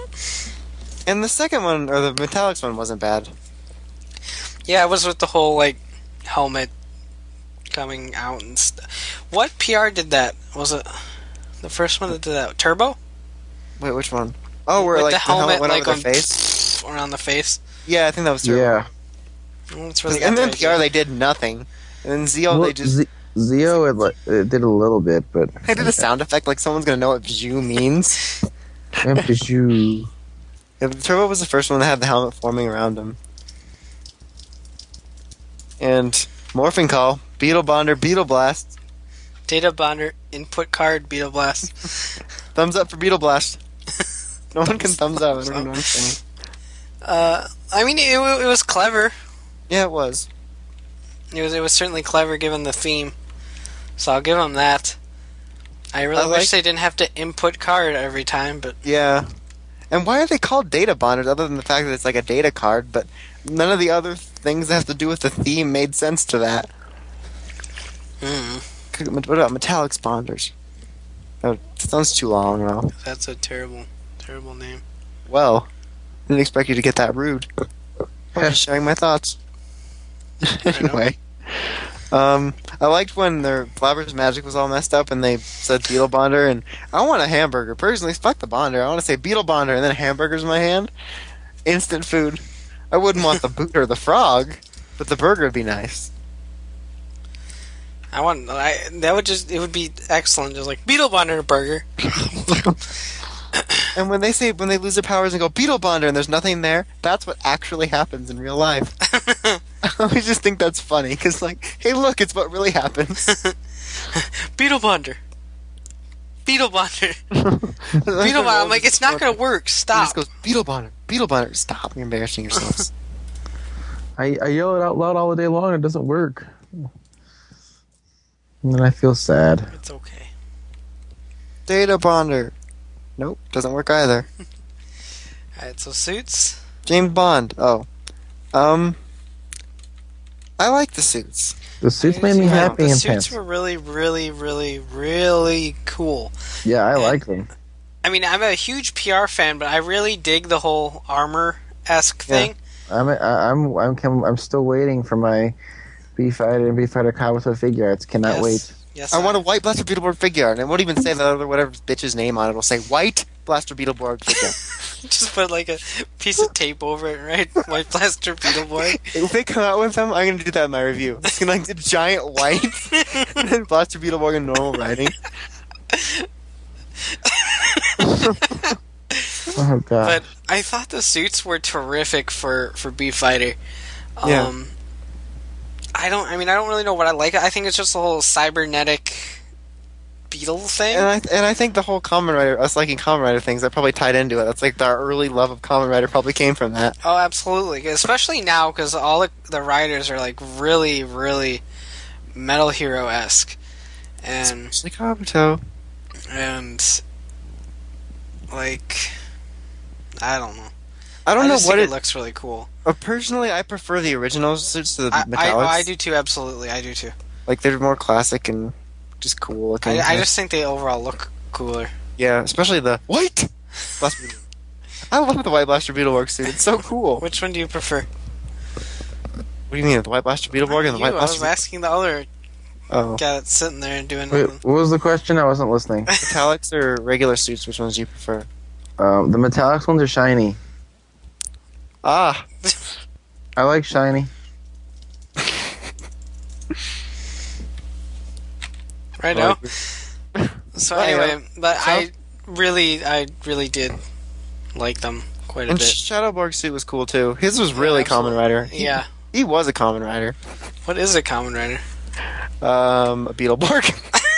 And the second one, or the Metallics one, wasn't bad.
Yeah, it was with the whole like helmet coming out and stuff. What PR did that? Was it the first one that did that? Turbo?
Wait, which one? Oh, where
With
like
the helmet,
went
like
over their
going
face?
around the face.
Yeah, I think that was Turbo.
Yeah.
That's really
And then
good.
PR they did nothing. And then Zeo they just
Zeo it did a little bit, but.
they did a sound effect like someone's gonna know what View means.
Empiju.
Yeah, Turbo was the first one that had the helmet forming around him. And Morphing Call, Beetle Bonder, Beetle Blast.
Data Bonder, input card, Beetle Blast.
Thumbs up for Beetle Blast. No one can thumbs up. I don't know what I'm saying.
I mean, it was clever.
Yeah, it was.
It was certainly clever given the theme. So I'll give them that. I really
I
wish
like-
they didn't have to input card every time, but
Yeah. And why are they called data bonders other than the fact that it's like a data card, but none of the other things that have to do with the theme made sense to that. What about Metallics bonders? Oh, that sounds too long now.
that's a terrible, terrible name.
Well, didn't expect you to get that rude. I'm just sharing my thoughts. Anyway. I liked when their Flabber's magic was all messed up and they said Beetle Bonder, and I want a hamburger. Personally, fuck the Bonder. I want to say Beetle Bonder and then a hamburger's in my hand. Instant food. I wouldn't want the boot or the frog, but the burger would be nice.
It would be excellent, just like Beetle Bonder burger.
And when they lose their powers and go Beetle Bonder and there's nothing there, that's what actually happens in real life. I always just think that's funny, because like, hey look, it's what really happens.
Beetle Bonder. Beetle Bonder. Beetle Bonder. I'm like, it's not gonna work.
He
Stop.
just goes, Beetle Bonder, Beetle Bonder. Stop, you're embarrassing yourselves.
I yell it out loud all the day long. It doesn't work. And then I feel sad.
It's okay.
Data Bonder. Nope, doesn't work either.
Alright, so suits.
James Bond. Oh. I like the suits.
The suits made me happy
The
and
suits
pants.
were really, really, really, really cool.
Yeah, I like them.
I mean, I'm a huge PR fan, but I really dig the whole armor-esque thing.
I'm still waiting for my B Fighter and B Fighter Kabuto figure arts. Cannot
Yes.
wait.
Yes,
I want a white Blaster Beetleborg figure art, and it won't even say the other whatever bitch's name on it. It'll say white Blaster Beetleborg figure.
Just put like a piece of tape over it, right? White Blaster Beetleborg.
If they come out with them, I'm gonna do that in my review. It's gonna like the giant white and then Blaster Beetleborg in normal writing.
Oh god.
But I thought the suits were terrific for B Fighter.
Yeah.
I don't really know what I like. I think it's just the whole cybernetic beetle thing.
And I think the whole Kamen Rider, us liking Kamen Rider things, that probably tied into it. That's like our early love of Kamen Rider probably came from that.
Oh, absolutely. Especially now, because all the riders are like really, really Metal Hero-esque. And
Especially Kabuto.
like, I don't know.
I don't know
just
what
think
it.
it looks really cool.
Personally, I prefer the original suits to the
I
metallics.
do too, absolutely. I do too.
Like they're more classic and just cool looking.
I just think they overall look cooler.
Yeah, especially the white Blaster Beetle. I love the white Blaster Beetleborg suit. It's so cool.
Which one do you prefer?
What do you mean, the white Blaster Beetleborg and the white
I was
Blaster?
asking the other
Oh,
guy that's sitting there and doing
Wait,
nothing.
what was the question? I wasn't listening.
metallics or regular suits? Which ones do you prefer?
The metallics ones are shiny.
Ah,
I like shiny.
Right
I
now.
like
So
Oh, yeah.
anyway, but
So-
I really did like them quite a
and
bit.
Shadowborg's suit was cool too. His was really
absolutely.
Kamen Rider.
Yeah.
He was a Kamen Rider.
What is a Kamen Rider?
A Beetleborg.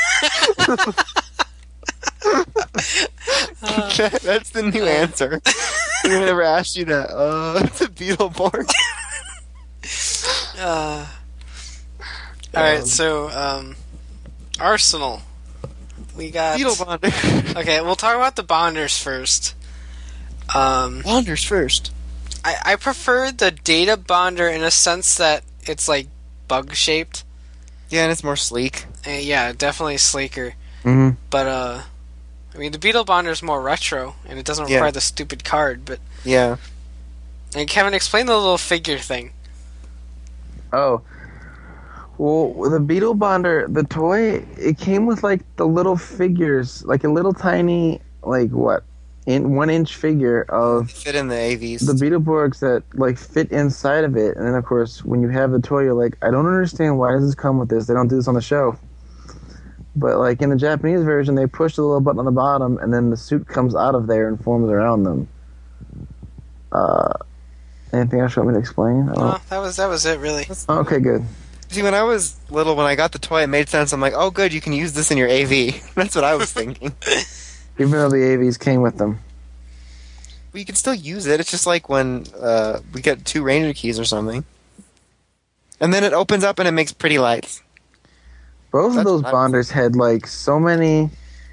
That's the new answer. I never asked you that. It's a Beetleborg.
Alright, so Arsenal. We got
Beetle Bonder.
Okay, we'll talk about the Bonders first.
Bonders first.
I prefer the Data Bonder in a sense that it's like bug shaped.
Yeah, and it's more sleek.
Yeah, definitely sleeker.
Mm-hmm.
But I mean, the Beetle Bonder is more retro, and it doesn't
Yeah.
require the stupid card. But
Yeah.
and Kevin, explain the little figure thing.
Oh. Well, the Beetle Bonder, the toy, it came with like the little figures, like a little tiny, like what, 1 inch figure of
Fit in the AVs.
the Beetleborgs that like fit inside of it. And then of course, when you have the toy, you're like, I don't understand why does this come with this? They don't do this on the show. But like in the Japanese version, they push the little button on the bottom, and then the suit comes out of there and forms around them. Anything else you want me to explain?
No, that was it really.
Oh, okay, good.
See, when I was little, when I got the toy, it made sense. I'm like, oh, good, you can use this in your AV. That's what I was thinking.
Even though the AVs came with them.
But you can still use it. It's just like when we get 2 Ranger keys or something. And then it opens up and it makes pretty lights.
Both of
That's
those
nice.
bonders had like so many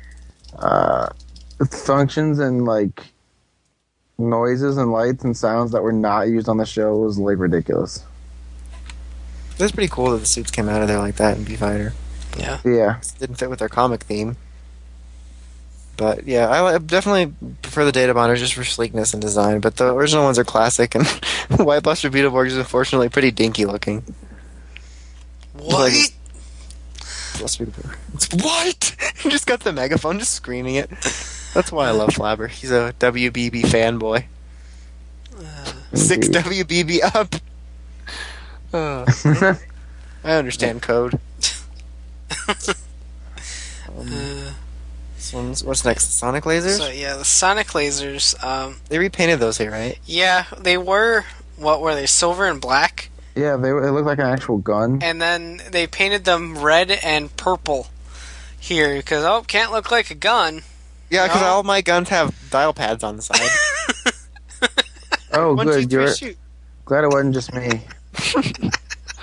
functions and like noises and lights and sounds that were not used on the show. It was like ridiculous.
It was pretty cool that the suits came out of there like that in B-Fighter.
Yeah.
Yeah.
It didn't fit with their comic theme. But yeah, I definitely prefer the Data Bonders just for sleekness and design. But the original ones are classic, and White Blaster Beetleborg is unfortunately pretty dinky looking.
What?
Blaster Beetleborg. It's white! He just got the megaphone just screaming it. That's why I love Flabber. He's a WBB fanboy. 6 WBB up! I understand code. What's next? Sonic lasers?
So yeah, the Sonic lasers.
They repainted those here, right?
Yeah, they were. What were they? Silver and black,
Yeah, they looked like an actual gun.
and then they painted them red and purple here because can't look like a gun.
Yeah, because
No.
all my guns have dial pads on the side.
Oh,
1, 2,
good.
3,
You're
shoot.
glad it wasn't just me.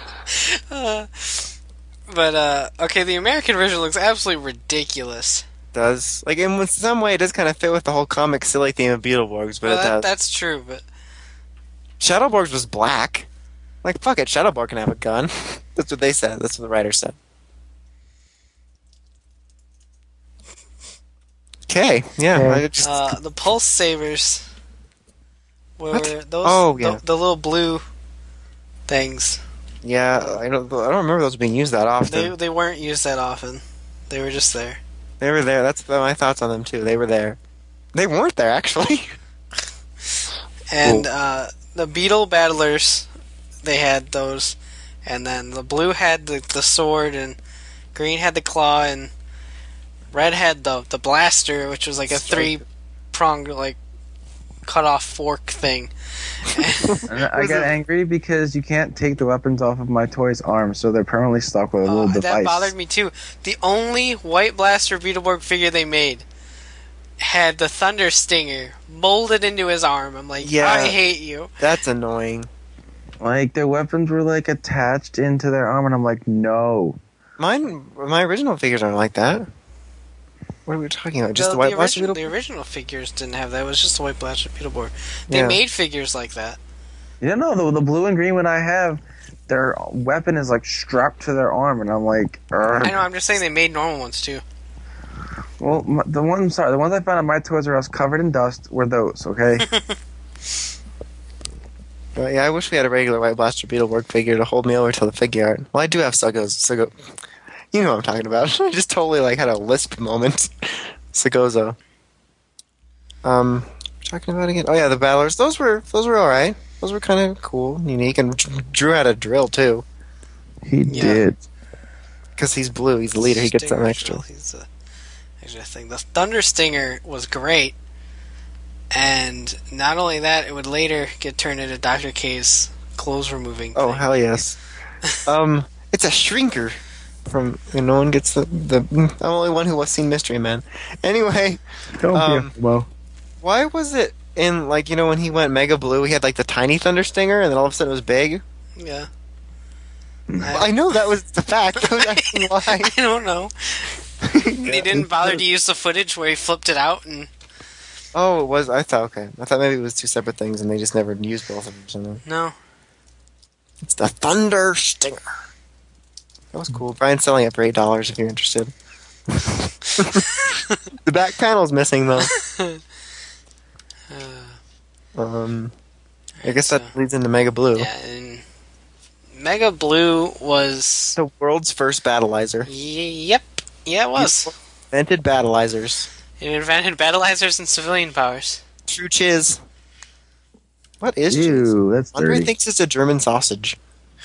But okay, the American version looks absolutely ridiculous.
does. Like, in some way, it does kind of fit with the whole comic silly theme of Beetleborgs, but
Well,
it does.
that's true, but
Shadowborgs was black. Like, fuck it, Shadowborg can have a gun. That's what they said. That's what the writer said. Okay, yeah.
Okay.
I just,
the Pulse Sabers were
What?
those
Oh, yeah.
the little blue things.
yeah, I don't remember those being used that often.
They weren't used that often. They were just there.
They were there. That's my thoughts on them, too. They were there. They weren't there, actually.
And the Beetle Battlers, they had those, and then the blue had the sword, and green had the claw, and red had the blaster, which was like a three-pronged like cut-off fork thing.
And I got angry because you can't take the weapons off of my toy's arms, so they're permanently stuck with a little device.
That bothered me too. The only White Blaster Beetleborg figure they made had the Thunder Stinger molded into his arm. I'm like,
Yeah.
I hate you.
That's annoying.
Like, their weapons were, like, attached into their arm, and I'm like, no.
My original figures aren't like that. What are we talking about? Just the White Blaster
original,
Beetle?
the original figures didn't have that. It was just the White Blaster Beetleborg. They
Yeah.
made figures like that.
You know, the blue and green one I have, their weapon is, like, strapped to their arm, and I'm like,
I know. I'm just saying they made normal ones too.
Well, the ones I found at my Toys R Us covered in dust were those, okay?
Yeah, I wish we had a regular White Blaster Beetleborg figure to hold me over till the figure art. Well, I do have Sugo. You know what I'm talking about. I just totally like had a lisp moment. Sugozo. Talking about again. Oh yeah, the Battlers. Those were all right. Those were kind of cool, unique, and Drew had a drill too.
He
Yeah.
did.
Because he's blue, he's the leader. He gets something
Stinger
extra.
drill, he's a extra thing. The Thunder Stinger was great, and not only that, it would later get turned into Dr. K's clothes removing.
Oh
thing.
hell yes. It's a shrinker. From no one gets the. I'm the only one who has seen Mystery Man. Anyway,
Don't be well.
why was it in like when he went Mega Blue, he had like the tiny Thunder Stinger, and then all of a sudden it was big?
Yeah.
I know that was the fact. I was asking why.
I don't know. They didn't bother to use the footage where he flipped it out and.
Oh, it was. I thought maybe it was two separate things, and they just never used both of them. So
No.
it's the Thunder Stinger. That was cool. Brian's selling it for $8 if you're interested. The back panel's missing though. I guess that leads into Mega Blue.
Yeah, and Mega Blue was.
The world's first battleizer.
Yep. Yeah, it was.
Invented battleizers.
It invented battleizers and civilian powers.
True chiz. What is chiz?
Ew, that's
Andre
dirty.
thinks it's a German sausage.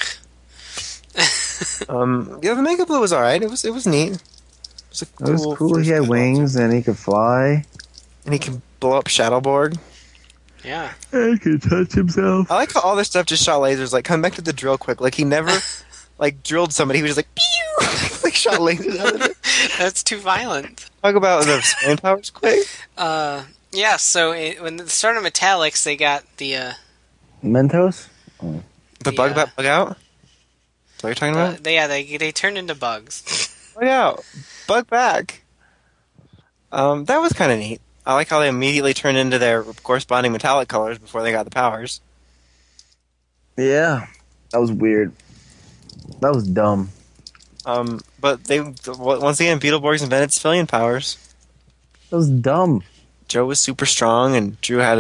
Yeah, the Mega Blue was alright. It was neat. It
It was cool.
first
He had
battle.
wings and he could fly.
And he can blow up Shadowborg.
Yeah.
And he could touch himself.
I like how all this stuff just shot lasers. Like, come back to the drill quick. Like, he never, like, drilled somebody. He was just like, pew! Like, shot lasers out of it.
That's too violent.
Talk about the spam powers quick.
Yeah, so when the start of Metallics, they got the,
Mentos?
The bug
Yeah.
bug out? Is that what you're talking about?
they turned into bugs.
Bug out. Bug back. That was kind of neat. I like how they immediately turned into their corresponding metallic colors before they got the powers.
Yeah. That was weird. That was dumb.
But they, once again, Beetleborgs invented civilian powers.
That was dumb.
Joe was super strong, and Drew had a...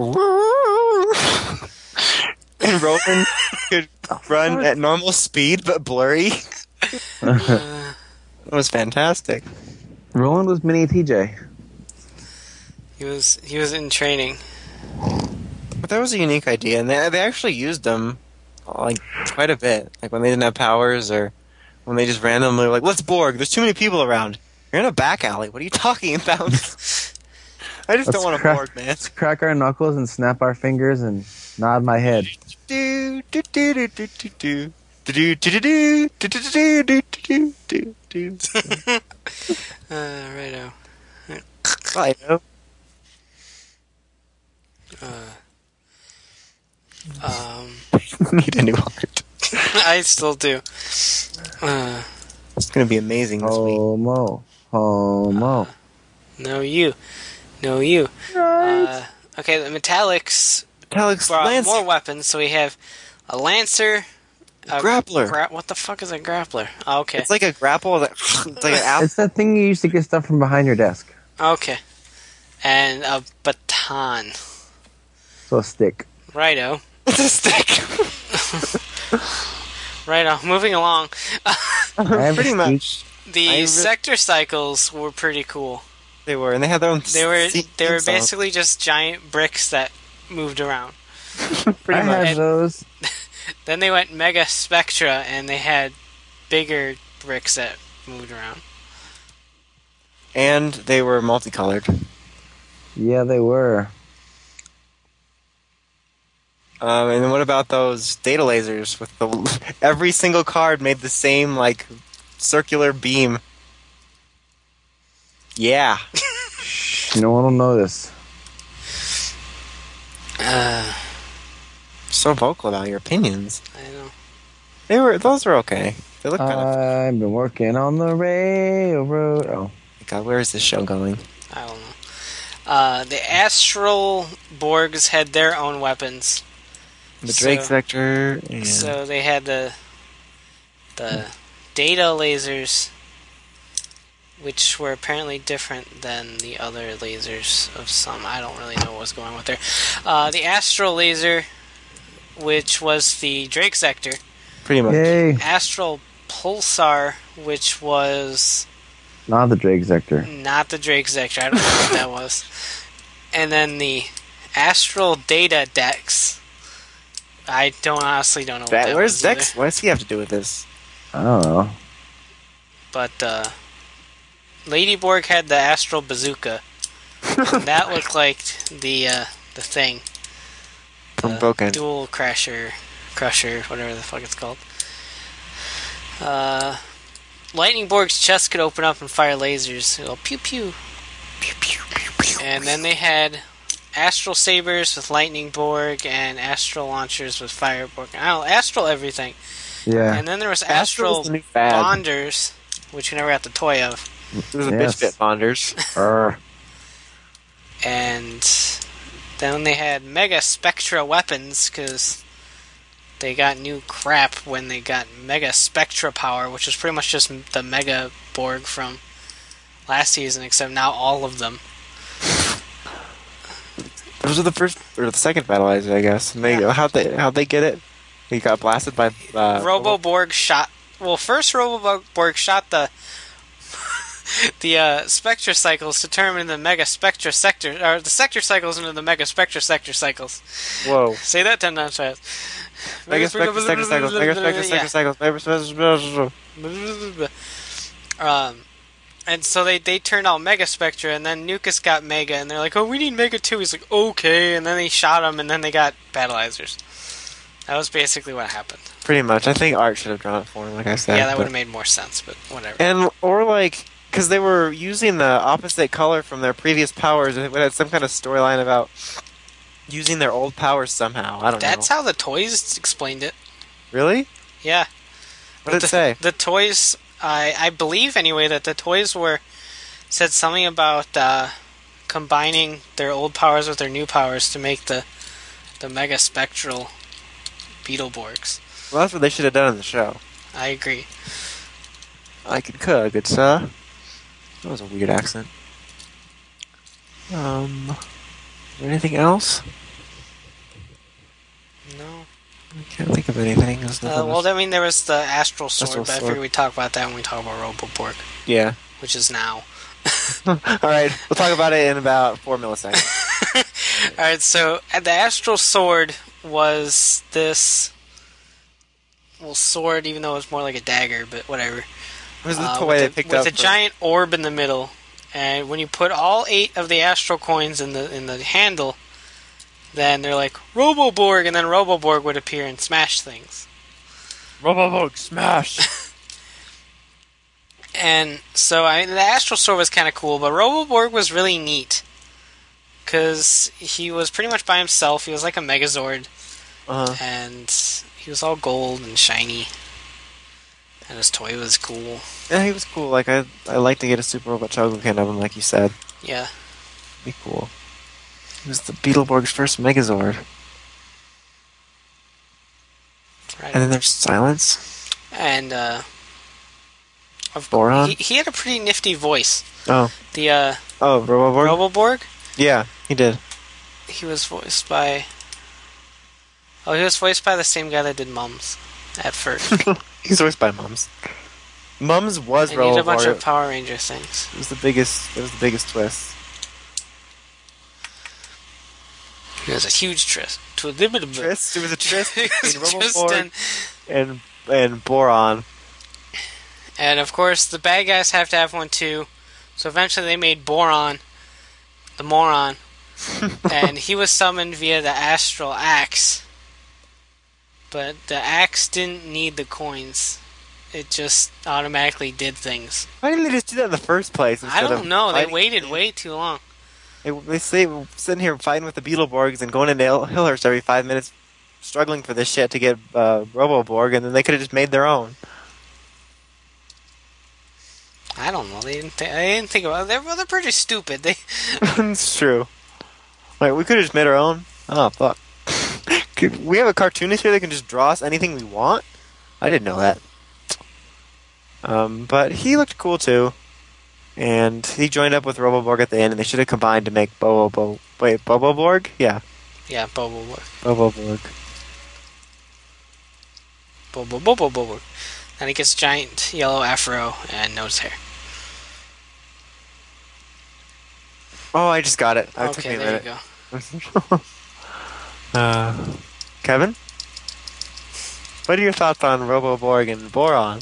and Roman could run at normal speed, but blurry. It was fantastic.
Roland was mini TJ.
He was in training.
But that was a unique idea, and they actually used them like quite a bit. Like when they didn't have powers, or when they just randomly were like, "Let's Borg. There's too many people around. You're in a back alley. What are you talking about?" I just don't want to Borg, man.
Let's crack our knuckles and snap our fingers and nod my head.
Do do do do do do do. Do do do do do do do do do do.
Righto.
I know. Need a new heart.
I still do.
It's gonna be amazing this week.
Homo. Homo.
No, you. No, you. Okay, the Metallics
Metallic's
brought
Lancer.
more weapons, so we have a Lancer. A
Grappler.
what the fuck is a grappler? Oh, okay.
It's like a grapple. It's like an app.
It's that thing you used to get stuff from behind your desk.
Okay. And a baton.
So a stick.
Righto.
It's a stick.
Righto. Moving along.
I have
Pretty
a
much.
The sector cycles were pretty cool.
They were, and they had their own.
They were
song.
basically just giant bricks that moved around.
Pretty
I
much.
have those.
Then they went Mega Spectra, and they had bigger bricks that moved around.
And they were multicolored.
Yeah, they were.
And then what about those data lasers with the every single card made the same like circular beam? Yeah.
No one will notice.
So vocal about your opinions.
I know.
Those were okay. They look kind of.
I've been working on the railroad. Oh,
God, where is this show going?
I don't know. The Astral Borgs had their own weapons.
The Drake sector. And
So they had the data lasers, which were apparently different than the other lasers of some. I don't really know what's going on with there. The Astral laser, which was the Drake sector.
pretty much.
yay!
Astral Pulsar, which was
Not the Drake sector.
not the Drake sector. I don't know what that was. And then the Astral Data Dex. I honestly don't know what that
Where's
was
Dex?
either.
What does he have to do with this?
I don't know.
But Ladyborg had the Astral Bazooka. And that looked like the thing.
From Broken.
Dual Crusher, whatever the fuck it's called. Lightning Borg's chest could open up and fire lasers. It'll pew pew.
Pew, pew, pew, pew.
And then they had Astral Sabers with Lightning Borg and Astral Launchers with Fire Borg. I don't know, Astral everything.
Yeah.
And then there was
Astral
Astral
was the new fad.
Bonders, which you never got the toy of.
It was a
Yes.
bitch bit bonders.
And then they had Mega Spectra weapons, because they got new crap when they got Mega Spectra power, which was pretty much just the Mega Borg from last season, except now all of them.
Those are the first or the second battleizer, I guess. And they,
Yeah.
how'd they get it? He got blasted by
Robo-Borg shot... Well, first Robo-Borg shot the Spectra cycles to turn into the Mega Spectra sector... Or the sector cycles into the Mega Spectra sector cycles.
Whoa.
Say that 10 times fast.
Mega Spectra sector cycles. Mega Spectra sector cycles. Mega Spectra.
And so they turned out Mega Spectra, and then Nukas got Mega, and they're like, oh, we need Mega 2. He's like, okay, and then they shot him, and then they got Battleizers. That was basically what happened.
Pretty much. I think Art should have drawn it for him, like I said.
Yeah, that
but-
would have made more sense, but whatever.
And, or like, because they were using the opposite color from their previous powers, and it had some kind of storyline about using their old powers somehow. I don't
That's
know.
how the toys explained it.
Really?
Yeah.
What did it say?
The toys, I believe anyway, that the toys said something about combining their old powers with their new powers to make the Mega Spectral Beetleborgs.
Well, that's what they should have done in the show.
I agree.
I could cook. It's that was a weird accent. Is there anything else?
No.
I can't think of anything. There's nothing
Well,
else.
I mean, there was the Astral Sword,
Astral
but I
Sword.
figured we'd talk about that when we talk about Roboborg,
Yeah.
which is now.
Alright, we'll talk about it in about 4 milliseconds.
Alright, so the Astral Sword was this... Well, sword, even though it was more like a dagger, but whatever.
It was the toy
with
they
a,
picked
with
up
a
for-
giant orb in the middle, and when you put all 8 of the Astral coins in the handle, then they're like Roboborg, and then Roboborg would appear and smash things.
Roboborg smash!
And so, I mean, the Astral Sword was kind of cool, but Roboborg was really neat. Because he was pretty much by himself, he was like a Megazord,
Uh-huh.
and he was all gold and shiny. And his toy was cool.
Yeah, he was cool. Like, I like to get a Super Robot Chogokin of him, like you said.
Yeah.
Be cool. It was the Beetleborg's first Megazord.
Right.
And then there's silence.
And
Boron?
he had a pretty nifty voice.
Oh.
The
Oh, Roboborg?
Roboborg.
Yeah, he did.
He was voiced by. Oh, he was voiced by the same guy that did Mums at first.
He's voiced by Mums. Mums was
And he did a bunch
Roboborg.
of Power Ranger things.
It was the biggest twist.
It was a huge tryst.
It was a tryst between
Just
Roboborg and Boron.
And of course, the bad guys have to have one too. So eventually they made Boron, the moron. And he was summoned via the Astral Axe. But the axe didn't need the coins. It just automatically did things.
Why didn't they just do that in the first place?
I don't know. They waited
way.
way too long.
They say we're sitting here fighting with the Beetleborgs and going into Hillhurst every 5 minutes, struggling for this shit to get Roboborg, and then they could have just made their own.
I don't know. They didn't think about it. They're pretty stupid.
It's true. Like, we could have just made our own. Oh, fuck. We have a cartoonist here that can just draw us anything we want? I didn't know that. But he looked cool, too. And he joined up with Roboborg at the end, and they should have combined to make Boboborg? Yeah.
Yeah, Boboborg.
Boboborg.
Boboborg. And he gets giant yellow afro and nose hair.
Oh, I just got it. It took
Okay,
me a
there
minute.
you go.
Kevin? What are your thoughts on Roboborg and Boron?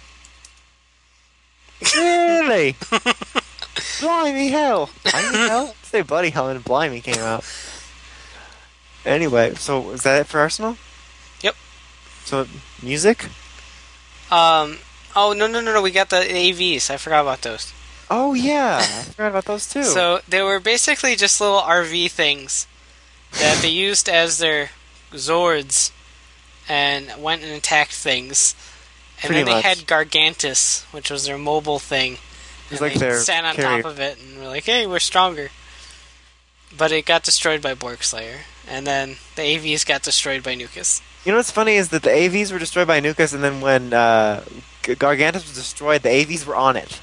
Really? Blimey hell! Blimey hell? Say bloody hell and Blimey came out. Anyway, so is that it for Arsenal?
Yep.
So, music?
Oh, no. We got the AVs. I forgot about those.
Oh, yeah. I forgot about those too.
So, they were basically just little RV things that they used as their Zords and went and attacked things. And
Pretty
then they
much.
had Gargantus, which was their mobile thing.
It's
And
like
they
their
sat on
carrier.
top of it and were like, hey, we're stronger. But it got destroyed by Borg Slayer. And then the AVs got destroyed by Nukas.
You know what's funny is that the AVs were destroyed by Nukas, and then when Gargantus was destroyed, the AVs were on it.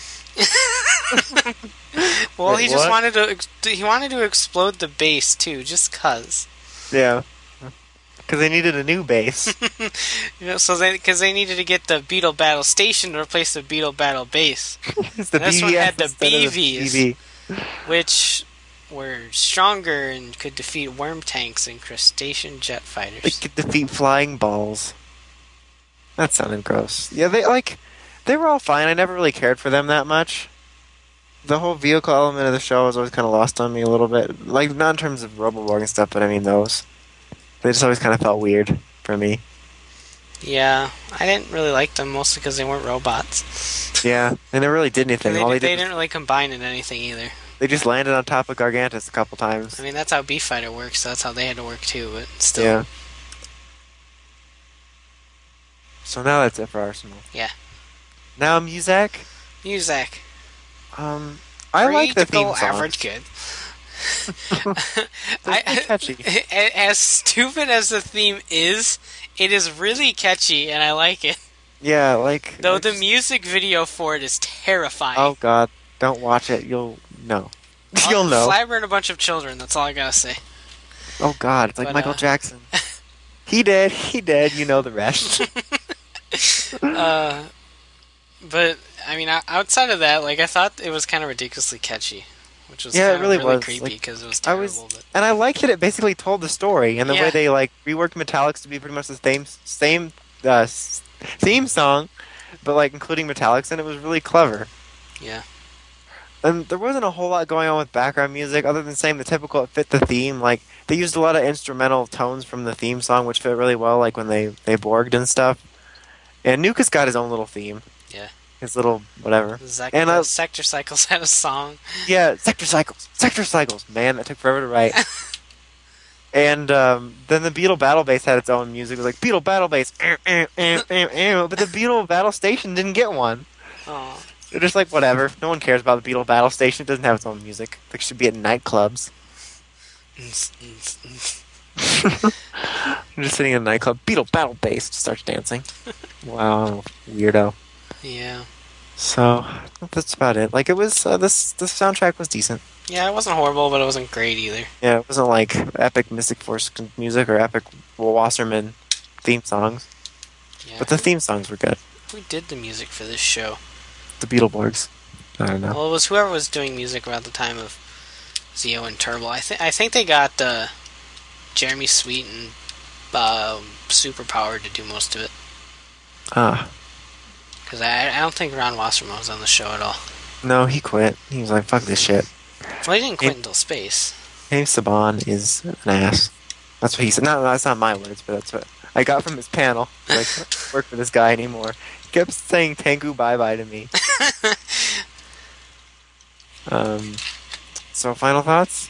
Well,
Wait,
he just
what?
wanted to explode the base too, just cuz.
Yeah. Because they needed a new base.
Because they needed to get the Beetle Battle Station to replace the Beetle Battle Base,
It's the
This one
BVS
had the
instead of
BVs.
BV.
which were stronger and could defeat worm tanks and crustacean jet
They
fighters.
could defeat flying balls. That sounded gross. Yeah, they were all fine. I never really cared for them that much. The whole vehicle element of the show was always kind of lost on me a little bit. Like, not in terms of Roboborg and stuff, but I mean those. They just always kind of felt weird for me.
Yeah, I didn't really like them, mostly because they weren't robots.
Yeah, they never really did anything. All
They
they did
didn't really combine in anything either.
they just landed on top of Gargantus a couple times.
I mean, that's how Beef Fighter works, so that's how they had to work too, but still.
Yeah. So now that's it for Arsenal.
Yeah.
Now Muzak.
Muzak.
I like the
Critical
theme song.
average good.
They're pretty catchy.
As stupid as the theme is, it is really catchy, and I like it.
Yeah, like.
Though
I
the
just-
music video for it is terrifying.
Oh God! Don't watch it. You'll know. You'll know.
Flabber and a bunch of children. That's all I gotta say.
Oh God! It's like
But,
Michael Jackson. He did. He did. You know the rest.
But I mean, outside of that, like I thought it was kind of ridiculously catchy, which was
Yeah, it
kind
really
of really
was.
creepy
Like,
because it was
I
terrible.
was-
But
And I liked that it basically told the story, and the
Yeah.
way they like reworked Metallics to be pretty much the same theme song, but like including Metallics, and it was really clever.
yeah,
And there wasn't a whole lot going on with background music, other than saying the typical it fit the theme. Like they used a lot of instrumental tones from the theme song, which fit really well, like when they borged and stuff. And Nuka's got his own little theme.
Yeah.
His little whatever.
and
I-
Sector Cycles had a song.
Yeah, Sector Cycles. Man, that took forever to write. And then the Beetle Battle Base had its own music. It was like Beetle Battle Base, but the Beetle Battle Station didn't get one.
Oh,
They're just like, whatever. No one cares about the Beetle Battle Station. It doesn't have its own music. It should be at nightclubs. I'm just sitting in a nightclub. Beetle Battle Bass starts dancing. Wow, weirdo.
Yeah.
So that's about it. Like it was. The soundtrack was decent.
Yeah, it wasn't horrible, but it wasn't great either.
Yeah, it wasn't like epic Mystic Force music or epic Wasserman theme songs.
Yeah.
But the theme songs were good.
Who did the music for this show?
The Beetleborgs. I don't know.
Well, it was whoever was doing music around the time of Zeo and Turbo. I think they got Jeremy Sweet and Superpower to do most of it.
Ah.
Because I don't think Ron Wasserman was on the show at all.
No, he quit. He was like, fuck this shit.
Well, he didn't quit until Space.
James Saban is an ass. That's what he said. No, that's not my words, but that's what I got from his panel. Like, I don't work for this guy anymore. He kept saying Tengu bye-bye to me. So final thoughts?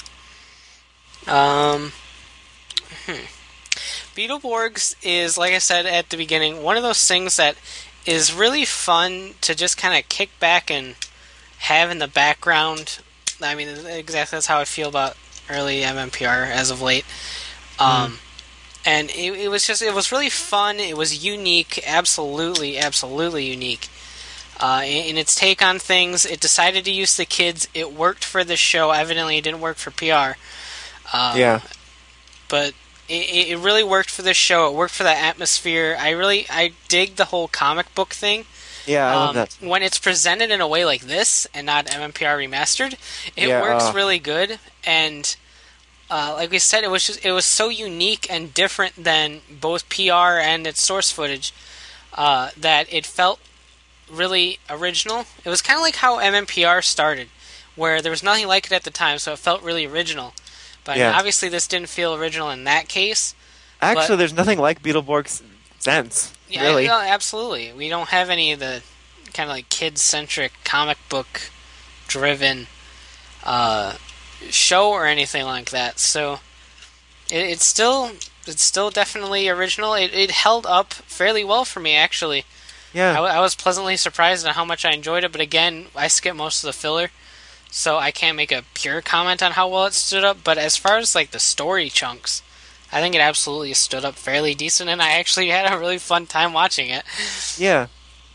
Beetleborgs is, like I said at the beginning, one of those things that is really fun to just kind of kick back and have in the background. I mean, exactly that's how I feel about early MMPR as of late. And it was really fun. It was unique, absolutely unique. In its take on things, it decided to use the kids. It worked for the show. Evidently, it didn't work for PR.
Yeah.
But it really worked for this show. It worked for the atmosphere. I dig the whole comic book thing.
Yeah, I love that.
When it's presented in a way like this and not MMPR remastered, it
Yeah,
works really good. And like we said, it was so unique and different than both PR and its source footage that it felt really original. It was kind of like how MMPR started, where there was nothing like it at the time, so it felt really original. But
Yeah.
obviously, this didn't feel original in that case.
Actually, there's nothing like Beetleborg's sense.
Yeah,
really.
no, absolutely. We don't have any of the kind of like kid-centric, comic book-driven show or anything like that. So it's still definitely original. It held up fairly well for me, actually.
Yeah.
I was pleasantly surprised at how much I enjoyed it. But again, I skipped most of the filler, so I can't make a pure comment on how well it stood up. But as far as like the story chunks, I think it absolutely stood up fairly decent, and I actually had a really fun time watching it.
Yeah.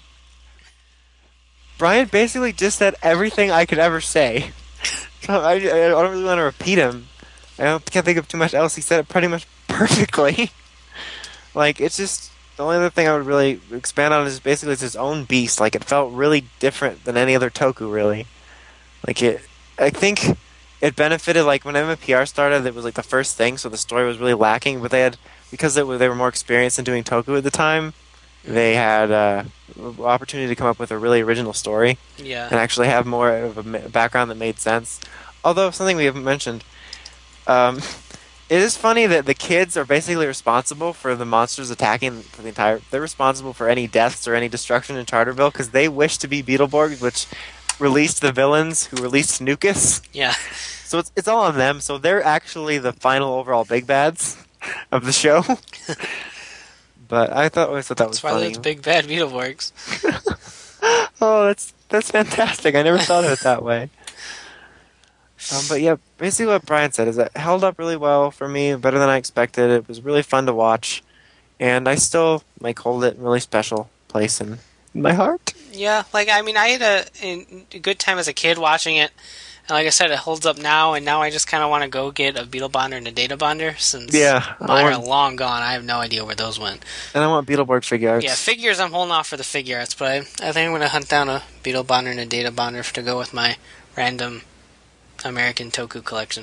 Brian basically just said everything I could ever say. So I don't really want to repeat him. Can't think of too much else. He said it pretty much perfectly. Like, it's just... The only other thing I would really expand on is basically it's its own beast. Like, it felt really different than any other Toku, really. Like, I think it benefited, like, when MMPR started, it was, like, the first thing, so the story was really lacking, but they had... Because they were more experienced in doing Toku at the time, they had opportunity to come up with a really original story.
Yeah.
And actually have more of a background that made sense. Although, something we haven't mentioned... it is funny that the kids are basically responsible for the monsters attacking for the entire... They're responsible for any deaths or any destruction in Tartarville because they wish to be Beetleborgs, which released the villains who released Snukas.
Yeah.
So it's all on them. So they're actually the final overall big bads of the show. But I always thought that was
That's why
funny.
those big bad Beetleborgs.
Oh, that's fantastic. I never thought of it that way. But yeah, basically what Brian said is that it held up really well for me, better than I expected. It was really fun to watch, and I still hold it in a really special place in my heart.
Yeah, like, I mean, I had a good time as a kid watching it, and like I said, it holds up now, and now I just kind of want to go get a Beetle Bonder and a Data Bonder, since mine are long gone. I have no idea where those went.
And I want Beetleborg figure arts.
Yeah, figures, I'm holding off for the figure arts, but I think I'm going to hunt down a Beetle Bonder and a Data Bonder to go with my random American Toku collection.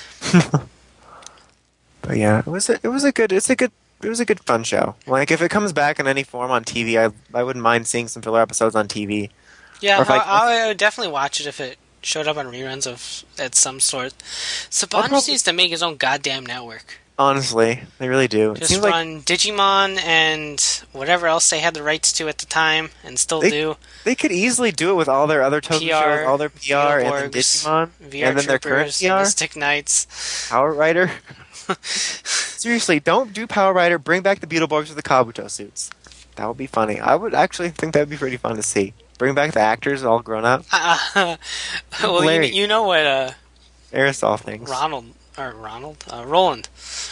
But yeah, it was a good fun show. Like, if it comes back in any form on TV, I wouldn't mind seeing some filler episodes on TV.
Yeah, I would definitely watch it if it showed up on reruns at some sort. Saban just needs to make his own goddamn network.
Honestly, they really do.
Just run Digimon and whatever else they had the rights to at the time, and still do.
They could easily do it with all their other Toku shows, all their PR, and then Digimon,
VR
and then their current
Troopers,
PR.
Mystic Knights.
Power Rider. Seriously, don't do Power Rider. Bring back the Beetleborgs with the Kabuto suits. That would be funny. I would actually think that would be pretty fun to see. Bring back the actors all grown up.
Well,
Larry.
you know what
Aerosol things.
Roland Roland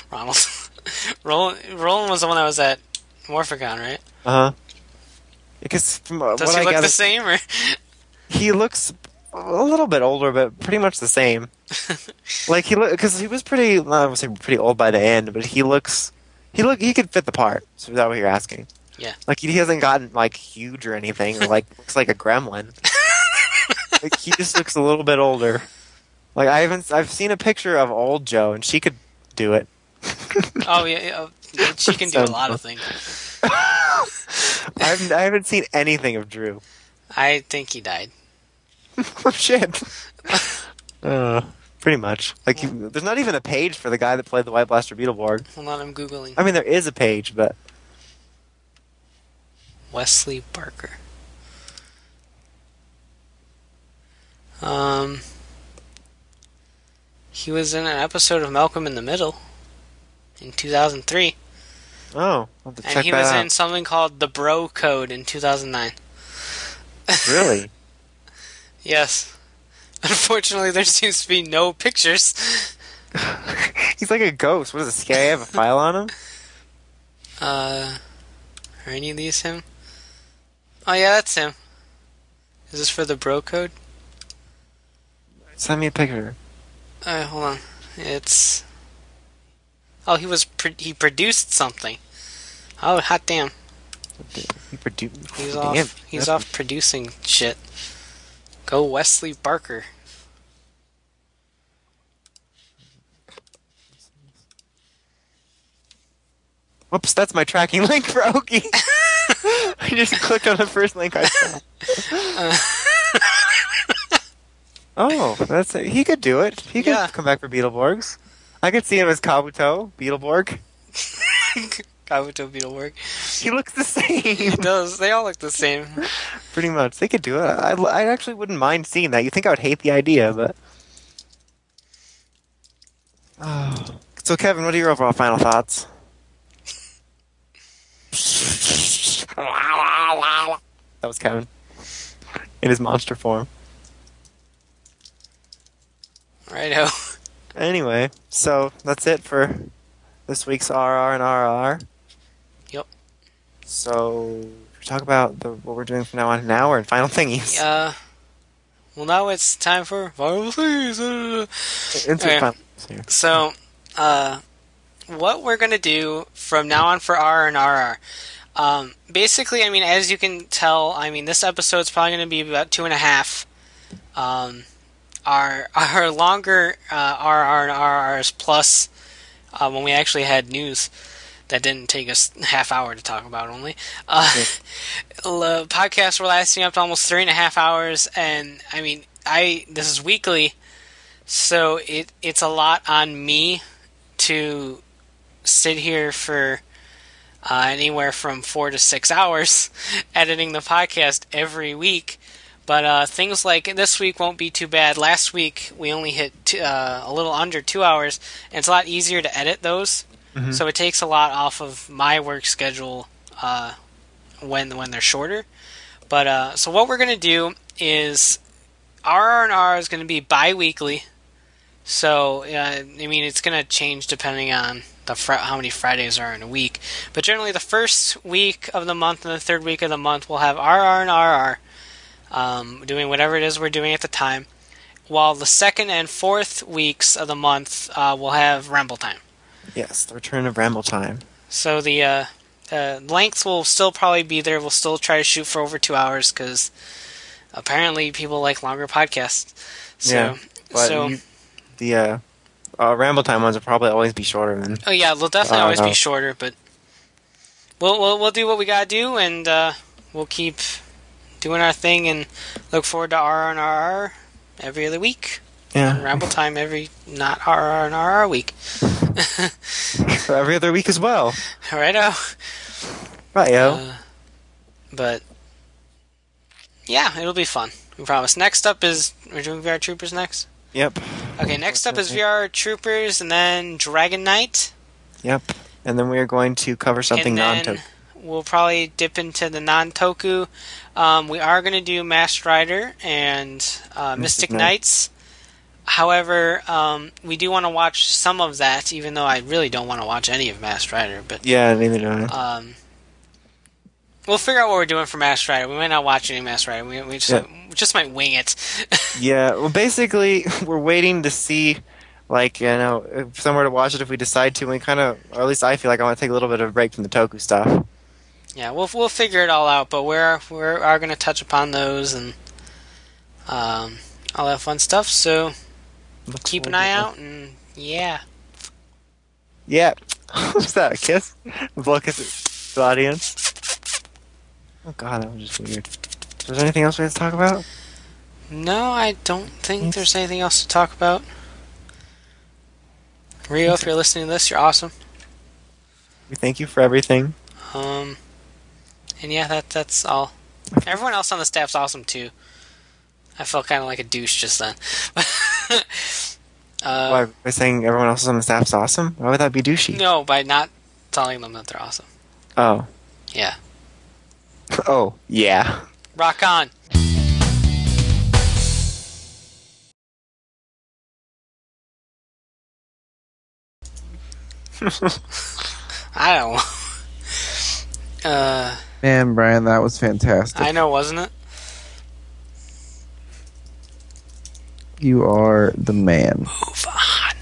Roland was the one that was at Morphicon, right?
Uh huh. Because from
Does
what
he
I
look
gather,
the same? Or
he looks a little bit older, but pretty much the same. Like because he was pretty. I would say pretty old by the end, but he could fit the part. So is that what you're asking?
Yeah.
Like he hasn't gotten like huge or anything, or like looks like a gremlin. Like he just looks a little bit older. Like I've seen a picture of old Joe, and she could do it.
Oh yeah, she can do a lot of things.
I haven't seen anything of Drew.
I think he died.
Oh shit. Pretty much. Like there's not even a page for the guy that played the White Blaster Beetleborg.
Hold on, I'm googling.
I mean, there is a page, but
Wesley Barker. He was in an episode of Malcolm in the Middle in 2003.
oh, I'll have to
And
check
he
that
was
out.
in something called The Bro Code in 2009.
Really?
Yes. Unfortunately, there seems to be no pictures.
He's like a ghost. What does the CIA have a file on him?
Are any of these him? Oh yeah, that's him. Is this for The Bro Code?
Send me a picture.
Hold on. It's... Oh, he produced something. Oh, hot damn. He's off producing shit. Go Wesley Barker.
Whoops, that's my tracking link for Oki. I just clicked on the first link I saw. Oh, that's it. He could do it. He could
Yeah.
come back for Beetleborgs. I could see him as Kabuto, Beetleborg.
Kabuto Beetleborg.
He looks the
He
same.
does. They all look the same.
Pretty much. They could do it. I actually wouldn't mind seeing that. You think I would hate the idea, but... Oh. So, Kevin, what are your overall final thoughts? That was Kevin. In his monster form.
Righto.
Anyway, so that's it for this week's RR and RR.
Yep.
So, talk about what we're doing from now on now or in final thingies.
Well, now it's time for final things.
Insert
Okay.
final things here.
So, what we're gonna do from now on for R and RR. Basically, I mean, as you can tell, I mean, this episode's probably gonna be about 2.5. Our longer RR and RRs plus when we actually had news that didn't take us half hour to talk about only. The podcasts were lasting up to almost 3.5 hours, and I mean, this is weekly, so it's a lot on me to sit here for anywhere from 4 to 6 hours editing the podcast every week. But things like this week won't be too bad. Last week we only hit a little under 2 hours, and it's a lot easier to edit those.
Mhm.
So it takes a lot off of my work schedule when they're shorter. But so what we're gonna do is R&R is gonna be bi-weekly. So I mean it's gonna change depending on how many Fridays are in a week. But generally the first week of the month and the third week of the month we'll have RR and RR. Doing whatever it is we're doing at the time, while the second and fourth weeks of the month we'll have Ramble Time.
Yes, the return of Ramble Time.
So the length will still probably be there. We'll still try to shoot for over 2 hours because apparently people like longer podcasts. So,
Yeah, but the Ramble Time ones will probably always be shorter than...
oh yeah, they'll definitely always be shorter, but we'll do what we gotta do, and we'll keep doing our thing and look forward to RR and RR every other week.
Yeah.
And Ramble Time every not RR and RR week.
For every other week as well.
Righto.
Right-yo.
But yeah, it'll be fun. We promise. Next up is we're doing VR Troopers next.
Yep.
Okay, next up is VR Troopers and then Dragon Knight.
Yep. And then we are going to cover something
and then
non-token.
we'll probably dip into the non-Toku. We are going to do Masked Rider and Mystic Knights. However, we do want to watch some of that, even though I really don't want to watch any of Masked Rider. But
Yeah, neither do I.
we'll figure out what we're doing for Masked Rider. We might not watch any Masked Rider. We just might wing it.
Yeah, well, basically, we're waiting to see, like, somewhere to watch it if we decide to. We kind of, or at least I feel like I want to take a little bit of a break from the Toku stuff.
Yeah, we'll figure it all out. But we are going to touch upon those and all that fun stuff. So keep an eye out, and yeah.
Yeah. What's that, a kiss? A blow kiss to the audience? Oh god, that was just weird. Is there anything else we have to talk about?
No, I don't think there's anything else to talk about. Rio, if you're listening to this, you're awesome.
We thank you for everything.
And yeah, that's all. Everyone else on the staff's awesome too. I felt kind of like a douche just then.
Why, by saying everyone else on the staff's awesome? Why would that be douchey?
No, by not telling them that they're awesome.
Oh.
Yeah.
Oh, yeah.
Rock on. I don't know.
Man, Brian, that was fantastic.
I know, wasn't it?
You are the man.
Move on.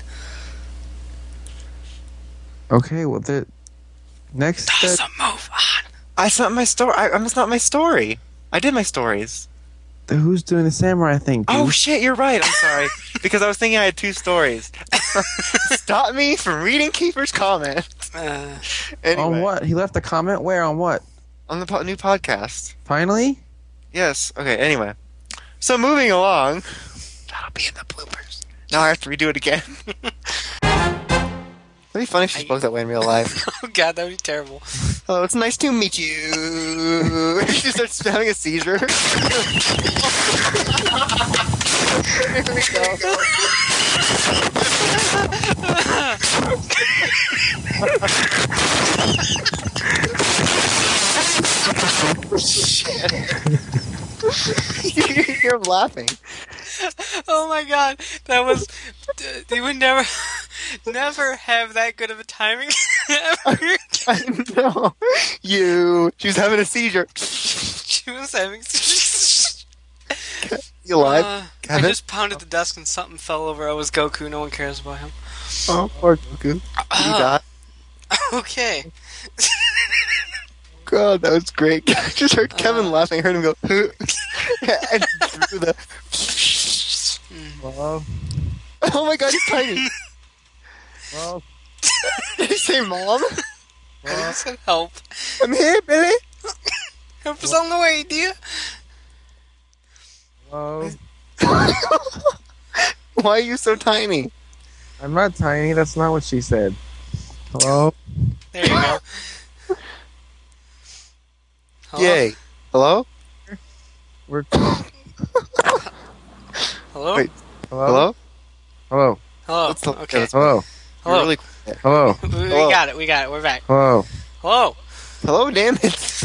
Okay, well, the next
Doesn't move on.
It's not my story. It's not my story. I did my stories.
who's doing the samurai thing? Dude?
Oh shit, you're right. I'm sorry. Because I was thinking I had two stories. Stop me from reading Kiefer's comment. Anyway,
On what? He left a comment? Where? On what?
on the new podcast.
Finally?
Yes. Okay. Anyway, so moving along. That'll be in the bloopers. Now I have to redo it again. It'd be funny if she spoke that way in real life.
Oh god, that would be terrible.
Hello, it's nice to meet you. She starts having a seizure. Here we go. Shit. You're laughing.
Oh my god, that was... You would never have that good of a timing ever.
I know. She was having a seizure.
She was having...
You alive?
I just pounded the desk and something fell over. I was Goku, no one cares about him.
Oh, poor Goku. You died.
Okay.
God, that was great. I just heard Kevin laughing. I heard him go, and drew the...
Hello?
Oh my god, he's tiny.
Hello?
Did he say mom?
I just said help.
I'm here, Billy.
Help is on the way, dear.
Hello?
Why are you so tiny?
I'm not tiny. That's not what she said. Hello?
There you go. Hello?
Yay. Hello?
We're...
Hello?
Wait.
Hello?
Hello?
Hello.
Let's look-
Okay.
Hello?
Hello.
Really quiet.
Hello?
We
Hello.
got it. We're back.
Hello?
Hello.
Hello, damn it.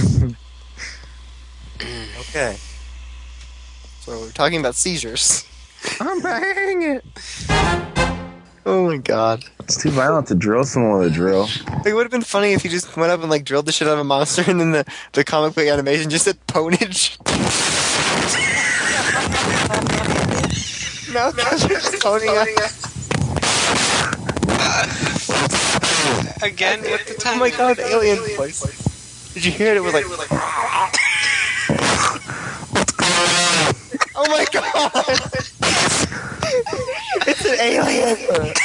Okay. So we're talking about seizures.
I'm banging it.
Oh my god.
It's too violent to drill someone with a drill.
It would have been funny if you just went up and like drilled the shit out of a monster and then the comic book animation just said ponage. Now it's just poning up.
Again with the
Oh
time.
my god, the alien voice. Did you hear it? It was like... Oh my god! It's an alien!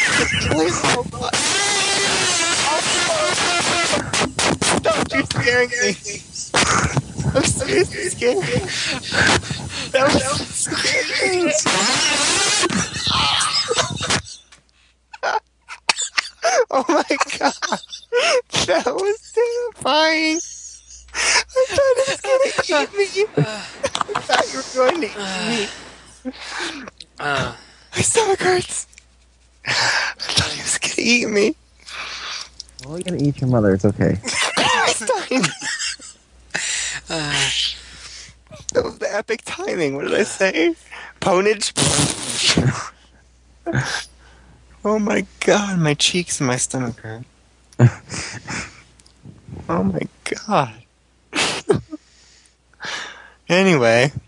Don't you scaring me! I'm seriously scared. That was scary. Oh my god! That was terrifying! I thought it was gonna eat me! I thought you were going to eat me! My stomach hurts! I thought he was gonna eat me!
Well, you're gonna eat your mother. It's okay.
He's dying! That was the epic timing. What did I say? Ponage? Oh my god, my cheeks and my stomach hurt. Oh my god. Anyway,